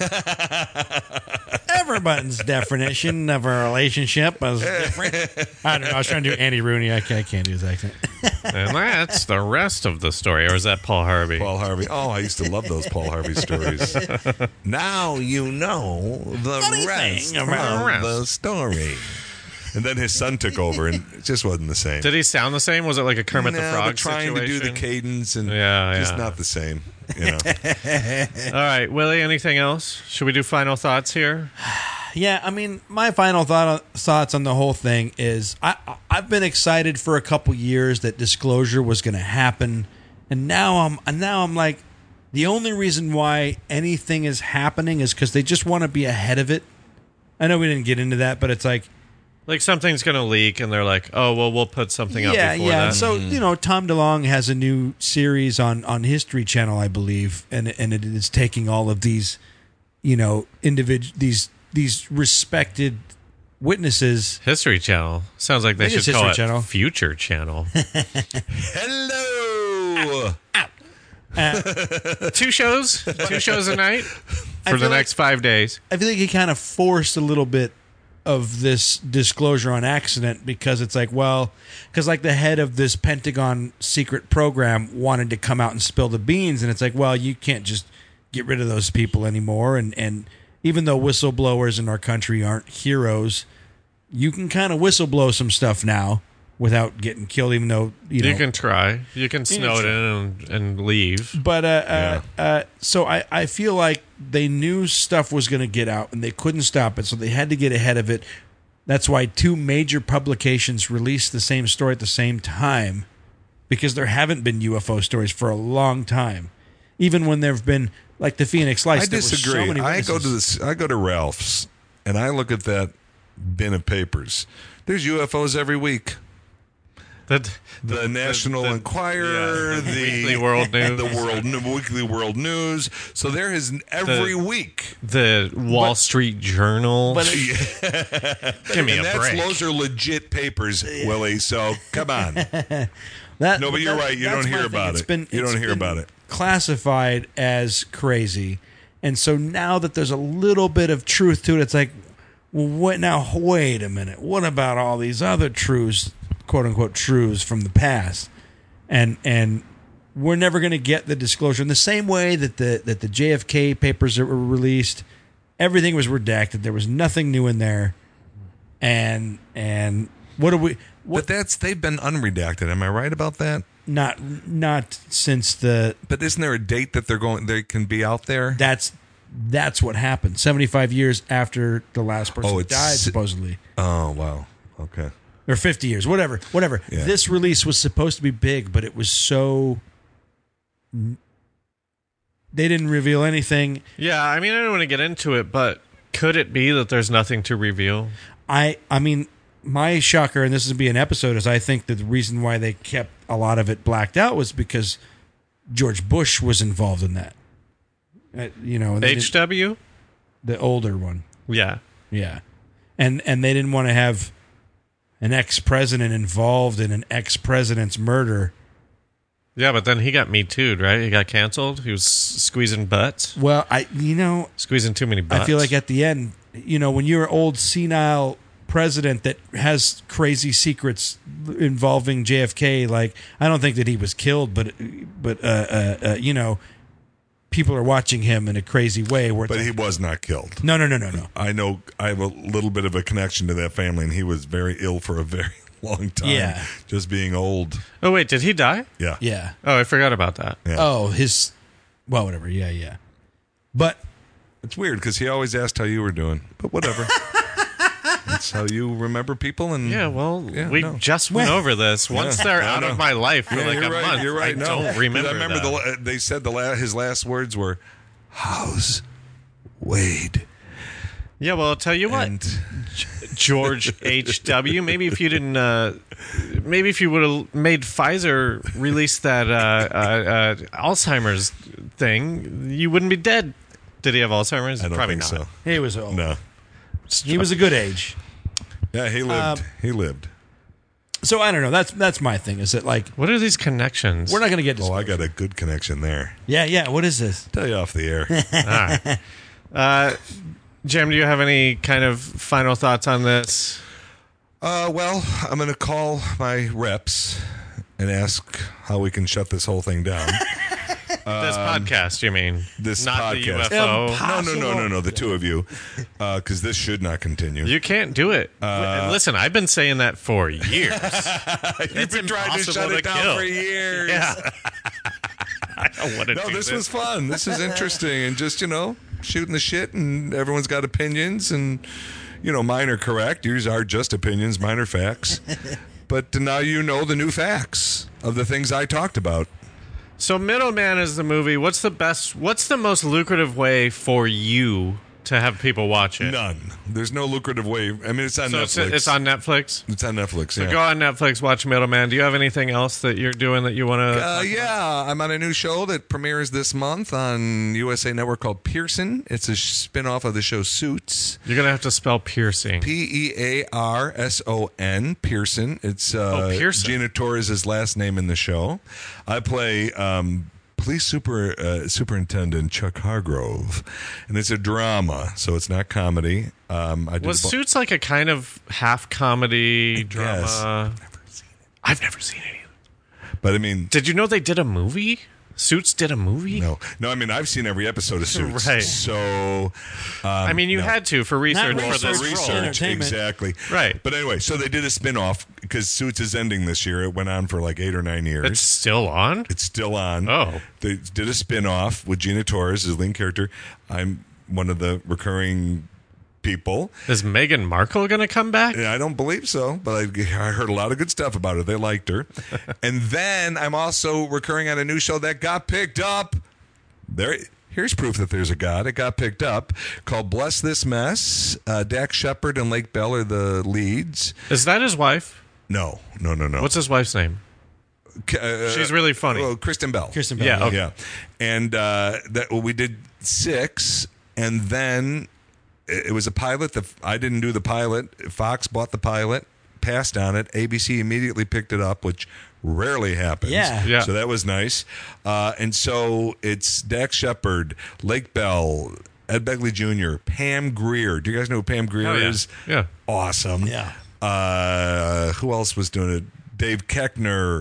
Everybody's definition of a relationship is different. I don't know. I was trying to do Andy Rooney. I can't do his accent.
And that's the rest of the story. Or is that Paul Harvey?
Paul Harvey. Oh, I used to love those Paul Harvey stories. Now you know the rest of the story. And then his son took over, and it just wasn't the same.
Did he sound the same? Was it like a Kermit the
No,
Frog
but trying
situation?
to do the cadence and
Yeah,
just
yeah.
not the same. You know.
All right, Willie, anything else? Should we do final thoughts here?
Yeah, I mean, my final thoughts on the whole thing is I've been excited for a couple years that disclosure was going to happen, and now I'm like, the only reason why anything is happening is because they just want to be ahead of it. I know we didn't get into that, but it's like,
Something's going to leak, and they're like, "Oh, well, we'll put something up before that."
So Tom DeLonge has a new series on History Channel, I believe, and it is taking all of these, these respected witnesses.
History Channel sounds like they
It is
should call
History
it
Channel.
Future Channel.
Hello.
2 shows a night
I
for the
feel
next 5 days.
I feel like he kind of forced a little bit of this disclosure on accident because it's like, well, because like the head of this Pentagon secret program wanted to come out and spill the beans, and it's like, well, you can't just get rid of those people anymore. And even though whistleblowers in our country aren't heroes, you can kind of whistleblow some stuff now without getting killed, even though you
can try. You can snow it in and leave.
But so I feel like they knew stuff was going to get out and they couldn't stop it, so they had to get ahead of it. That's why 2 major publications released the same story at the same time, because there haven't been UFO stories for a long time. Even when there have been, like the Phoenix Lights,
I
there were
disagree.
so many witnesses.
I go to Ralph's and I look at that bin of papers. There's UFOs every week. the National Enquirer,
yeah,
the
Weekly World News,
the Weekly World News. So there is every week.
the Wall Street Journal.
But
Give me
And
a break.
those are legit papers, Willie. So come on.
that,
No, but you're right. You
that's
don't hear
my
about
thing.
it. You don't hear
been
about it.
Classified as crazy, and so now that there's a little bit of truth to it, it's like, well, wait a minute. What about all these other truths, quote unquote truths from the past? And we're never going to get the disclosure in the same way that the JFK papers that were released. Everything was redacted. There was nothing new in there. And what do we?
But they've been unredacted. Am I right about that?
Not since the.
But isn't there a date that they can be out there?
That's what happened. 75 years after the last person died, supposedly.
Oh wow. Okay.
Or 50 years, whatever.
Yeah.
This release was supposed to be big, but it was so. They didn't reveal anything.
Yeah, I mean, I don't want to get into it, but could it be that there's nothing to reveal?
I mean, my shocker, and this is be an episode, is I think that the reason why they kept a lot of it blacked out was because George Bush was involved in that. And
HW?
the older one,
Yeah.
yeah, and they didn't want to have an ex-president involved in an ex-president's murder.
Yeah, but then he got Me Too'd, right? He got canceled. He was squeezing butts.
Well,
Squeezing too many butts.
I feel like at the end, when you're an old senile president that has crazy secrets involving JFK, like I don't think that he was killed, but people are watching him in a crazy way.
But he was not killed.
No.
I know. I have a little bit of a connection to that family, and he was very ill for a very long time.
Yeah.
Just being old.
Oh, wait, did he die?
Yeah.
Yeah.
Oh, I forgot about that.
Yeah.
Oh, whatever. Yeah. But
It's weird because he always asked how you were doing, but whatever. That's how you remember people. And
Yeah, well,
Yeah,
we
no.
just went over this. Once they're out of my life for like
you're
a
right.
month,
You're right.
I
No.
don't remember
I remember
that.
they said his last words were, "How's Wade?"
Yeah, well, I'll tell you what,
And
George H.W., maybe if you didn't, maybe if you would have made Pfizer release that Alzheimer's thing, you wouldn't be dead. Did he have Alzheimer's?
I don't
Probably
think
not.
so.
he was old.
No.
He was a good age.
Yeah, he lived. He lived.
So I don't know. That's my thing. Is that like
What are these connections?
we're not going to get
Oh, I
disclosure.
got a good connection there.
Yeah. What is this?
Tell you off the air.
All right. Jim, do you have any kind of final thoughts on this?
Well, I'm going to call my reps and ask how we can shut this whole thing down.
This podcast, you mean?
This
not
podcast.
the UFO.
No, the two of you, because this should not continue.
You can't do it. Listen, I've been saying that for years.
You've
It's
been trying to
impossible
shut
to
it down
kill.
for years.
Yeah. I don't want to
No,
do
this was fun. This is interesting, and just shooting the shit, and everyone's got opinions, and mine are correct. Yours are just opinions. Mine are facts. But now you know the new facts of the things I talked about.
So Middleman is the movie. What's the most lucrative way for you to have people watch it?
None. There's no lucrative way. I mean, it's on
So
Netflix.
it's on Netflix?
It's on Netflix.
So
Yeah.
go on Netflix, watch Middleman. Do you have anything else that you're doing that you want to...
Yeah, I'm on a new show that premieres this month on USA Network called Pearson. It's a spin-off of the show Suits.
You're going to have to spell piercing.
Pearson, Pearson. It's
Pearson.
Gina Torres' last name in the show. I play police superintendent Chuck Hargrove, and it's a drama, so it's not comedy.
Was Suits like a kind of half comedy drama? I've never seen it either.
But I mean,
Did you know they did a movie? Suits did a movie?
no. I mean, I've seen every episode of Suits,
Right.
So
I mean, you had to for research
Not
for
research,
this
for
role.
research. Entertainment.
exactly.
Right.
But anyway, so they did a spin-off because Suits is ending this year. It went on for like 8 or 9 years.
It's still on?
It's still on.
Oh.
They did a spin-off with Gina Torres as the lead character. I'm one of the recurring people.
Is Meghan Markle going to come back?
And I don't believe so, but I heard a lot of good stuff about her. They liked her. And then I'm also recurring on a new show that got picked up. Here's proof that there's a God. It got picked up, called Bless This Mess. Dax Shepard and Lake Bell are the leads.
Is that his wife?
No.
What's his wife's name? She's really funny.
Well, Kristen Bell.
Kristen Bell.
Yeah, okay.
Yeah. And we did 6, and then it was a pilot. I didn't do the pilot. Fox bought the pilot, passed on it. ABC immediately picked it up, which rarely happens.
Yeah.
So that was nice. And so it's Dax Shepard, Lake Bell, Ed Begley Jr., Pam Grier. Do you guys know who Pam Grier
Oh, yeah.
is?
Yeah.
Awesome.
Yeah.
Who else was doing it? Dave Keckner,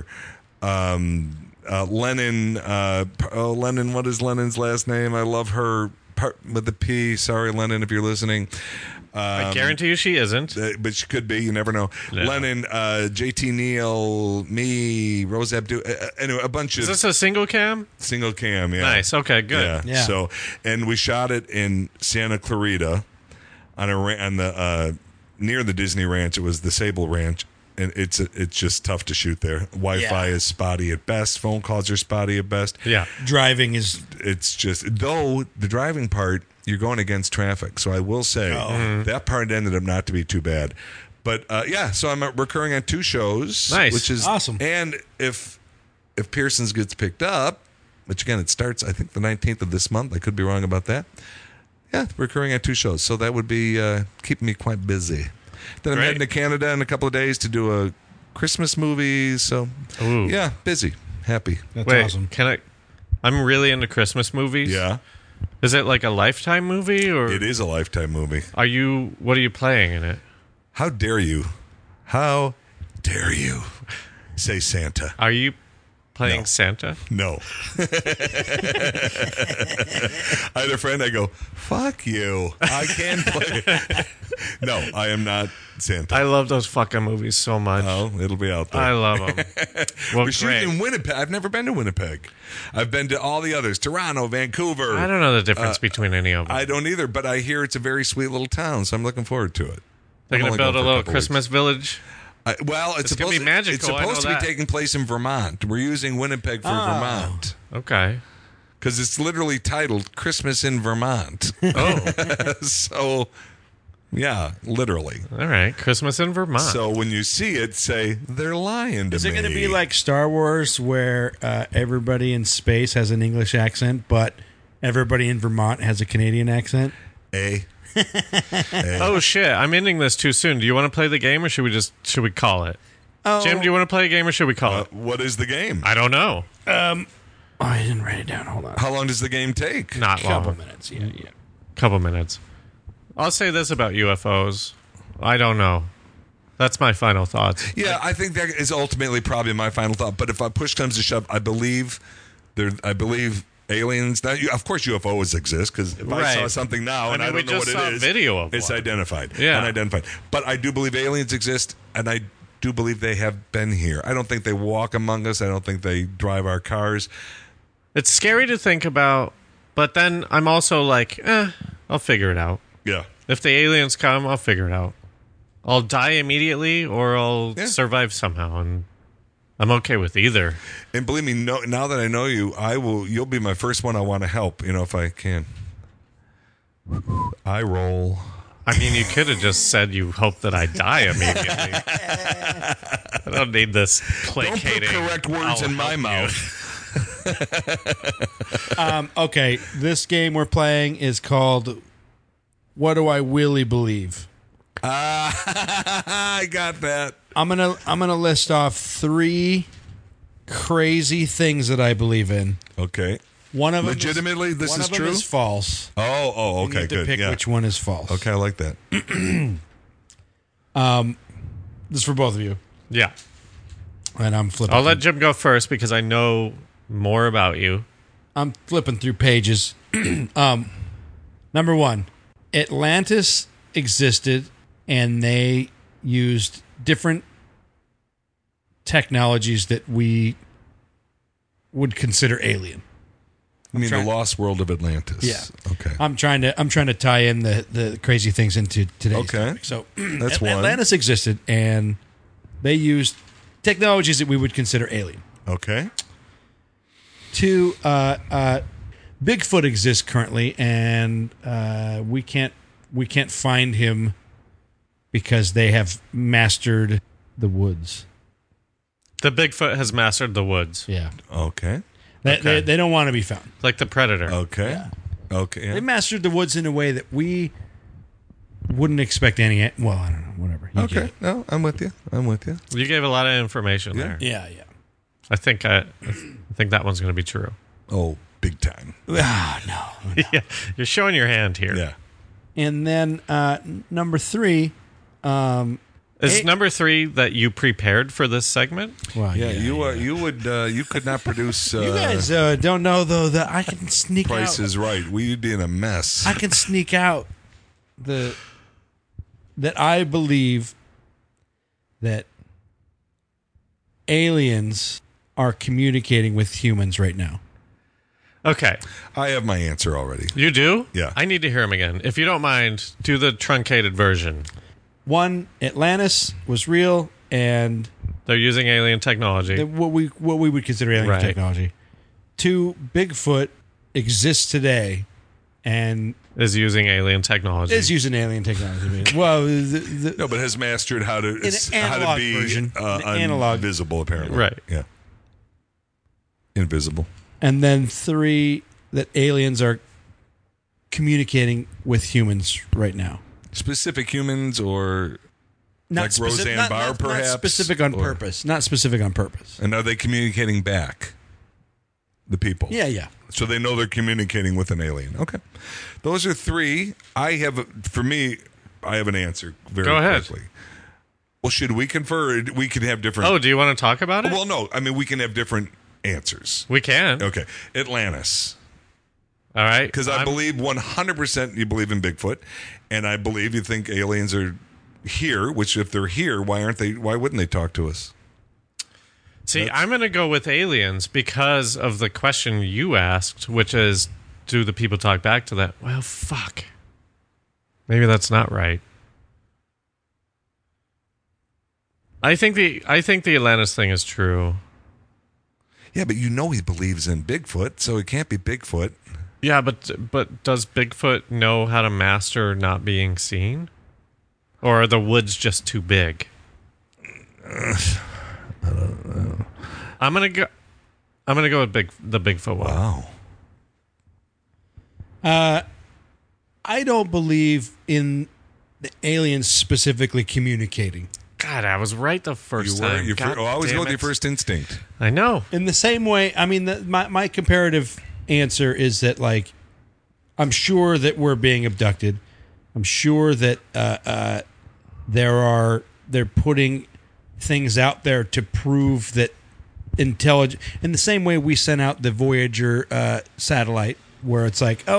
Lennon. Lennon. What is Lennon's last name? I love her with the P. Sorry, Lennon, if you're listening.
I guarantee you she isn't.
But she could be. You never know.
No.
Lennon, JT Neal, me, Rose Abdul. Anyway, a bunch
Is
of
this a single cam?
single cam. Yeah.
Nice. Okay, good.
Yeah.
So, and we shot it in Santa Clarita on the near the Disney Ranch. It was the Sable Ranch. And it's just tough to shoot there. Wi-Fi is spotty at best. Phone calls are spotty at best.
Yeah.
Driving is
It's just, though the driving part, you're going against traffic. So I will say that part ended up not to be too bad. But so I'm recurring on 2 shows.
Nice.
Which is
Awesome.
And if Pearson's gets picked up, which again, it starts, I think, the 19th of this month. I could be wrong about that. Yeah, recurring on 2 shows. So that would be keeping me quite busy. Then I'm
Great.
heading to Canada in a couple of days to do a Christmas movie. So,
Ooh.
yeah, busy, happy.
that's
Wait,
awesome.
I'm really into Christmas movies.
Yeah,
Is it like a Lifetime movie or
it is a Lifetime movie.
what are you playing in it?
How dare you? How dare you say Santa?
Are you playing
No.
Santa?
No. I had a friend, I go, fuck you. I can play. No, I am not Santa.
I love those fucking movies so much.
Oh, it'll be out there.
I love them. Well,
We're shooting
great.
in Winnipeg. I've never been to Winnipeg. I've been to all the others, Toronto, Vancouver.
I don't know the difference between any of them.
I don't either, but I hear it's a very sweet little town, so I'm looking forward to it.
They're
I'm
going
only
to build
going
a
for
little
couple
Christmas village.
weeks. It's
gonna
supposed
be magical,
It's
I know
supposed to be
that.
taking place in Vermont. We're using Winnipeg for Vermont
Okay.
because it's literally titled "Christmas in Vermont."
Oh,
So, yeah, literally.
all right. Christmas in Vermont.
So when you see it, say they're lying to
Is
me.
it going to be like Star Wars, where everybody in space has an English accent, but everybody in Vermont has a Canadian accent?
A?
oh shit! I'm ending this too soon. Do you want to play the game, or should we call it?
Oh,
Jim, do you want to play a game, or should we call it?
What is the game?
I don't know.
I didn't write it down. Hold on.
How long does the game take?
Not
Couple
long.
minutes. Yeah.
Couple minutes. I'll say this about UFOs. I don't know. That's my final thoughts.
Yeah, I think that is ultimately probably my final thought. But if push comes to shove, I believe aliens. Now, of course, UFOs exist because if I
Right.
saw something now and
I
I,
mean, we
don't know
just
what
saw
it
a
is,
video of
it's
one.
identified.
Yeah.
Unidentified. But I do believe aliens exist, and I do believe they have been here. I don't think they walk among us. I don't think they drive our cars.
It's scary to think about, but then I'm also like, I'll figure it out.
Yeah.
If the aliens come, I'll figure it out. I'll die immediately, or I'll
Yeah.
survive somehow, and I'm okay with either.
And believe me, now that I know you, you'll be my first one I want to help, if I can. I roll.
I mean, you could have just said you hope that I die immediately. I don't need this
Don't put
placating.
correct words
I'll
in my
help you.
mouth.
Okay, this game we're playing is called "What Do I Really Believe."
I got that.
I'm gonna list off 3 crazy things that I believe in.
Okay.
One of them
Legitimately,
is,
this
one
is
of them
true?
is false.
Oh,
You
okay,
need to
good.
pick
Yeah.
which one is false.
Okay, I like that.
This is for both of you,
Yeah.
and I'm flipping.
I'll let Jim go first because I know more about you.
I'm flipping through pages. Number 1, Atlantis existed, and they used different technologies that we would consider alien.
I mean,
trying-
the lost world of Atlantis.
Yeah.
Okay.
I'm trying to tie in the crazy things into today's
Okay.
topic. So
That's one.
Atlantis existed, and they used technologies that we would consider alien.
Okay.
2, Bigfoot exists currently, and we can't find him because they have mastered the woods.
The Bigfoot has mastered the woods,
Yeah.
Okay.
They don't want to be found.
like the predator.
Okay.
Yeah.
Okay.
They
Yeah.
mastered the woods in a way that we wouldn't expect any. Well, I don't know. Whatever. You get
Okay.
it.
No, I'm with you.
You gave a lot of information there.
Yeah, yeah.
I think that one's going to be true.
Oh, big time.
Ah, no.
Yeah, you're showing your hand here.
Yeah.
And then number 3.
Is number 3 that you prepared for this segment?
Well,
Yeah. You could not produce.
You guys don't know though that I can sneak
Price
out.
is Right. We'd be in a mess.
I can sneak out that I believe that aliens are communicating with humans right now.
Okay.
I have my answer already.
You do?
Yeah.
I need to hear him again. If you don't mind, do the truncated version.
1, Atlantis was real, and
They're using alien technology.
what we would consider alien
Right.
technology. 2, Bigfoot exists today, and
is using alien technology.
is using alien technology. Well, the
No, but has mastered how to
analog
be
version. An analog.
invisible. Apparently.
Right.
Yeah. Invisible.
and then 3, that aliens are communicating with humans right now.
Specific humans or like
speci-
Roseanne Barr, perhaps?
Not specific on
Or-
purpose. Not specific on purpose.
And are they communicating back? The people.
Yeah, yeah.
So they know they're communicating with an alien. Okay. Those are 3. I have an answer very
Go ahead.
quickly. Well, should we confer? Or we can have different.
Oh, do you want to talk about it?
Well, no. I mean, we can have different answers.
We can.
Okay. Atlantis.
All right.
Because I believe 100% you believe in Bigfoot, and I believe you think aliens are here. Which, if they're here, why wouldn't they talk to us?
See, I'm going to go with aliens because of the question you asked, which is, do the people talk back to that? Well, fuck. Maybe that's not right. I think the Atlantis thing is true.
Yeah, but he believes in Bigfoot, so it can't be Bigfoot.
Yeah, but does Bigfoot know how to master not being seen? Or are the woods just too big? I don't know. I'm gonna go with the Bigfoot one.
Wow.
I don't believe in the aliens specifically communicating.
God, I was right the first time.
Always
damn
go with your
it.
first instinct.
I know.
In the same way, I mean, my comparative answer is that, like, I'm sure that we're being abducted. I'm sure that they're putting things out there to prove that intelligent. In the same way we sent out the Voyager satellite, where it's like,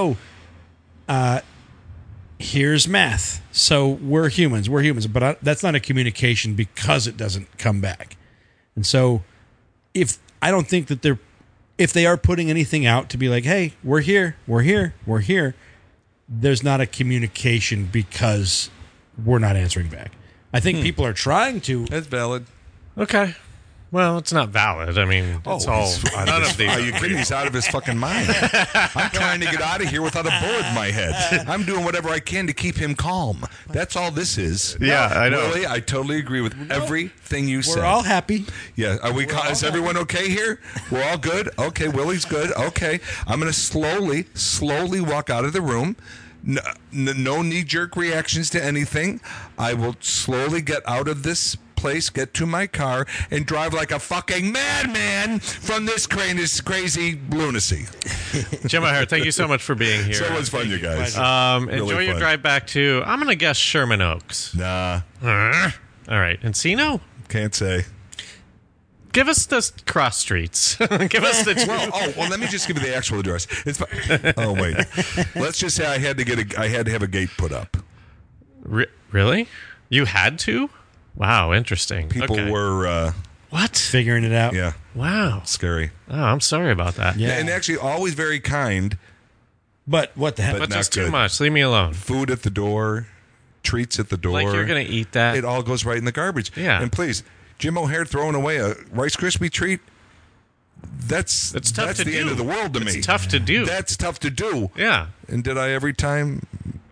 here's math, so we're humans, but that's not a communication because it doesn't come back. And so, if they are putting anything out to be like, hey, we're here, there's not a communication because we're not answering back. I think people are trying to.
That's valid.
Okay. Well, it's not valid. I mean, it's all none of these.
Are you kidding? He's out of his fucking mind. I'm trying to get out of here without a bullet in my head. I'm doing whatever I can to keep him calm. That's all this is.
Yeah, I know.
Willie, I totally agree with everything you said.
We're all happy.
Yeah, is everyone okay here? We're all good? Okay, Willie's good. Okay. I'm going to slowly walk out of the room. No knee-jerk reactions to anything. I will slowly get out of this place, get to my car, and drive like a fucking madman from this crazy lunacy.
Jim O'Hare, thank you so much for being here.
So much fun, you guys.
Enjoy your
fun.
drive back to, I'm going to guess Sherman Oaks.
Nah,
All right. Encino?
can't say.
Give us the cross streets. Give us the
Well, let me just give you the actual address. It's oh wait, let's just say I had to have a gate put up.
Really? You had to? Wow, interesting.
People
Okay.
were
What?
Figuring it out.
yeah,
Wow.
scary.
Oh, I'm sorry about that.
Yeah.
And actually always very kind.
But what the heck?
But
not
just too
good.
much. Leave me alone.
Food at the door, treats at the door.
Like you're going to eat that.
It all goes right in the garbage.
Yeah.
And please, Jim O'Hare throwing away a Rice Krispie treat.
It's tough
that's
to
the
do.
end of the world to me.
It's tough to do.
That's tough to do.
Yeah.
And did I every time?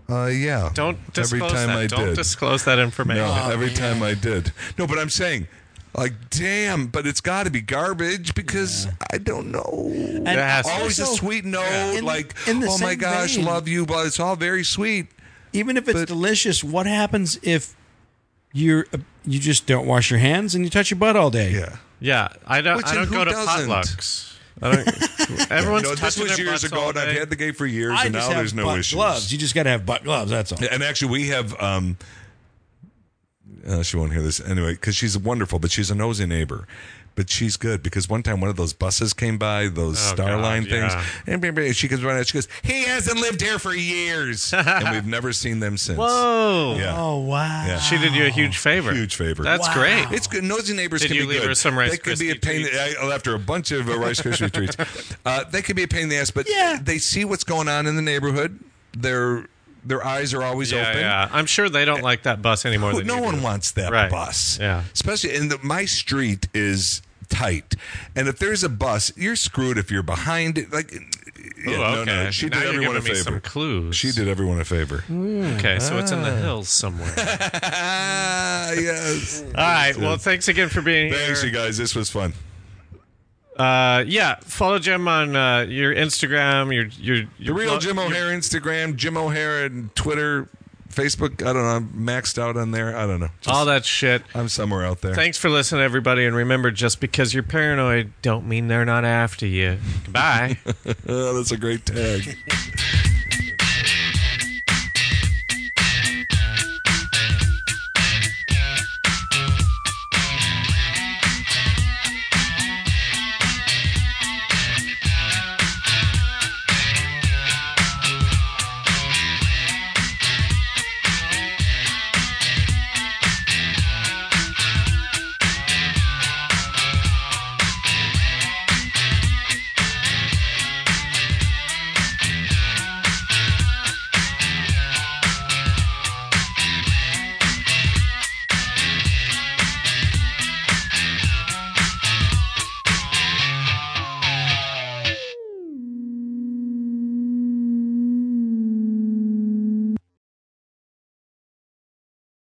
Yeah.
Don't
Every
disclose
time
that.
I
Don't
did.
disclose that information.
No, every time I did. No, but I'm saying, like, damn, but it's got to be garbage because I don't know.
And
It has to be.
Always a
also,
sweet note, like,
in the
oh my
same
gosh,
vein,
love you, but it's all very sweet.
even if it's delicious, what happens if you just don't wash your hands and you touch your butt all day?
Yeah.
Yeah, I don't.
Which,
I don't
and
go
who
to
doesn't?
potlucks. I don't. Everyone's
No, this
touching
was
their
years
butts
ago,
all
and I've
day.
had the gay for years,
I
and
just
now
have
there's no
butt
issues.
gloves. You just got to have butt gloves. That's all.
And actually, we have. She won't hear this anyway because she's wonderful, but she's a nosy neighbor. But she's good because one time one of those buses came by, those Starline
God,
things, and she comes running out. She goes, "He hasn't lived here for years," and we've never seen them since.
Whoa!
Yeah.
Oh wow!
Yeah.
She did you a huge favor.
Huge favor.
That's
Wow.
great.
It's good. Nosy neighbors
Did
can
you
be
leave
good.
her some Rice
they can be a
Krispie
pain.
treats?
After a bunch of Rice Krispie treats, they can be a pain in the ass. But
Yeah.
they see what's going on in the neighborhood. Their eyes are always
Yeah,
open.
yeah. I'm sure they don't like that bus anymore. Than
No
you
one
do.
wants that
Right.
bus.
Yeah.
Especially in my street is tight, and if there's a bus, you're screwed if you're behind it. Like, yeah,
Oh, okay.
no, she
Now
did
you're
everyone a
giving me
favor.
some clues.
She did everyone a favor.
Okay, so it's in the hills somewhere.
Ah, yes.
All right. Well, thanks again for being
Thanks,
here.
you guys. This was fun.
Yeah, follow Jim on your Instagram. Your
The real Jim O'Hare Instagram, Jim O'Hare and Twitter, Facebook. I don't know. I'm maxed out on there. I don't know. Just-
all that shit.
I'm somewhere out there.
Thanks for listening, everybody, and remember, just because you're paranoid, don't mean they're not after you. Goodbye.
That's a great tag.